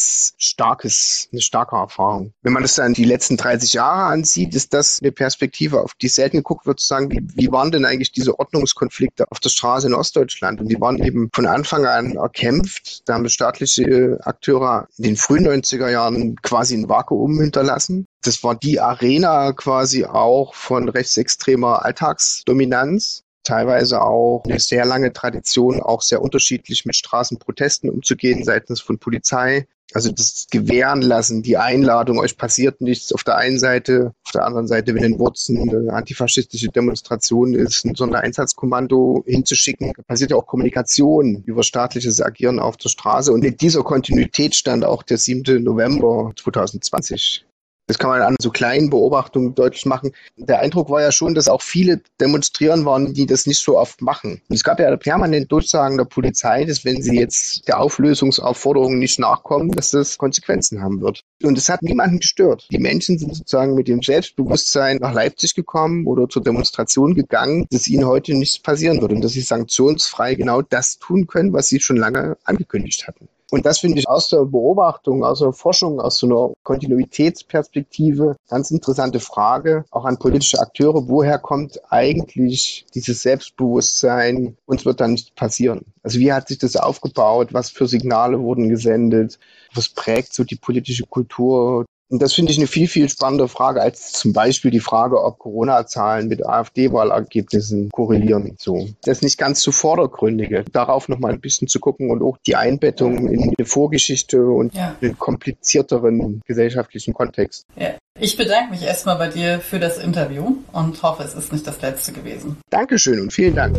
starke Erfahrung. Wenn man das dann die letzten 30 Jahre ansieht, ist das eine Perspektive, auf die selten geguckt wird, zu sagen, wie waren denn eigentlich diese Ordnungskonflikte auf der Straße in Ostdeutschland? Und die waren eben von Anfang an erkämpft. Da haben staatliche Akteure in den frühen 90er Jahren quasi ein Vakuum hinterlassen. Das war die Arena quasi auch von rechtsextremer Alltagsdominanz. Teilweise auch eine sehr lange Tradition, auch sehr unterschiedlich mit Straßenprotesten umzugehen seitens von Polizei. Also das Gewähren lassen, die Einladung, euch passiert nichts auf der einen Seite, auf der anderen Seite, wenn in Wurzen eine antifaschistische Demonstration ist, ein Sondereinsatzkommando hinzuschicken. Da passiert ja auch Kommunikation über staatliches Agieren auf der Straße. Und in dieser Kontinuität stand auch der 7. November 2020. Das kann man an so kleinen Beobachtungen deutlich machen. Der Eindruck war ja schon, dass auch viele demonstrieren waren, die das nicht so oft machen. Und es gab ja permanent Durchsagen der Polizei, dass wenn sie jetzt der Auflösungsaufforderung nicht nachkommen, dass das Konsequenzen haben wird. Und es hat niemanden gestört. Die Menschen sind sozusagen mit dem Selbstbewusstsein nach Leipzig gekommen oder zur Demonstration gegangen, dass ihnen heute nichts passieren wird und dass sie sanktionsfrei genau das tun können, was sie schon lange angekündigt hatten. Und das finde ich aus der Beobachtung, aus der Forschung, aus so einer Kontinuitätsperspektive ganz interessante Frage, auch an politische Akteure. Woher kommt eigentlich dieses Selbstbewusstsein? Uns wird da nichts passieren. Also wie hat sich das aufgebaut? Was für Signale wurden gesendet? Was prägt so die politische Kultur? Und das finde ich eine viel, viel spannende Frage als zum Beispiel die Frage, ob Corona-Zahlen mit AfD-Wahlergebnissen korrelieren. So. Das ist nicht ganz so vordergründige. Darauf nochmal ein bisschen zu gucken und auch die Einbettung in die Vorgeschichte und den komplizierteren gesellschaftlichen Kontext. Ja. Ich bedanke mich erstmal bei dir für das Interview und hoffe, es ist nicht das letzte gewesen. Dankeschön und vielen Dank.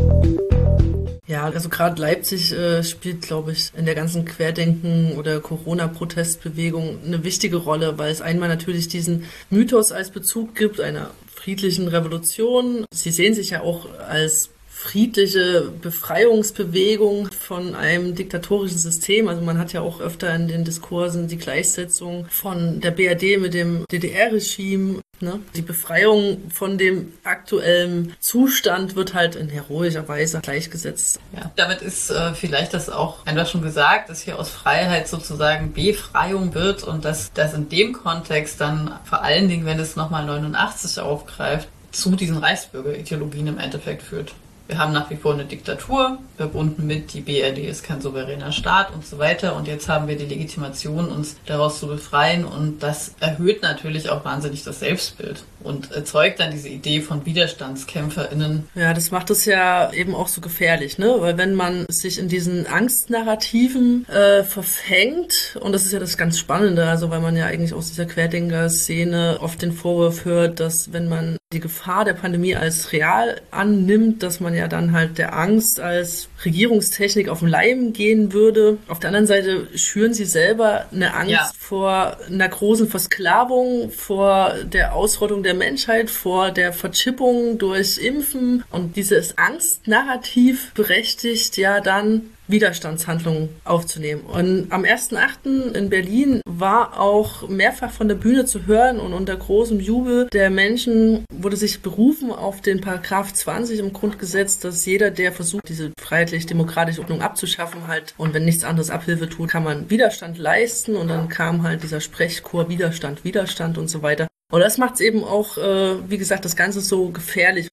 Ja, also gerade Leipzig spielt, glaube ich, in der ganzen Querdenken- oder Corona-Protestbewegung eine wichtige Rolle, weil es einmal natürlich diesen Mythos als Bezug gibt, einer friedlichen Revolution. Sie sehen sich ja auch als friedliche Befreiungsbewegung von einem diktatorischen System. Also man hat ja auch öfter in den Diskursen die Gleichsetzung von der BRD mit dem DDR-Regime. Ne? Die Befreiung von dem aktuellen Zustand wird halt in heroischer Weise gleichgesetzt. Ja, damit ist vielleicht das auch einfach schon gesagt, dass hier aus Freiheit sozusagen Befreiung wird und dass das in dem Kontext dann vor allen Dingen, wenn es nochmal 89 aufgreift, zu diesen Reichsbürgerideologien im Endeffekt führt. Wir haben nach wie vor eine Diktatur, verbunden mit, die BRD ist kein souveräner Staat und so weiter. Und jetzt haben wir die Legitimation, uns daraus zu befreien. Und das erhöht natürlich auch wahnsinnig das Selbstbild und erzeugt dann diese Idee von WiderstandskämpferInnen. Ja, das macht es ja eben auch so gefährlich, ne? Weil wenn man sich in diesen Angstnarrativen verfängt, und das ist ja das ganz Spannende, also weil man ja eigentlich aus dieser Querdenker-Szene oft den Vorwurf hört, dass wenn man die Gefahr der Pandemie als real annimmt, dass man ja dann halt der Angst als Regierungstechnik auf den Leim gehen würde. Auf der anderen Seite schüren sie selber eine Angst vor einer großen Versklavung, vor der Ausrottung der Menschheit, vor der Verchippung durch Impfen. Und dieses Angstnarrativ berechtigt ja dann Widerstandshandlungen aufzunehmen. Und am 1.8. in Berlin war auch mehrfach von der Bühne zu hören und unter großem Jubel der Menschen wurde sich berufen auf den Paragraph 20 im Grundgesetz, dass jeder, der versucht, diese freiheitlich-demokratische Ordnung abzuschaffen, halt, und wenn nichts anderes Abhilfe tut, kann man Widerstand leisten. Und dann kam halt dieser Sprechchor Widerstand, Widerstand und so weiter. Und das macht es eben auch, wie gesagt, das Ganze so gefährlich.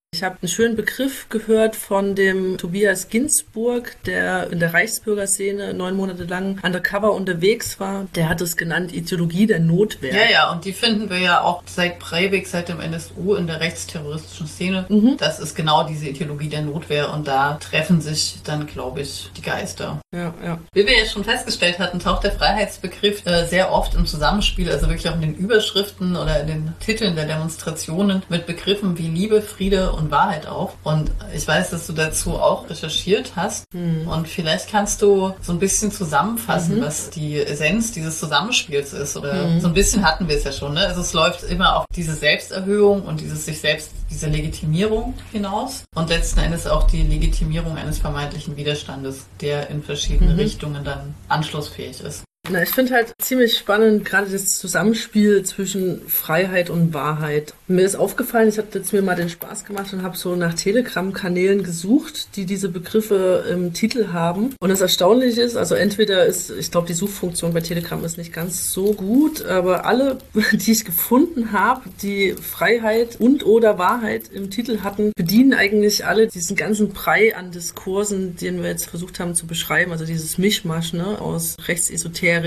Ich habe einen schönen Begriff gehört von dem Tobias Ginsburg, der in der Reichsbürgerszene 9 Monate lang undercover unterwegs war. Der hat es genannt Ideologie der Notwehr. Ja, und die finden wir ja auch seit Breivik, seit dem NSU in der rechtsterroristischen Szene. Das ist genau diese Ideologie der Notwehr und da treffen sich dann, glaube ich, die Geister. Ja. Wie wir ja schon festgestellt hatten, taucht der Freiheitsbegriff sehr oft im Zusammenspiel, also wirklich auch in den Überschriften oder in den Titeln der Demonstrationen mit Begriffen wie Liebe, Friede und Wahrheit auf. Und ich weiß, dass du dazu auch recherchiert hast. Und vielleicht kannst du so ein bisschen zusammenfassen, was die Essenz dieses Zusammenspiels ist. Oder so ein bisschen hatten wir es ja schon. Ne? Also es läuft immer auf diese Selbsterhöhung und diese Legitimierung hinaus. Und letzten Endes auch die Legitimierung eines vermeintlichen Widerstandes, der in verschiedene Richtungen dann anschlussfähig ist. Na, ich finde halt ziemlich spannend, gerade das Zusammenspiel zwischen Freiheit und Wahrheit. Mir ist aufgefallen, ich habe jetzt mir mal den Spaß gemacht und habe so nach Telegram-Kanälen gesucht, die diese Begriffe im Titel haben. Und das Erstaunliche ist, also entweder ich glaube, die Suchfunktion bei Telegram ist nicht ganz so gut, aber alle, die ich gefunden habe, die Freiheit und oder Wahrheit im Titel hatten, bedienen eigentlich alle diesen ganzen Brei an Diskursen, den wir jetzt versucht haben zu beschreiben. Also dieses Mischmasch, ne, aus rechtsesoterischen,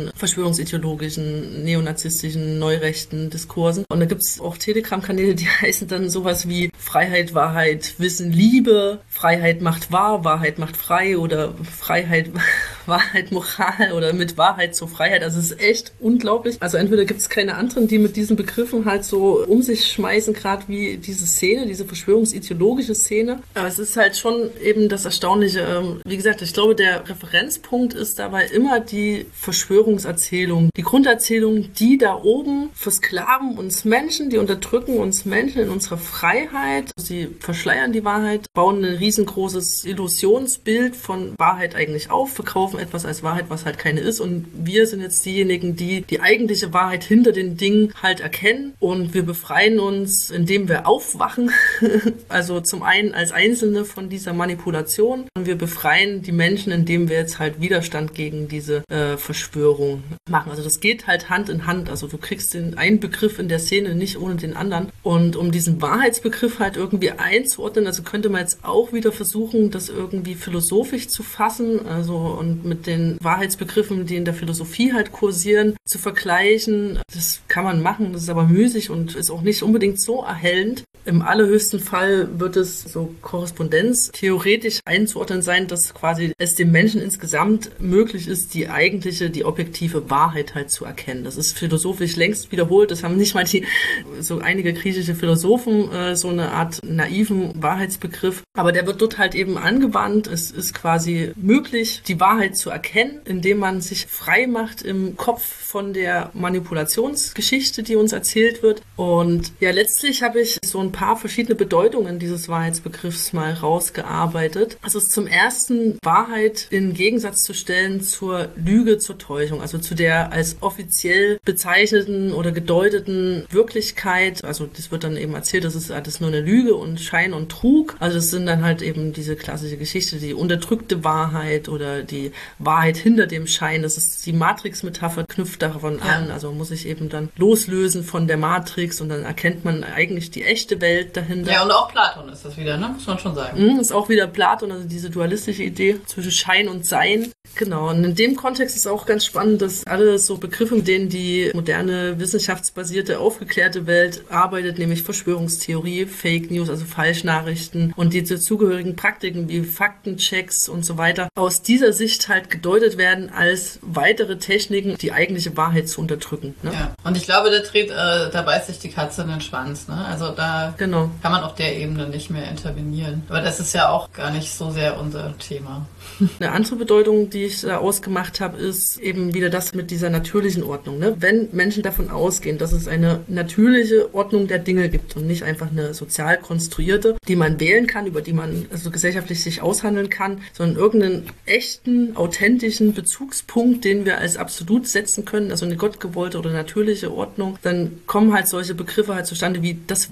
verschwörungsideologischen, neonazistischen, neurechten Diskursen. Und da gibt's auch Telegram-Kanäle, die heißen dann sowas wie Freiheit, Wahrheit, Wissen, Liebe, Freiheit macht wahr, Wahrheit macht frei oder Freiheit, Wahrheit, Moral oder mit Wahrheit zur Freiheit. Also es ist echt unglaublich. Also entweder gibt's keine anderen, die mit diesen Begriffen halt so um sich schmeißen, gerade wie diese Szene, diese verschwörungsideologische Szene. Aber es ist halt schon eben das Erstaunliche. Wie gesagt, ich glaube, der Referenzpunkt ist dabei immer die Verschwörungserzählung. Die Grunderzählung, die da oben versklaven uns Menschen, die unterdrücken uns Menschen in unserer Freiheit. Sie verschleiern die Wahrheit, bauen ein riesengroßes Illusionsbild von Wahrheit eigentlich auf, verkaufen etwas als Wahrheit, was halt keine ist. Und wir sind jetzt diejenigen, die die eigentliche Wahrheit hinter den Dingen halt erkennen. Und wir befreien uns, indem wir aufwachen. Also zum einen als Einzelne von dieser Manipulation. Und wir befreien die Menschen, indem wir jetzt halt Widerstand gegen diese Verschwörung machen. Also das geht halt Hand in Hand. Also du kriegst den einen Begriff in der Szene nicht ohne den anderen. Und um diesen Wahrheitsbegriff halt irgendwie einzuordnen, also könnte man jetzt auch wieder versuchen, das irgendwie philosophisch zu fassen, also und mit den Wahrheitsbegriffen, die in der Philosophie halt kursieren, zu vergleichen. Das kann man machen, das ist aber müßig und ist auch nicht unbedingt so erhellend. Im allerhöchsten Fall wird es so korrespondenztheoretisch einzuordnen sein, dass quasi es dem Menschen insgesamt möglich ist, die objektive Wahrheit halt zu erkennen. Das ist philosophisch längst wiederholt. Das haben nicht mal so einige griechische Philosophen so eine Art naiven Wahrheitsbegriff. Aber der wird dort halt eben angewandt. Es ist quasi möglich, die Wahrheit zu erkennen, indem man sich frei macht im Kopf von der Manipulationsgeschichte, die uns erzählt wird. Und ja, letztlich habe ich so ein paar verschiedene Bedeutungen dieses Wahrheitsbegriffs mal rausgearbeitet. Also zum ersten Wahrheit in Gegensatz zu stellen zur Lüge, zur Täuschung, also zu der als offiziell bezeichneten oder gedeuteten Wirklichkeit. Also das wird dann eben erzählt, das ist alles nur eine Lüge und Schein und Trug. Also das sind dann halt eben diese klassische Geschichte, die unterdrückte Wahrheit oder die Wahrheit hinter dem Schein. Das ist die Matrix-Metapher, knüpft davon an. Also man muss sich eben dann loslösen von der Matrix und dann erkennt man eigentlich die echte Welt dahinter. Ja, und auch Platon ist das wieder, ne? Muss man schon sagen. Ist auch wieder Platon, also diese dualistische Idee zwischen Schein und Sein. Genau, und in dem Kontext ist auch ganz spannend, dass alle so Begriffe, mit denen die moderne, wissenschaftsbasierte, aufgeklärte Welt arbeitet, nämlich Verschwörungstheorie, Fake News, also Falschnachrichten und die dazugehörigen Praktiken wie Faktenchecks und so weiter, aus dieser Sicht halt gedeutet werden als weitere Techniken, die eigentliche Wahrheit zu unterdrücken. Ne? Ja, und ich glaube, da beißt sich die Katze in den Schwanz. Ne? Also da kann man auf der Ebene nicht mehr intervenieren. Aber das ist ja auch gar nicht so sehr unser Thema. Eine andere Bedeutung, die ich da ausgemacht habe, ist eben wieder das mit dieser natürlichen Ordnung. Ne? Wenn Menschen davon ausgehen, dass es eine natürliche Ordnung der Dinge gibt und nicht einfach eine sozial konstruierte, die man wählen kann, über die man also gesellschaftlich sich aushandeln kann, sondern irgendeinen echten, authentischen Bezugspunkt, den wir als absolut setzen können, also eine gottgewollte oder natürliche Ordnung, dann kommen halt solche Begriffe halt zustande wie das wahre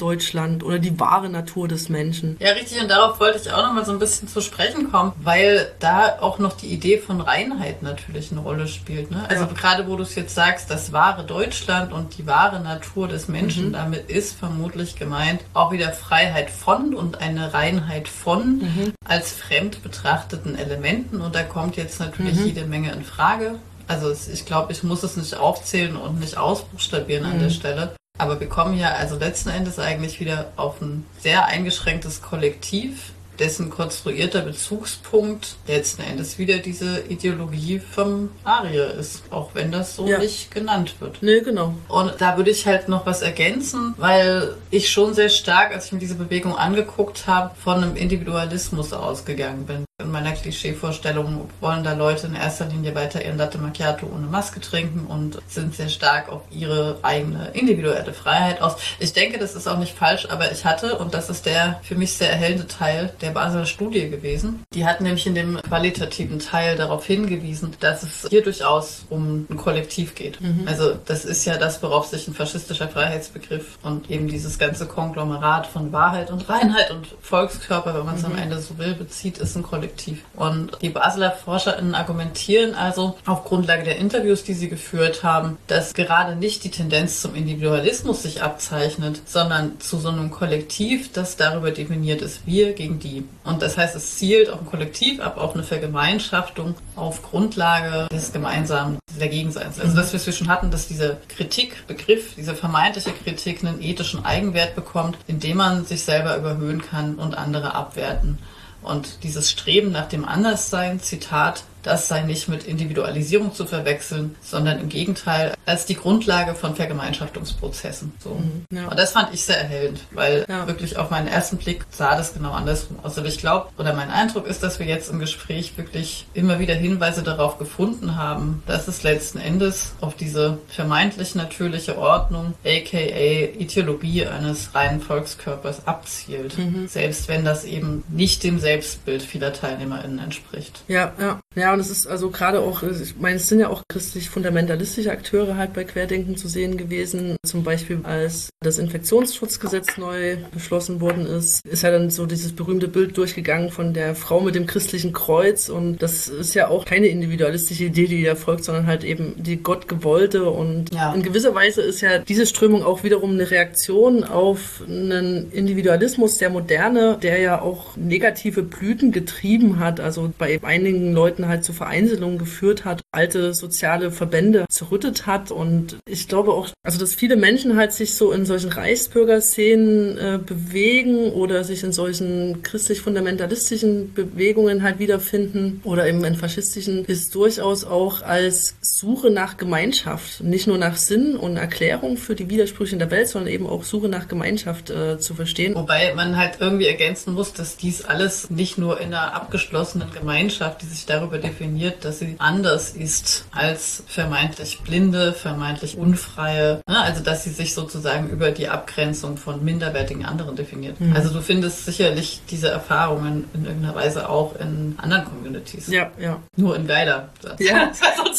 Deutschland oder die wahre Natur des Menschen. Ja, richtig. Und darauf wollte ich auch noch mal so ein bisschen zu sprechen kommen, weil da auch noch die Idee von Reinheit natürlich eine Rolle spielt. Ne? Also gerade wo du es jetzt sagst, das wahre Deutschland und die wahre Natur des Menschen, damit ist vermutlich gemeint auch wieder Freiheit von und eine Reinheit von als fremd betrachteten Elementen. Und da kommt jetzt natürlich jede Menge in Frage. Also ich glaube, ich muss es nicht aufzählen und nicht ausbuchstabieren an der Stelle. Aber wir kommen ja also letzten Endes eigentlich wieder auf ein sehr eingeschränktes Kollektiv, dessen konstruierter Bezugspunkt letzten Endes wieder diese Ideologie vom Arier ist, auch wenn das so nicht genannt wird. Nee, genau. Und da würde ich halt noch was ergänzen, weil ich schon sehr stark, als ich mir diese Bewegung angeguckt habe, von einem Individualismus ausgegangen bin. In meiner Klischeevorstellung wollen da Leute in erster Linie weiter ihren Latte Macchiato ohne Maske trinken und sind sehr stark auf ihre eigene individuelle Freiheit aus. Ich denke, das ist auch nicht falsch, aber ich hatte, und das ist der für mich sehr erhellende Teil der Basler Studie gewesen, die hat nämlich in dem qualitativen Teil darauf hingewiesen, dass es hier durchaus um ein Kollektiv geht. Also das ist ja das, worauf sich ein faschistischer Freiheitsbegriff und eben dieses ganze Konglomerat von Wahrheit und Reinheit und Volkskörper, wenn man es am Ende so will, bezieht, ist ein Kollektiv. Und die Basler ForscherInnen argumentieren also auf Grundlage der Interviews, die sie geführt haben, dass gerade nicht die Tendenz zum Individualismus sich abzeichnet, sondern zu so einem Kollektiv, das darüber definiert ist, wir gegen die. Und das heißt, es zielt auf ein Kollektiv ab, auf eine Vergemeinschaftung auf Grundlage des gemeinsamen Dagegenseins. Also das, was wir schon hatten, dass dieser Kritikbegriff, diese vermeintliche Kritik einen ethischen Eigenwert bekommt, indem man sich selber überhöhen kann und andere abwerten. Und dieses Streben nach dem Anderssein, Zitat, das sei nicht mit Individualisierung zu verwechseln, sondern im Gegenteil als die Grundlage von Vergemeinschaftungsprozessen. So. Ja. Und das fand ich sehr erhellend, weil wirklich auf meinen ersten Blick sah das genau andersrum aus. Aber ich glaube, oder mein Eindruck ist, dass wir jetzt im Gespräch wirklich immer wieder Hinweise darauf gefunden haben, dass es letzten Endes auf diese vermeintlich natürliche Ordnung, aka Ideologie eines reinen Volkskörpers abzielt. Selbst wenn das eben nicht dem Selbstbild vieler TeilnehmerInnen entspricht. Ja, und es ist also gerade auch, ich meine, es sind ja auch christlich-fundamentalistische Akteure halt bei Querdenken zu sehen gewesen. Zum Beispiel, als das Infektionsschutzgesetz neu beschlossen worden ist ja dann so dieses berühmte Bild durchgegangen von der Frau mit dem christlichen Kreuz. Und das ist ja auch keine individualistische Idee, die da folgt, sondern halt eben die gottgewollte. Und in gewisser Weise ist ja diese Strömung auch wiederum eine Reaktion auf einen Individualismus der Moderne, der ja auch negative Blüten getrieben hat. Also bei einigen Leuten halt zu Vereinzelungen geführt hat, alte soziale Verbände zerrüttet hat. Und ich glaube auch, also dass viele Menschen halt sich so in solchen Reichsbürgerszenen bewegen oder sich in solchen christlich-fundamentalistischen Bewegungen halt wiederfinden oder eben in faschistischen, ist durchaus auch als Suche nach Gemeinschaft, nicht nur nach Sinn und Erklärung für die Widersprüche in der Welt, sondern eben auch Suche nach Gemeinschaft zu verstehen. Wobei man halt irgendwie ergänzen muss, dass dies alles nicht nur in einer abgeschlossenen Gemeinschaft, die sich darüber definiert, dass sie anders ist als vermeintlich Blinde, vermeintlich Unfreie. Also dass sie sich sozusagen über die Abgrenzung von minderwertigen anderen definiert. Also du findest sicherlich diese Erfahrungen in irgendeiner Weise auch in anderen Communities. Ja. Nur in geiler. Ja,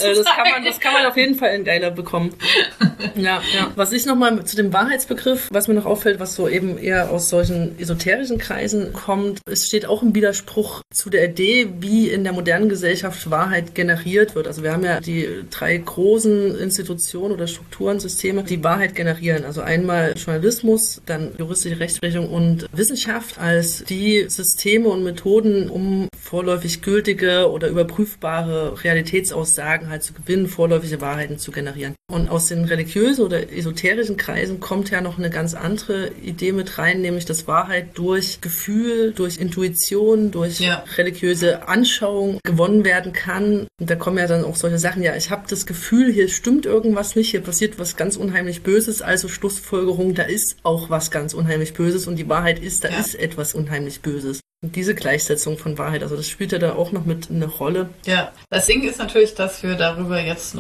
das kann man auf jeden Fall in geiler bekommen. Ja. Was ich nochmal zu dem Wahrheitsbegriff, was mir noch auffällt, was so eben eher aus solchen esoterischen Kreisen kommt, es steht auch im Widerspruch zu der Idee, wie in der modernen Gesellschaft Wahrheit generiert wird. Also wir haben ja die 3 großen Institutionen oder Strukturen, Systeme, die Wahrheit generieren. Also einmal Journalismus, dann juristische Rechtsprechung und Wissenschaft als die Systeme und Methoden, um vorläufig gültige oder überprüfbare Realitätsaussagen halt zu gewinnen, vorläufige Wahrheiten zu generieren. Und aus den religiösen oder esoterischen Kreisen kommt ja noch eine ganz andere Idee mit rein, nämlich dass Wahrheit durch Gefühl, durch Intuition, durch religiöse Anschauung gewonnen werden kann. Und da kommen ja dann auch solche Sachen, ich habe das Gefühl, hier stimmt irgendwas nicht, hier passiert was ganz unheimlich Böses, also Schlussfolgerung, da ist auch was ganz unheimlich Böses und die Wahrheit ist, da ist etwas unheimlich Böses. Und diese Gleichsetzung von Wahrheit, also das spielt ja da auch noch mit eine Rolle. Ja, das Ding ist natürlich, dass wir darüber jetzt noch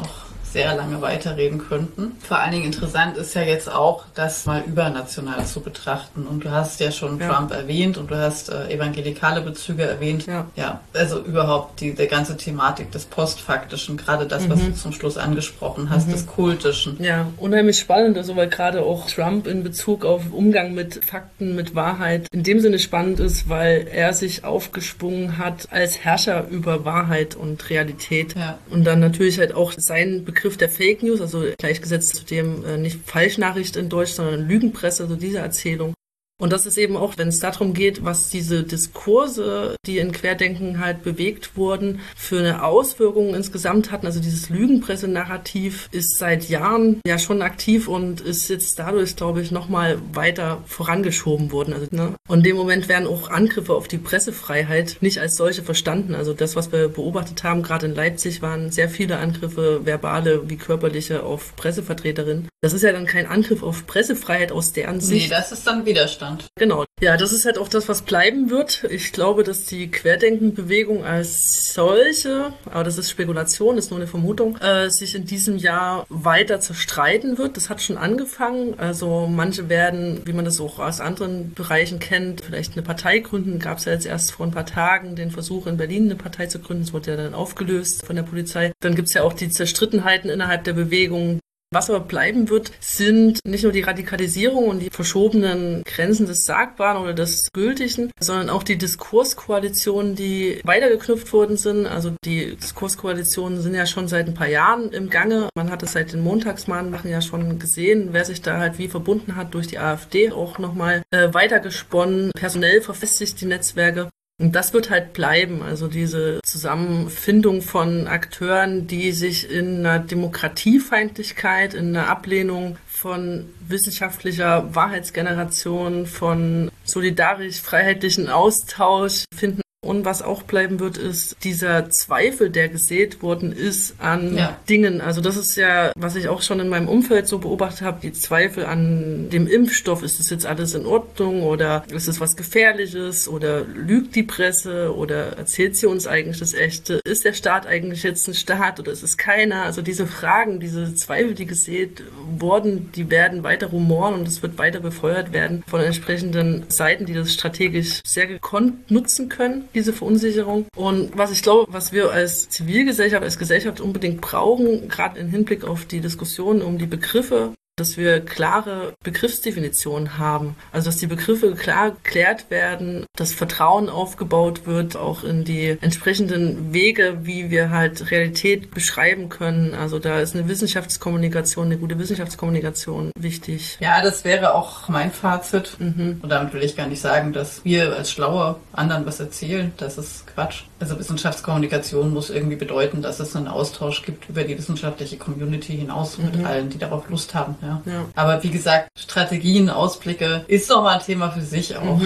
sehr lange weiterreden könnten. Vor allen Dingen interessant ist ja jetzt auch, das mal übernational zu betrachten. Und du hast ja schon Trump erwähnt und du hast evangelikale Bezüge erwähnt. Ja, also überhaupt die ganze Thematik des Postfaktischen, gerade das, was du zum Schluss angesprochen hast, des Kultischen. Ja, unheimlich spannend, also weil gerade auch Trump in Bezug auf Umgang mit Fakten, mit Wahrheit in dem Sinne spannend ist, weil er sich aufgeschwungen hat als Herrscher über Wahrheit und Realität. Ja. Und dann natürlich halt auch sein Begriff der Fake News, also gleichgesetzt zu dem nicht Falschnachricht in Deutsch, sondern Lügenpresse, also diese Erzählung. Und das ist eben auch, wenn es darum geht, was diese Diskurse, die in Querdenken halt bewegt wurden, für eine Auswirkung insgesamt hatten. Also dieses Lügenpresse-Narrativ ist seit Jahren ja schon aktiv und ist jetzt dadurch, glaube ich, nochmal weiter vorangeschoben worden. Also, Und in dem Moment werden auch Angriffe auf die Pressefreiheit nicht als solche verstanden. Also das, was wir beobachtet haben, gerade in Leipzig, waren sehr viele Angriffe, verbale wie körperliche, auf Pressevertreterinnen. Das ist ja dann kein Angriff auf Pressefreiheit aus deren Sicht. Nee, das ist dann Widerstand. Genau. Ja, das ist halt auch das, was bleiben wird. Ich glaube, dass die Querdenkenbewegung als solche, aber das ist Spekulation, ist nur eine Vermutung, sich in diesem Jahr weiter zerstreiten wird. Das hat schon angefangen. Also manche werden, wie man das auch aus anderen Bereichen kennt, vielleicht eine Partei gründen. Gab es ja jetzt erst vor ein paar Tagen den Versuch, in Berlin eine Partei zu gründen. Das wurde ja dann aufgelöst von der Polizei. Dann gibt es ja auch die Zerstrittenheiten innerhalb der Bewegung. Was aber bleiben wird, sind nicht nur die Radikalisierung und die verschobenen Grenzen des Sagbaren oder des Gültigen, sondern auch die Diskurskoalitionen, die weitergeknüpft worden sind. Also die Diskurskoalitionen sind ja schon seit ein paar Jahren im Gange. Man hat es seit den Montagsmahnwachen ja schon gesehen, wer sich da halt wie verbunden hat durch die AfD, auch nochmal weitergesponnen, personell verfestigt die Netzwerke. Und das wird halt bleiben, also diese Zusammenfindung von Akteuren, die sich in einer Demokratiefeindlichkeit, in einer Ablehnung von wissenschaftlicher Wahrheitsgeneration, von solidarisch-freiheitlichen Austausch finden. Und was auch bleiben wird, ist dieser Zweifel, der gesät worden ist an Dingen. Also das ist ja, was ich auch schon in meinem Umfeld so beobachtet habe, die Zweifel an dem Impfstoff. Ist das jetzt alles in Ordnung oder ist es was Gefährliches oder lügt die Presse oder erzählt sie uns eigentlich das Echte? Ist der Staat eigentlich jetzt ein Staat oder ist es keiner? Also diese Fragen, diese Zweifel, die gesät wurden, die werden weiter rumoren und es wird weiter befeuert werden von entsprechenden Seiten, die das strategisch sehr gekonnt nutzen können, diese Verunsicherung. Und was ich glaube, was wir als Zivilgesellschaft, als Gesellschaft unbedingt brauchen, gerade im Hinblick auf die Diskussion um die Begriffe, dass wir klare Begriffsdefinitionen haben. Also dass die Begriffe klar geklärt werden, dass Vertrauen aufgebaut wird, auch in die entsprechenden Wege, wie wir halt Realität beschreiben können. Also da ist eine Wissenschaftskommunikation, eine gute Wissenschaftskommunikation wichtig. Ja, das wäre auch mein Fazit. Und damit will ich gar nicht sagen, dass wir als Schlaue anderen was erzählen. Das ist Quatsch. Also Wissenschaftskommunikation muss irgendwie bedeuten, dass es einen Austausch gibt über die wissenschaftliche Community hinaus mit allen, die darauf Lust haben. Ja. Aber wie gesagt, Strategien, Ausblicke ist doch mal ein Thema für sich auch.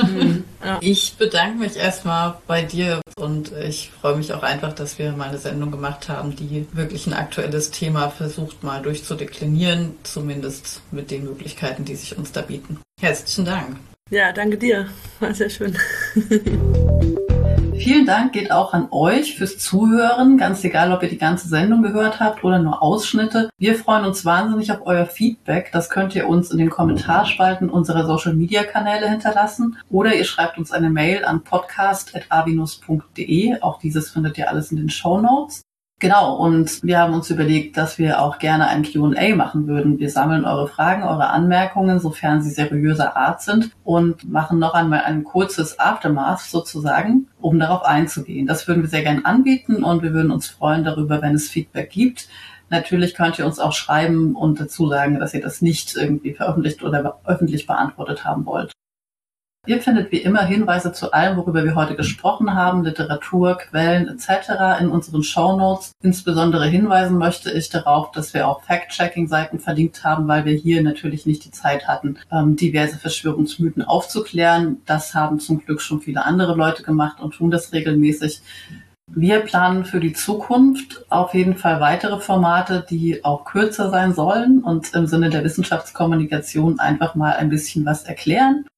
Ja. Ich bedanke mich erstmal bei dir und ich freue mich auch einfach, dass wir mal eine Sendung gemacht haben, die wirklich ein aktuelles Thema versucht mal durchzudeklinieren, zumindest mit den Möglichkeiten, die sich uns da bieten. Herzlichen Dank. Ja, danke dir. War sehr schön. Vielen Dank geht auch an euch fürs Zuhören, ganz egal, ob ihr die ganze Sendung gehört habt oder nur Ausschnitte. Wir freuen uns wahnsinnig auf euer Feedback. Das könnt ihr uns in den Kommentarspalten unserer Social-Media-Kanäle hinterlassen oder ihr schreibt uns eine Mail an podcast@avinus.de. Auch dieses findet ihr alles in den Shownotes. Genau, und wir haben uns überlegt, dass wir auch gerne ein Q&A machen würden. Wir sammeln eure Fragen, eure Anmerkungen, sofern sie seriöser Art sind und machen noch einmal ein kurzes Aftermath sozusagen, um darauf einzugehen. Das würden wir sehr gerne anbieten und wir würden uns freuen darüber, wenn es Feedback gibt. Natürlich könnt ihr uns auch schreiben und dazu sagen, dass ihr das nicht irgendwie veröffentlicht oder öffentlich beantwortet haben wollt. Ihr findet wie immer Hinweise zu allem, worüber wir heute gesprochen haben, Literatur, Quellen etc. in unseren Shownotes. Insbesondere hinweisen möchte ich darauf, dass wir auch Fact-Checking-Seiten verlinkt haben, weil wir hier natürlich nicht die Zeit hatten, diverse Verschwörungsmythen aufzuklären. Das haben zum Glück schon viele andere Leute gemacht und tun das regelmäßig. Wir planen für die Zukunft auf jeden Fall weitere Formate, die auch kürzer sein sollen und im Sinne der Wissenschaftskommunikation einfach mal ein bisschen was erklären.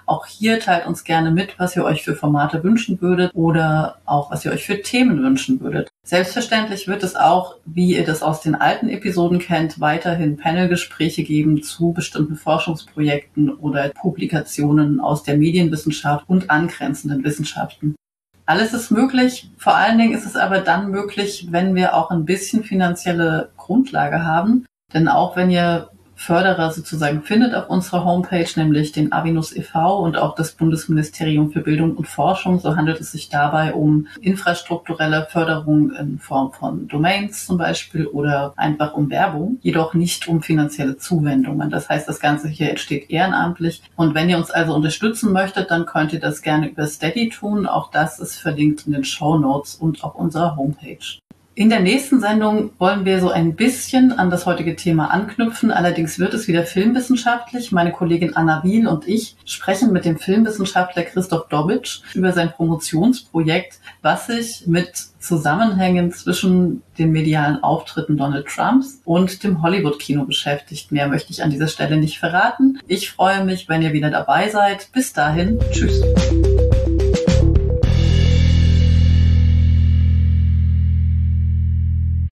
Auch hier teilt uns gerne mit, was ihr euch für Formate wünschen würdet oder auch, was ihr euch für Themen wünschen würdet. Selbstverständlich wird es auch, wie ihr das aus den alten Episoden kennt, weiterhin Panelgespräche geben zu bestimmten Forschungsprojekten oder Publikationen aus der Medienwissenschaft und angrenzenden Wissenschaften. Alles ist möglich. Vor allen Dingen ist es aber dann möglich, wenn wir auch ein bisschen finanzielle Grundlage haben. Denn auch wenn ihr Förderer sozusagen findet auf unserer Homepage, nämlich den Avinus e.V. und auch das Bundesministerium für Bildung und Forschung, so handelt es sich dabei um infrastrukturelle Förderung in Form von Domains zum Beispiel oder einfach um Werbung, jedoch nicht um finanzielle Zuwendungen. Das heißt, das Ganze hier entsteht ehrenamtlich. Und wenn ihr uns also unterstützen möchtet, dann könnt ihr das gerne über Steady tun. Auch das ist verlinkt in den Shownotes und auf unserer Homepage. In der nächsten Sendung wollen wir so ein bisschen an das heutige Thema anknüpfen. Allerdings wird es wieder filmwissenschaftlich. Meine Kollegin Anna Wiel und ich sprechen mit dem Filmwissenschaftler Christoph Dobitsch über sein Promotionsprojekt, was sich mit Zusammenhängen zwischen den medialen Auftritten Donald Trumps und dem Hollywood-Kino beschäftigt. Mehr möchte ich an dieser Stelle nicht verraten. Ich freue mich, wenn ihr wieder dabei seid. Bis dahin, tschüss.